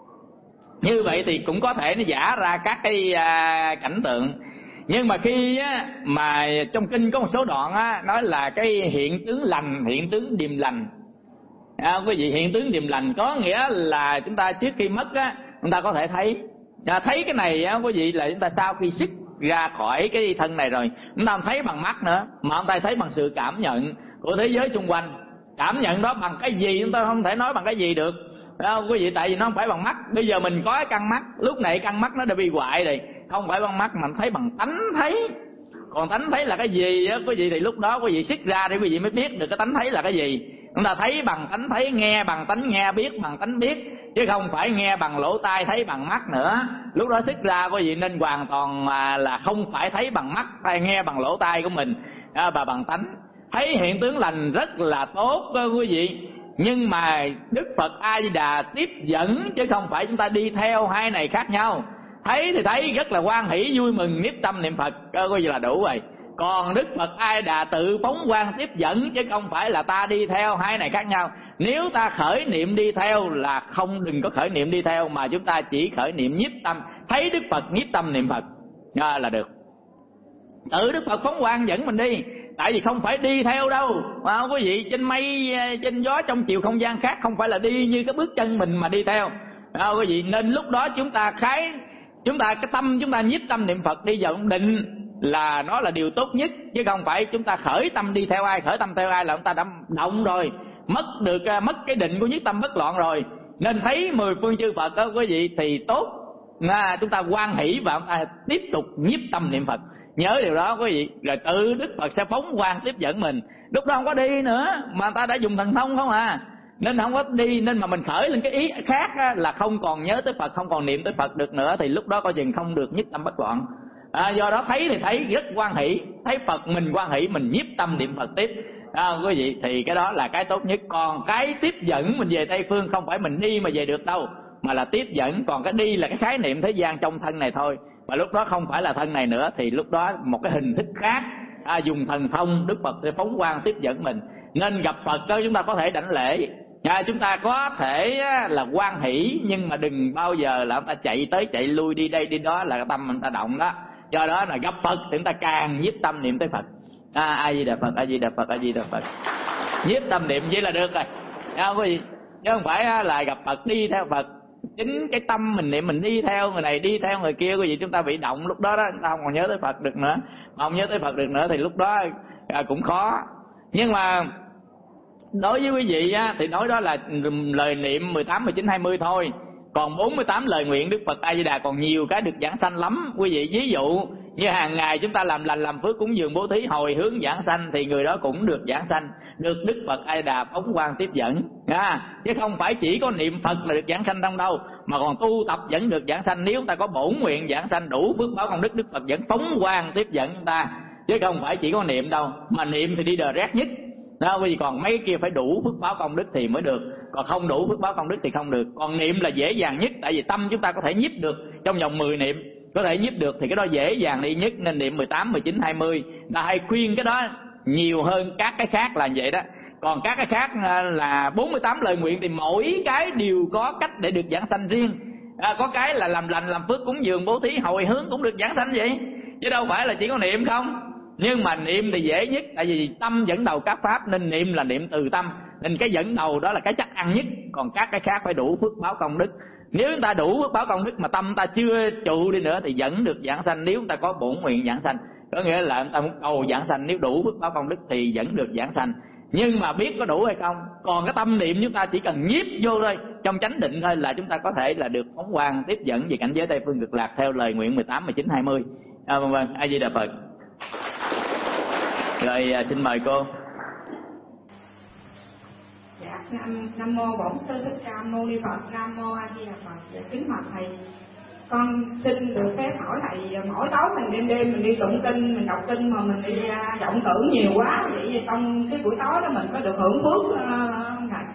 Như vậy thì cũng có thể nó giả ra các cái à, cảnh tượng. Nhưng mà khi á, mà trong kinh có một số đoạn á, nói là cái hiện tướng lành, hiện tướng điềm lành, à, quý vị, hiện tướng điềm lành có nghĩa là chúng ta trước khi mất á, chúng ta có thể thấy, à, thấy cái này á, quý vị, là chúng ta sau khi xuất ra khỏi cái thân này rồi, chúng ta không thấy bằng mắt nữa, mà chúng ta thấy bằng sự cảm nhận của thế giới xung quanh. Cảm nhận đó bằng cái gì chúng ta không thể nói bằng cái gì được, à, quý vị, tại vì nó không phải bằng mắt. Bây giờ mình có cái căn mắt, lúc này căn mắt nó đã bị hoại rồi, không phải bằng mắt mà thấy bằng tánh thấy. Còn tánh thấy là cái gì á quý vị, thì lúc đó quý vị xuất ra để quý vị mới biết được cái tánh thấy là cái gì. Chúng ta thấy bằng tánh thấy, nghe bằng tánh nghe, biết bằng tánh biết, chứ không phải nghe bằng lỗ tai, thấy bằng mắt nữa. Lúc đó xuất ra quý vị nên hoàn toàn là không phải thấy bằng mắt hay nghe bằng lỗ tai của mình, à, mà bằng tánh. Thấy hiện tướng lành rất là tốt đó quý vị, nhưng mà Đức Phật A Di Đà tiếp dẫn chứ không phải chúng ta đi theo, hai này khác nhau. Thấy thì thấy rất là hoan hỷ vui mừng, niết tâm niệm Phật coi như là đủ rồi. Còn Đức Phật A Di Đà tự phóng quang tiếp dẫn chứ không phải là ta đi theo, hai này khác nhau. Nếu ta khởi niệm đi theo là không, đừng có khởi niệm đi theo, mà chúng ta chỉ khởi niệm nhiếp tâm, thấy Đức Phật nhiếp tâm niệm Phật à, là được. Tự Đức Phật phóng quang dẫn mình đi, tại vì không phải đi theo đâu, à, quý vị, trên mây trên gió trong chiều không gian khác, không phải là đi như cái bước chân mình mà đi theo, à, quý vị. Nên lúc đó chúng ta khái, chúng ta cái tâm chúng ta nhiếp tâm niệm Phật đi vào định là nó là điều tốt nhất, chứ không phải chúng ta khởi tâm đi theo ai. Khởi tâm theo ai là chúng ta đã động rồi, mất được mất cái định của nhất tâm bất loạn rồi, nên thấy mười phương chư Phật đó quý vị thì tốt, à, chúng ta hoan hỷ và chúng ta tiếp tục nhiếp tâm niệm Phật. Nhớ điều đó quý vị, rồi tự Đức Phật sẽ phóng quang tiếp dẫn mình. Lúc đó không có đi nữa mà ta đã dùng thần thông không à, nên không có đi. Nên mà mình khởi lên cái ý khác á, là không còn nhớ tới Phật, không còn niệm tới Phật được nữa, thì lúc đó coi chừng không được nhất tâm bất loạn. À, do đó thấy thì thấy rất hoan hỷ, thấy Phật mình hoan hỷ, mình nhiếp tâm niệm Phật tiếp. À, quý vị, thì cái đó là cái tốt nhất. Còn cái tiếp dẫn mình về Tây Phương không phải mình đi mà về được đâu, mà là tiếp dẫn. Còn cái đi là cái khái niệm thế gian trong thân này thôi, và lúc đó không phải là thân này nữa, thì lúc đó một cái hình thức khác, à, dùng thần thông Đức Phật sẽ phóng quang tiếp dẫn mình. Nên gặp Phật đó chúng ta có thể đảnh lễ, à, chúng ta có thể là hoan hỷ, nhưng mà đừng bao giờ là chúng ta chạy tới chạy lui đi đây đi đó là cái tâm mình ta động đó. Do đó là gặp Phật thì chúng ta càng nhiếp tâm niệm tới Phật. À, A Di Đà Phật, A Di Đà Phật, A Di Đà Phật, nhiếp tâm niệm vậy là được rồi, không có gì. Chứ không phải là gặp Phật đi theo Phật. Chính cái tâm mình niệm mình đi theo người này, đi theo người kia, quý vị, chúng ta bị động. Lúc đó đó chúng ta không còn nhớ tới Phật được nữa. Mà không nhớ tới Phật được nữa thì lúc đó à, cũng khó. Nhưng mà đối với quý vị á, thì nói đó là lời niệm mười tám, mười chín, hai mươi thôi. Còn bốn mươi tám lời nguyện Đức Phật A Di Đà còn nhiều cái được giảng sanh lắm quý vị. Ví dụ như hàng ngày chúng ta làm lành làm phước cúng dường bố thí hồi hướng giảng sanh, thì người đó cũng được giảng sanh, được Đức Phật A Di Đà phóng quang tiếp dẫn, à, chứ không phải chỉ có niệm Phật là được giảng sanh không đâu, mà còn tu tập vẫn được giảng sanh. Nếu chúng ta có bổn nguyện giảng sanh đủ phước báo công đức, Đức Phật vẫn phóng quang tiếp dẫn chúng ta, chứ không phải chỉ có niệm đâu. Mà niệm thì đi direct nhất đó, vì còn mấy kia phải đủ phước báo công đức thì mới được, còn không đủ phước báo công đức thì không được. Còn niệm là dễ dàng nhất, tại vì tâm chúng ta có thể nhiếp được trong vòng mười niệm, có thể nhiếp được thì cái đó dễ dàng đi nhất. Nên niệm mười tám, mười chín, hai mươi ta hay khuyên cái đó nhiều hơn các cái khác là vậy đó. Còn các cái khác là bốn mươi tám lời nguyện thì mỗi cái đều có cách để được giảng sanh riêng, à, có cái là làm lành làm phước cúng dường bố thí hồi hướng cũng được giảng sanh vậy, chứ đâu phải là chỉ có niệm không. Nhưng mà niệm thì dễ nhất, tại vì tâm dẫn đầu các pháp, nên niệm là niệm từ tâm, nên cái dẫn đầu đó là cái chắc ăn nhất. Còn các cái khác phải đủ phước báo công đức. Nếu chúng ta đủ phước báo công đức mà tâm ta chưa trụ đi nữa thì vẫn được giảng sanh. Nếu chúng ta có bổn nguyện giảng sanh, có nghĩa là chúng ta muốn cầu giảng sanh, nếu đủ phước báo công đức thì vẫn được giảng sanh. Nhưng mà biết có đủ hay không, còn cái tâm niệm chúng ta chỉ cần nhiếp vô thôi, trong chánh định thôi, là chúng ta có thể là được phóng quang tiếp dẫn về cảnh giới Tây Phương Cực Lạc theo lời nguyện mười tám, mười chín, hai mươi. À, vâng vâng, A Di Đà Phật. Rồi xin mời cô. Dạ, nam, nam mô Bổn Sư Thích Ca Mâu Ni Phật. Nam mô A Di Đà Phật. Dạ, kính bạch thầy, con xin được phép hỏi thầy, mỗi tối mình đêm đêm mình đi tụng kinh, mình đọc kinh mà mình đi uh, vọng tưởng nhiều quá, vậy trong cái buổi tối đó mình có được hưởng phước uh, không thầy?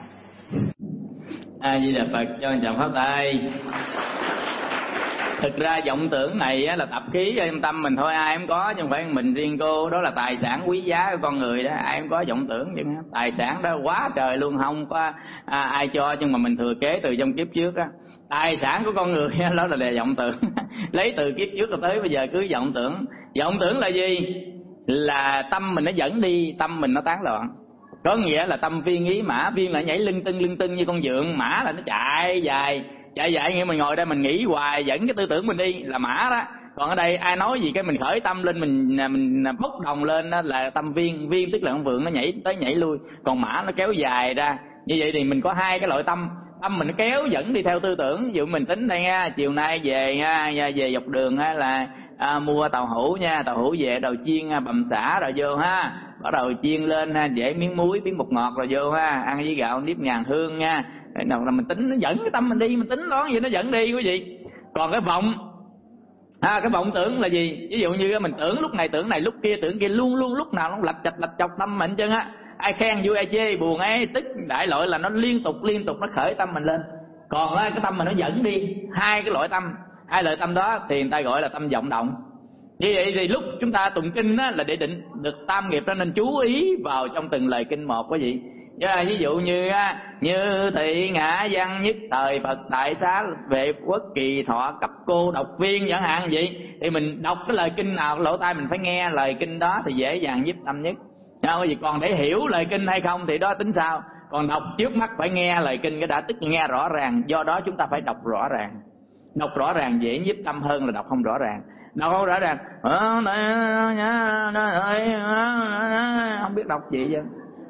A Di Đà Phật, cho chồng pháp tay. Thực ra vọng tưởng này á, là tập khí trong tâm mình thôi, ai cũng có, chứ không phải mình riêng cô. Đó là tài sản quý giá của con người đó, ai cũng có vọng tưởng chứ. Tài sản đó quá trời luôn, không có à, ai cho, nhưng mà mình thừa kế từ trong kiếp trước á. Tài sản của con người đó là đề vọng tưởng. Lấy từ kiếp trước rồi tới bây giờ cứ vọng tưởng. Vọng tưởng là gì? Là tâm mình nó dẫn đi, tâm mình nó tán loạn. Có nghĩa là tâm viên ý mã, viên lại nhảy lưng tưng lưng tưng như con dượng, mã là nó chạy dài. Chạy dài nghĩa mình ngồi đây mình nghĩ hoài, dẫn cái tư tưởng mình đi là mã đó. Còn ở đây ai nói gì cái mình khởi tâm lên, mình mình bốc đồng lên đó là tâm viên. Viên tức là con vượng nó nhảy tới nhảy lui, còn mã nó kéo dài ra. Như vậy thì mình có hai cái loại tâm. Tâm mình nó kéo dẫn đi theo tư tưởng. Ví dụ mình tính đây nha, chiều nay về nha, về dọc đường ha là à, mua tàu hũ nha, tàu hũ về đầu chiên bằm xả rồi vô ha, bắt đầu chiên lên ha, dễ miếng muối miếng bột ngọt rồi vô ha, ăn với gạo nếp ngàn hương nha. Đầu là mình tính, nó dẫn cái tâm mình đi, mình tính đoán gì nó dẫn đi quý vị. Còn cái vọng à, cái vọng tưởng là gì? Ví dụ như mình tưởng lúc này tưởng này, lúc kia tưởng kia, luôn luôn lúc nào nó lạch chạch lạch chọc tâm mình chứ á. Ai khen vui ai chê, buồn ai tức, đại loại là nó liên tục liên tục nó khởi tâm mình lên. Còn cái tâm mình nó dẫn đi, hai cái loại tâm, hai loại tâm đó thì người ta gọi là tâm vọng động. Như vậy thì lúc chúng ta tụng kinh á, là để định được tam nghiệp đó, nên chú ý vào trong từng lời kinh một quý vị. Yeah, ví dụ như như thị ngã văn nhất thời Phật đại xá vệ quốc kỳ thọ cấp cô độc viên chẳng hạn vậy, thì mình đọc cái lời kinh nào lỗ tai mình phải nghe lời kinh đó thì dễ dàng giúp tâm nhất. Đâu gì còn để hiểu lời kinh hay không thì đó tính sao. Còn đọc trước mắt phải nghe lời kinh cái đã, tức nghe rõ ràng. Do đó chúng ta phải đọc rõ ràng. Đọc rõ ràng dễ giúp tâm hơn là đọc không rõ ràng. Đọc không rõ ràng không biết đọc gì chứ.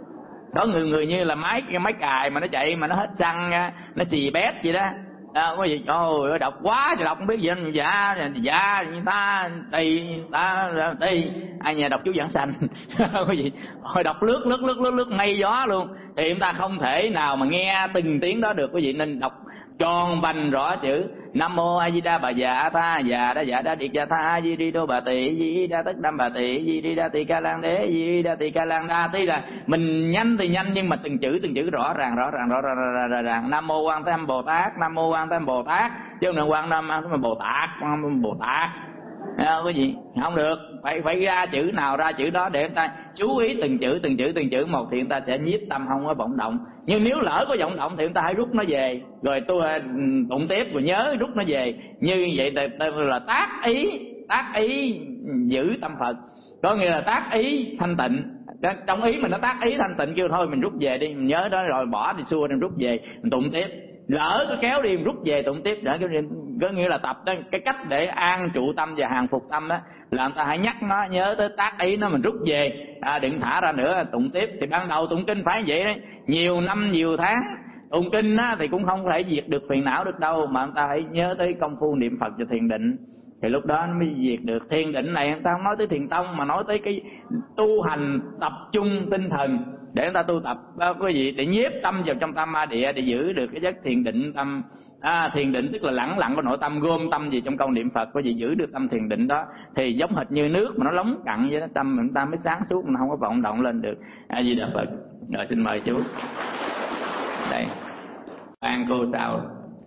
Có người người như là máy cái máy cài mà nó chạy mà nó hết xăng, nó xì bét vậy đó. À, có gì ôi đọc quá trời, đọc không biết gì anh dạ dạ người ta tì ta tì ai nhà đọc chú Giảng Sanh. Có gì hồi đọc lướt lướt lướt lướt lướt ngay gió luôn, thì chúng ta không thể nào mà nghe từng tiếng đó được quý vị, nên đọc tròn vành rõ chữ Nam Mô A Di Đà Bà Dạ Tha Dạ Đa Dạ Đa Điệt Dạ Tha A Di Đi Đô Bà Tỳ Di Đa Tức Đam Bà Tỳ Di Đi Đa Tỳ Ca Lan Đế Di Đa Tỳ Ca Lan Đa. Tí là mình nhanh thì nhanh nhưng mà từng chữ từng chữ rõ ràng rõ ràng rõ ràng rõ ràng, ràng. Nam Mô Quan Thế Âm Bồ Tát, Nam Mô Quan Thế Âm Bồ Tát, chứ không được Quan Nam Bồ Tát Bồ Tát. À, cái gì không được, phải phải ra chữ nào ra chữ đó để người ta chú ý từng chữ từng chữ từng chữ một, thì người ta sẽ nhiếp tâm không có vọng động. Nhưng nếu lỡ có vọng động thì người ta hãy rút nó về, rồi tôi tụng tiếp rồi nhớ rút nó về. Như vậy là tác ý, tác ý giữ tâm Phật, có nghĩa là tác ý thanh tịnh. Trong ý mình nó tác ý thanh tịnh, kêu thôi mình rút về đi, mình nhớ đó rồi bỏ đi xua, mình rút về mình tụng tiếp. Lỡ có kéo đi rút về tụng tiếp để có nghĩa là tập đó, cái cách để an trụ tâm và hàng phục tâm đó là người ta hãy nhắc nó nhớ tới tác ý nó, mình rút về, à, đừng thả ra nữa tụng tiếp. Thì ban đầu tụng kinh phải vậy đấy, nhiều năm nhiều tháng tụng kinh á, thì cũng không thể diệt được phiền não được đâu, mà người ta hãy nhớ tới công phu niệm Phật và thiền định, thì lúc đó nó mới diệt được. Thiền định này người ta không nói tới thiền tông mà nói tới cái tu hành tập trung tinh thần để người ta tu tập đó, quý vị, để nhiếp tâm vào trong tam ma địa để giữ được cái giấc thiền định tâm. À, thiền định tức là lẳng lặng của nội tâm, gom tâm gì trong câu niệm Phật, quý vị giữ được tâm thiền định đó thì giống hệt như nước mà nó lóng cặn vậy đó, tâm người ta mới sáng suốt, mình không có vọng động lên được. A Di Đà Phật. Rồi xin mời chú. Đây. An cô sao?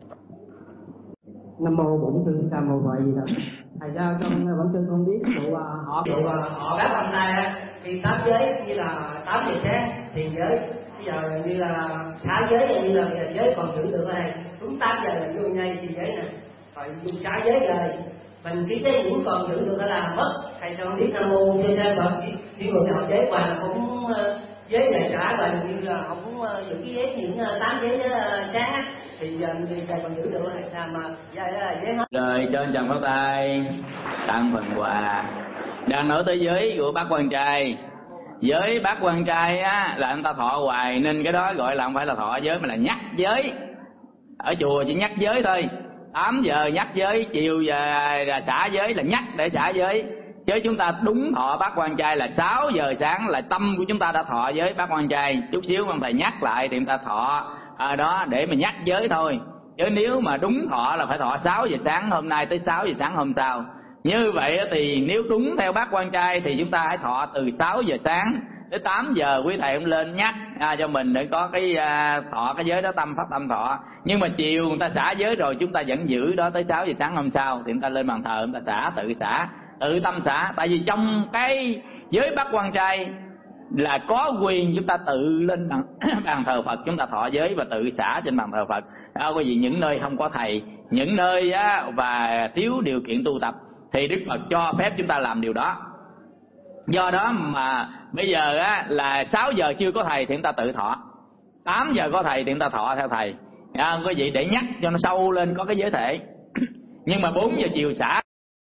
Nam mô Bổn Sư Sa Mô Phật gì đó. Thầy ra con vẫn chưa không biết tụ họ tụ họ bác hôm nay thì tám giới như là tám giờ sáng thì giới bây giờ như là xá giới như là giới còn giữ được ở đây đúng tám giờ là vô ngay thì giới nè, rồi vô xá giới rồi mình cái giới cũng còn giữ được ở là mất. Thầy cho con biết Nam mô Sư Sa Phật những người họ giới mà cũng giới này xả và như là không giữ cái giới những tám giới sáng thì giờ thầy còn giữ được thầy sao mà giới giới hết. Rồi cho anh chàng phát tay tặng phần quà. Đang nói tới giới của bác quan trai, giới bác quan trai á là anh ta thọ hoài, nên cái đó gọi là không phải là thọ giới mà là nhắc giới. Ở chùa chỉ nhắc giới thôi, tám giờ nhắc giới, chiều giờ là xả giới, là nhắc để xả giới. Chứ chúng ta đúng thọ bác quan trai là sáu giờ sáng là tâm của chúng ta đã thọ giới bác quan trai. Chút xíu ông thầy nhắc lại thì chúng ta thọ à, đó để mà nhắc giới thôi. Chứ nếu mà đúng thọ là phải thọ sáu giờ sáng hôm nay tới sáu giờ sáng hôm sau. Như vậy thì nếu đúng theo bác quan trai thì chúng ta hãy thọ từ sáu giờ sáng tới tám giờ, quý thầy cũng lên nhắc à, cho mình để có cái à, thọ cái giới đó, tâm phát tâm thọ. Nhưng mà chiều người ta xả giới rồi chúng ta vẫn giữ đó tới sáu giờ sáng hôm sau thì chúng ta lên bàn thờ chúng ta xả, tự xả, tự tâm xả. Tại vì trong cái giới bác quan trai là có quyền chúng ta tự lên bàn, bàn thờ Phật, chúng ta thọ giới và tự xả trên bàn thờ Phật. À, có gì những nơi không có thầy, những nơi á, và thiếu điều kiện tu tập thì Đức Phật cho phép chúng ta làm điều đó. Do đó mà bây giờ á, là sáu giờ chưa có thầy thì chúng ta tự thọ, tám giờ có thầy thì chúng ta thọ theo thầy. À, có gì để nhắc cho nó sâu lên có cái giới thể. Nhưng mà bốn giờ chiều xả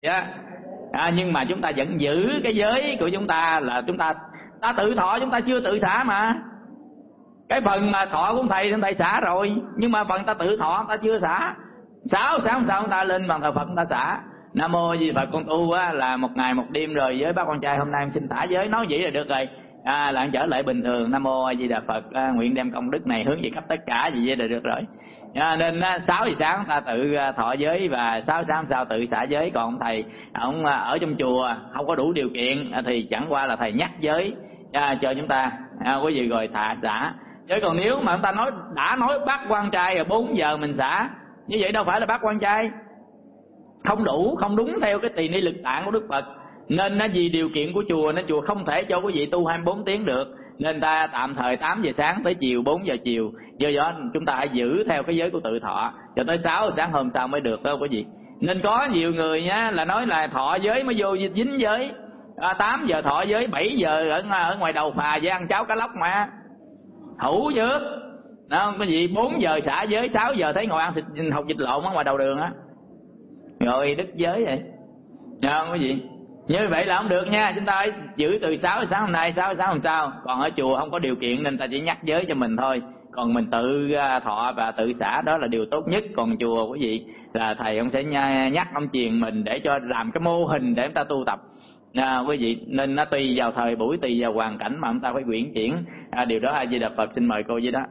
à, nhưng mà chúng ta vẫn giữ cái giới của chúng ta là chúng ta ta tự thọ, chúng ta chưa tự xả mà. Cái phần mà thọ của thầy thì thầy xả rồi, nhưng mà phần ta tự thọ ta chưa xả. Sáu sáng sao chúng ta lên bàn thờ Phật chúng ta xả. Nam mô Di Phật, con tu á, là một ngày một đêm rồi với bác con trai hôm nay em xin thả giới, nói vậy là được rồi. À, là trở lại bình thường. Nam mô A Di Đà Phật, à, nguyện đem công đức này hướng về khắp tất cả gì vậy là được rồi. À, nên á, sáu giờ sáng ta tự thọ giới và sáu sáng sau tự xả giới. Còn ông thầy ông ở trong chùa không có đủ điều kiện thì chẳng qua là thầy nhắc giới à, cho chúng ta à, quý vị rồi thả xả. Chứ còn nếu mà chúng ta nói đã nói bác quan trai rồi bốn giờ mình xả, như vậy đâu phải là bác quan trai, không đủ, không đúng theo cái tỳ ni lực tạng của Đức Phật. Nên nó vì điều kiện của chùa nên chùa không thể cho quý vị tu hai mươi bốn tiếng được, nên ta tạm thời tám giờ sáng tới chiều bốn giờ chiều. Do đó chúng ta hãy giữ theo cái giới của tự thọ cho tới sáu giờ sáng hôm sau mới được đâu quý vị. Nên có nhiều người nhá là nói là thọ giới mới vô dính giới, à, tám giờ thọ giới, bảy giờ ở, ở ngoài đầu phà với ăn cháo cá lóc mà hủ trước đó không có gì. Bốn giờ xả giới, sáu giờ thấy ngồi ăn thịt hột vịt lộn ở ngoài đầu đường á, rồi đứt giới vậy. Dạ không có gì. Như vậy là không được nha. Chúng ta phải giữ từ sáu sáng hôm nay, sáu sáng hôm sau. Còn ở chùa không có điều kiện nên ta chỉ nhắc giới cho mình thôi. Còn mình tự thọ và tự xả đó là điều tốt nhất. Còn chùa quý vị là thầy ông sẽ nhắc ông truyền mình để cho làm cái mô hình để chúng ta tu tập. À, quý vị nên nó tùy vào thời buổi, tùy vào hoàn cảnh mà chúng ta phải quyển chuyển. À, điều đó A Di Đà Phật. Xin mời cô với đó.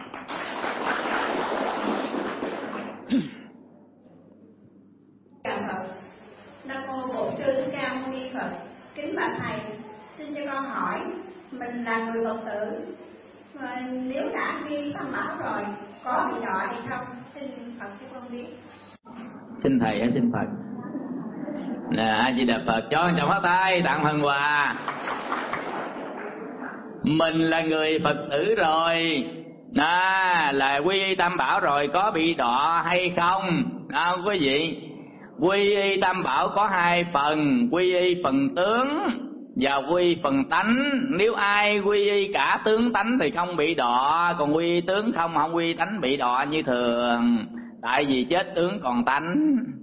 Nam mô Bổn Sư Thích Ca Mâu Ni Phật. Kính bạch thầy, xin cho con hỏi, mình là người Phật tử, mà nếu đã ghi tam bảo rồi có bị đọa hay không? Xin Phật cho con biết. Xin thầy hay xin Phật? Nè, A Di Đà Phật. Cho chồng phát tay tặng phần quà. Mình là người Phật tử rồi, à, là quy y tam bảo rồi, có bị đọa hay không? À, quý vị, quy y tam bảo có hai phần, quy y phần tướng và quy y phần tánh. Nếu ai quy y cả tướng tánh thì không bị đọa, còn quy y tướng không, không quy y tánh bị đọa như thường. Tại vì chết tướng còn tánh.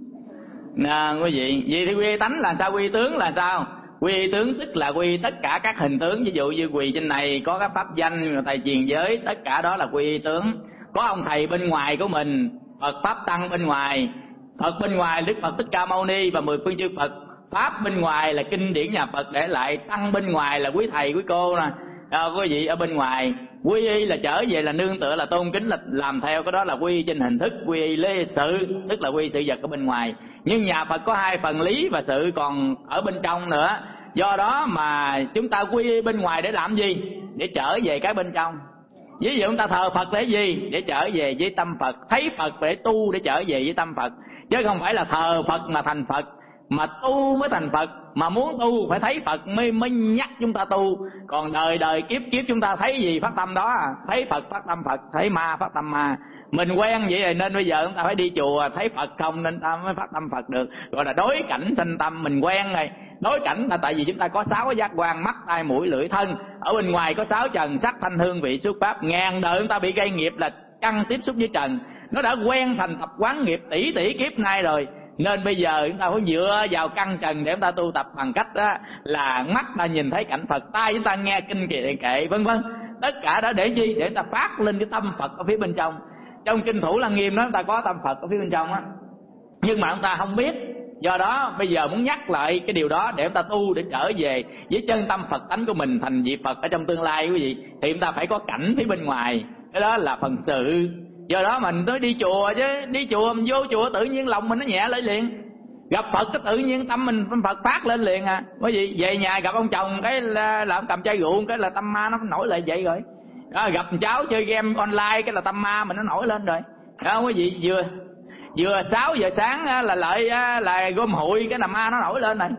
Nè quý vị, vậy thì quy y tánh là sao, quy y tướng là sao? Quy y tướng tức là quy y tất cả các hình tướng. Ví dụ như quỳ trên này có các pháp danh, thầy truyền giới, tất cả đó là quy y tướng. Có ông thầy bên ngoài của mình, Phật pháp tăng bên ngoài. Phật bên ngoài Đức Phật Thích Ca Mâu Ni và mười phương chư Phật. Pháp bên ngoài là kinh điển nhà Phật để lại. Tăng bên ngoài là quý thầy quý cô nè, à, quý vị ở bên ngoài. Quy y là trở về, là nương tựa, là tôn kính, là làm theo. Cái đó là quy y trên hình thức. Quy y lấy sự tức là quy y sự vật ở bên ngoài. Nhưng nhà Phật có hai phần, lý và sự còn ở bên trong nữa. Do đó mà chúng ta quy y bên ngoài để làm gì? Để trở về cái bên trong. Ví dụ chúng ta thờ Phật để gì? Để trở về với tâm Phật. Thấy Phật để tu, để trở về với tâm Phật. Chứ không phải là thờ Phật mà thành Phật, mà tu mới thành Phật. Mà muốn tu phải thấy Phật mới mới nhắc chúng ta tu. Còn đời đời kiếp kiếp chúng ta thấy gì phát tâm đó à? Thấy Phật phát tâm Phật, thấy ma phát tâm ma. Mình quen vậy rồi nên bây giờ chúng ta phải đi chùa thấy Phật không nên ta mới phát tâm Phật được. Gọi là đối cảnh sanh tâm. Mình quen rồi. Đối cảnh là tại vì chúng ta có sáu giác quan: mắt, tai, mũi, lưỡi, thân. Ở bên ngoài có sáu trần: sắc, thanh, hương, vị, xúc, pháp. Ngàn đời chúng ta bị gây nghiệp là căn tiếp xúc với trần. Nó đã quen thành tập quán nghiệp tỷ tỷ kiếp nay rồi. Nên bây giờ chúng ta phải dựa vào căn trần để chúng ta tu tập bằng cách đó là mắt ta nhìn thấy cảnh Phật, tai chúng ta nghe kinh kệ, kệ vân vân. Tất cả đó để gì? Để chúng ta phát lên cái tâm Phật ở phía bên trong. Trong kinh Thủ Lăng Nghiêm đó chúng ta có tâm Phật ở phía bên trong á, nhưng mà chúng ta không biết. Do đó bây giờ muốn nhắc lại cái điều đó để chúng ta tu, để trở về với chân tâm Phật tánh của mình, thành vị Phật ở trong tương lai quý vị, thì chúng ta phải có cảnh phía bên ngoài. Cái đó là phần sự. Do đó mình tới đi chùa chứ, đi chùa mình vô chùa tự nhiên lòng mình nó nhẹ lên liền. Gặp Phật cái tự nhiên tâm mình Phật phát lên liền à. Bởi vì về nhà gặp ông chồng cái là, là ông cầm chai rượu cái là tâm ma nó nổi lại vậy rồi. Đó, gặp cháu chơi game online cái là tâm ma mình nó nổi lên rồi. Đó quý vị, vừa vừa sáu giờ sáng là lợi là gom hụi cái là ma nó nổi lên này.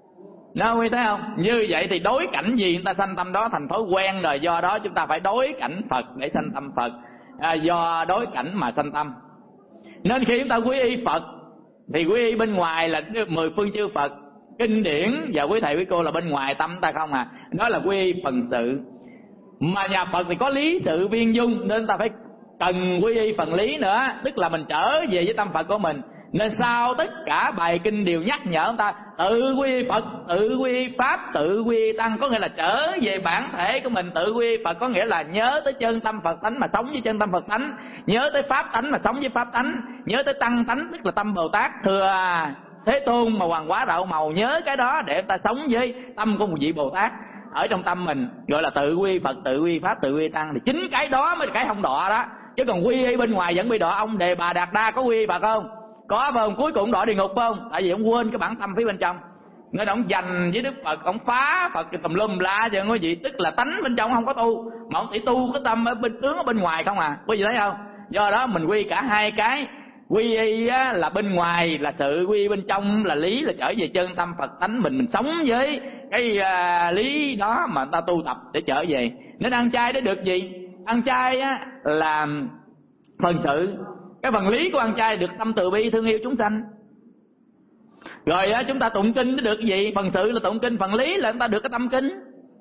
Nó quý thấy không? Như vậy thì đối cảnh gì người ta sanh tâm đó thành thói quen rồi. Do đó chúng ta phải đối cảnh Phật để sanh tâm Phật. À, do đối cảnh mà sanh tâm. Nên khi chúng ta quy y Phật thì quy y bên ngoài là mười phương chư Phật, kinh điển và quý thầy quý cô là bên ngoài tâm ta không à. Đó là quy y phần sự. Mà nhà Phật thì có lý sự viên dung nên ta phải cần quy y phần lý nữa, tức là mình trở về với tâm Phật của mình. Nên sau tất cả bài kinh đều nhắc nhở chúng ta tự quy y Phật, tự quy y Pháp, tự quy y Tăng. Có nghĩa là trở về bản thể của mình, tự quy y Phật. Có nghĩa là nhớ tới chân tâm Phật tánh mà sống với chân tâm Phật tánh, nhớ tới Pháp tánh mà sống với Pháp tánh, nhớ tới Tăng tánh tức là tâm Bồ Tát Thừa Thế Tôn mà Hoàng Hóa Đạo Màu. Nhớ cái đó để chúng ta sống với tâm của một vị Bồ Tát ở trong tâm mình. Gọi là tự quy Phật, tự quy Pháp, tự quy Tăng. Thì chính cái đó mới là cái không đọa đó. Chứ còn quy y bên ngoài vẫn bị đọa. Ông Đề Bà Đạt Đa có quy y Phật không? Có phải không? Cuối cùng đọa địa ngục phải không? Tại vì ông quên cái bản tâm phía bên trong. Nên ông dành với Đức Phật, ông phá Phật tùm lum la chứ quý vị. Tức là tánh bên trong không có tu, mà ông chỉ tu cái tâm ở bên tướng ở bên ngoài không à. Quý vị thấy không? Do đó mình quy cả hai cái. Quy y á, là bên ngoài là sự, quy y bên trong là lý, là trở về chân tâm Phật tánh mình. Mình sống với cái uh, lý đó mà ta tu tập để trở về. Nên ăn chay để được gì? Ăn chay á, là phần sự. Cái phần lý của ăn chay được tâm từ bi thương yêu chúng sanh. Rồi á, chúng ta tụng kinh để được cái gì? Phần sự là tụng kinh, phần lý là chúng ta được cái tâm kinh.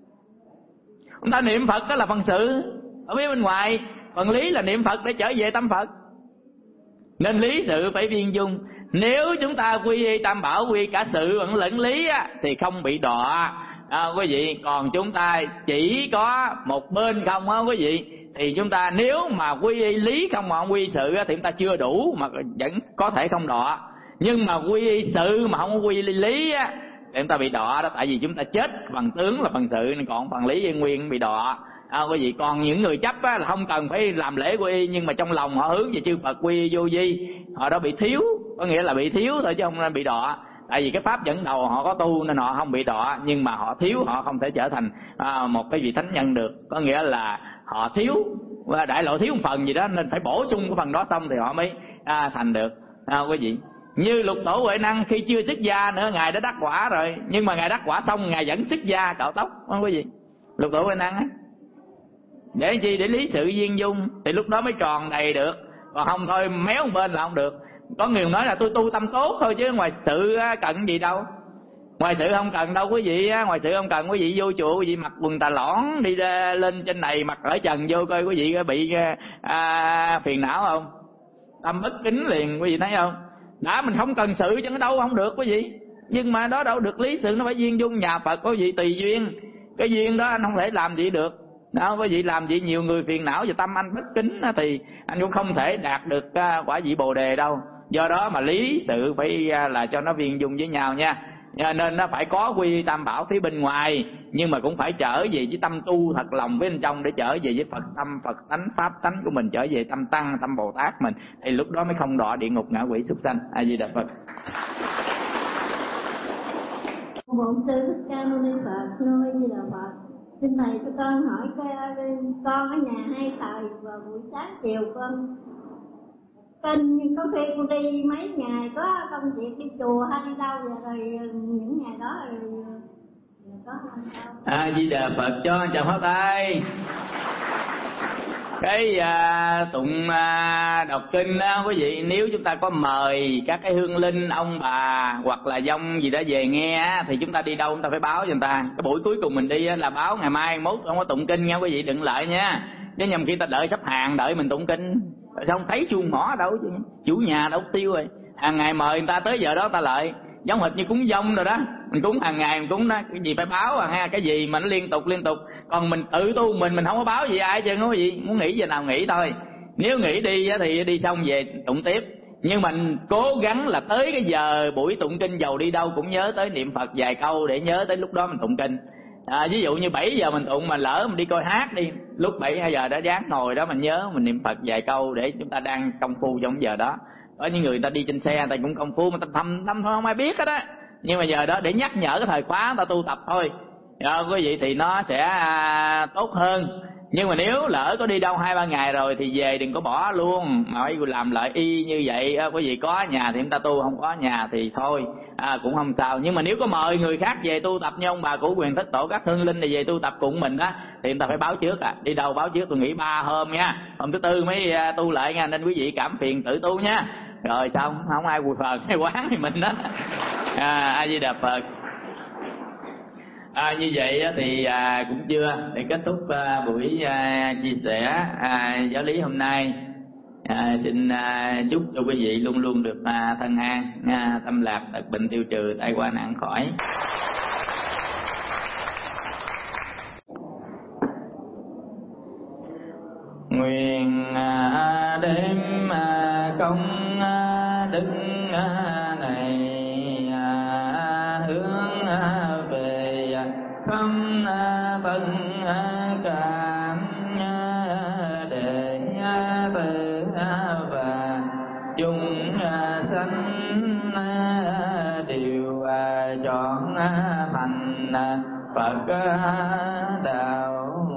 Chúng ta niệm Phật đó là phần sự ở phía bên ngoài, phần lý là niệm Phật để trở về tâm Phật. Nên lý sự phải viên dung. Nếu chúng ta quy y tam bảo, quy cả sự vẫn lẫn lý á, thì không bị đọa à, quý vị. Còn chúng ta chỉ có một bên không á quý vị, thì chúng ta nếu mà quy y lý không mà không quy y sự á, thì chúng ta chưa đủ mà vẫn có thể không đọa. Nhưng mà quy y sự mà không quy y lý á, thì chúng ta bị đọa đó. Tại vì chúng ta chết phần tướng là phần sự, nên còn phần lý yên nguyên bị đọa à, quý vị. Còn những người chấp á, là không cần phải làm lễ quy y, nhưng mà trong lòng họ hướng về chư Phật quy y vô vi, họ đó bị thiếu, có nghĩa là bị thiếu thôi chứ không bị đọa. Tại vì cái pháp dẫn đầu họ có tu nên họ không bị đọa, nhưng mà họ thiếu, họ không thể trở thành à, một cái vị thánh nhân được. Có nghĩa là họ thiếu, đại lộ thiếu một phần gì đó nên phải bổ sung cái phần đó xong thì họ mới à, thành được à, quý vị. Như Lục Tổ Huệ Năng khi chưa xuất gia nữa, ngài đã đắc quả rồi, nhưng mà ngài đắc quả xong ngài vẫn xuất gia cạo tóc không quý vị. Lục Tổ Huệ Năng á, để chi? Để lý sự duyên dung thì lúc đó mới tròn đầy được, còn không thôi méo một bên là không được. Có người nói là tôi tu tâm tốt thôi chứ ngoài sự cần gì đâu. Ngoài sự không cần đâu quý vị, ngoài sự không cần quý vị vô chùa quý vị mặc quần tà lõn đi lên trên này, mặc ở trần vô coi quý vị bị à, phiền não không? Tâm bất kính liền quý vị thấy không? Đã mình không cần sự chứ nó đâu không được quý vị. Nhưng mà đó đâu được lý sự, nó phải duyên dung. Nhà Phật có vị tùy duyên, cái duyên đó anh không thể làm gì được. Đó, quý vị làm gì nhiều người phiền não và tâm anh bất kính thì anh cũng không thể đạt được quả vị Bồ Đề đâu. Do đó mà lý sự phải là cho nó viên dung với nhau nha. Nên nó phải có quy tam bảo phía bên ngoài, nhưng mà cũng phải trở về với tâm tu thật lòng với bên trong, để trở về với Phật tâm, Phật tánh, Pháp tánh của mình, trở về tâm tăng, tâm Bồ Tát mình, thì lúc đó mới không đọa địa ngục ngạ quỷ súc sanh. A Di Đà Phật. Bổn sư Thích Ca Mâu Ni Phật. A Di Đà Phật. Xin thầy cho con hỏi con ở nhà hai thời và buổi sáng chiều con tin, nhưng có khi con đi mấy ngày có công việc đi chùa hay đi đâu vậy, rồi những ngày đó rồi, rồi có sao? A Di Đà Phật. Cho chào pháo tay. Cái à, tụng à, đọc kinh đó quý vị, nếu chúng ta có mời các cái hương linh, ông bà hoặc là dông gì đó về nghe thì chúng ta đi đâu chúng ta phải báo cho người ta. Cái buổi cuối cùng mình đi là báo ngày mai mốt không có tụng kinh nha quý vị, đừng lợi nha. Chứ nhầm khi ta đợi sắp hàng đợi mình tụng kinh sao không thấy chuông mỏ đâu chứ, chủ nhà đâu tiêu rồi. Hàng ngày mời người ta tới giờ đó ta lợi, giống hệt như cúng dông rồi đó, mình cúng hàng ngày mình cúng đó, cái gì phải báo à ha, cái gì mà nó liên tục liên tục. Còn mình tự tu mình mình không có báo gì ai chứ, có gì muốn nghỉ giờ nào nghỉ thôi. Nếu nghỉ đi thì đi xong về tụng tiếp, nhưng mình cố gắng là tới cái giờ buổi tụng kinh dầu đi đâu cũng nhớ tới niệm Phật vài câu để nhớ tới lúc đó mình tụng kinh. À, ví dụ như bảy giờ mình tụng mà lỡ mình đi coi hát đi, lúc bảy hai giờ đã dáng ngồi đó mình nhớ mình niệm Phật vài câu để chúng ta đang công phu trong giờ đó. Có những người ta đi trên xe ta cũng công phu mà ta thầm thầm thôi không ai biết hết á, nhưng mà giờ đó để nhắc nhở cái thời khóa ta tu tập thôi. Đó, quý vị thì nó sẽ à, tốt hơn. Nhưng mà nếu lỡ có đi đâu hai ba ngày rồi thì về đừng có bỏ luôn, mà phải làm lại y như vậy. À, quý vị có nhà thì chúng ta tu, không có nhà thì thôi à, cũng không sao. Nhưng mà nếu có mời người khác về tu tập như ông bà Cửu Quyền Thất Tổ, các hương linh này về tu tập cùng mình á, thì chúng ta phải báo trước à. Đi đâu báo trước, tôi nghỉ ba hôm nha, hôm thứ tư mới à, tu lại nha, nên quý vị cảm phiền tự tu nha. Rồi xong không ai quỳ phật hay quán thì mình đó. À, A Di Đà Phật. À, như vậy thì à, cũng chưa để kết thúc à, buổi à, chia sẻ à, giáo lý hôm nay. À, xin à, chúc cho quý vị luôn luôn được à, thân an, à, tâm lạc, tật bệnh tiêu trừ, tai qua nạn khỏi. Nguyện à, đêm à, công à, đức à, này à, hướng à, về khâm à, tân à, cảm à, để à, từ à, và chúng à, sanh à, đều à, chọn à, thành à, Phật à, đạo.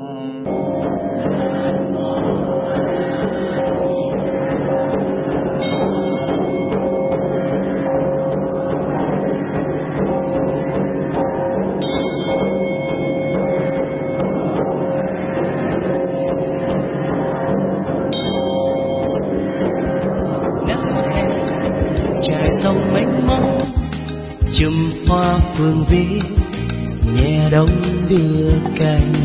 Sông mênh mông chùm hoa phương vĩ nhẹ đông đưa cánh,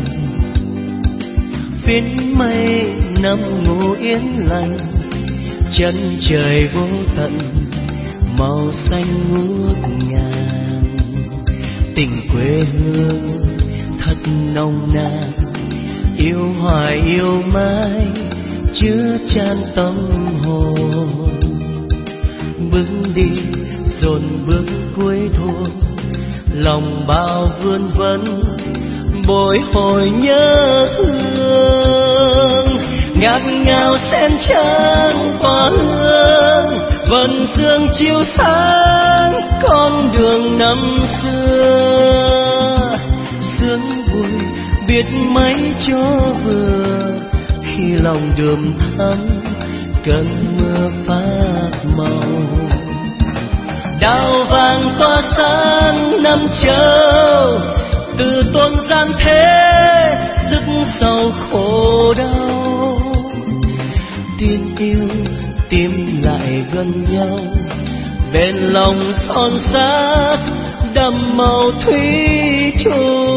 phiến mây nằm ngủ yên lành, chân trời vô tận màu xanh ngút ngàn. Tình quê hương thật nồng nàn, yêu hoài yêu mãi chứa chan tâm hồn. Bước đi dồn bước cuối thôn, lòng bao vươn vấn bồi hồi nhớ thương. Ngạt ngào sen trắng tỏa hương, vần sương chiếu sáng con đường năm xưa. Sướng vui biết mấy chỗ vừa, khi lòng đường thắm cơn mưa phát màu. Đào vàng tỏa sáng năm châu, từ tôn gian thế dứt sầu khổ đau. Tin yêu tìm lại gần nhau, bên lòng son sát đậm màu thủy chung.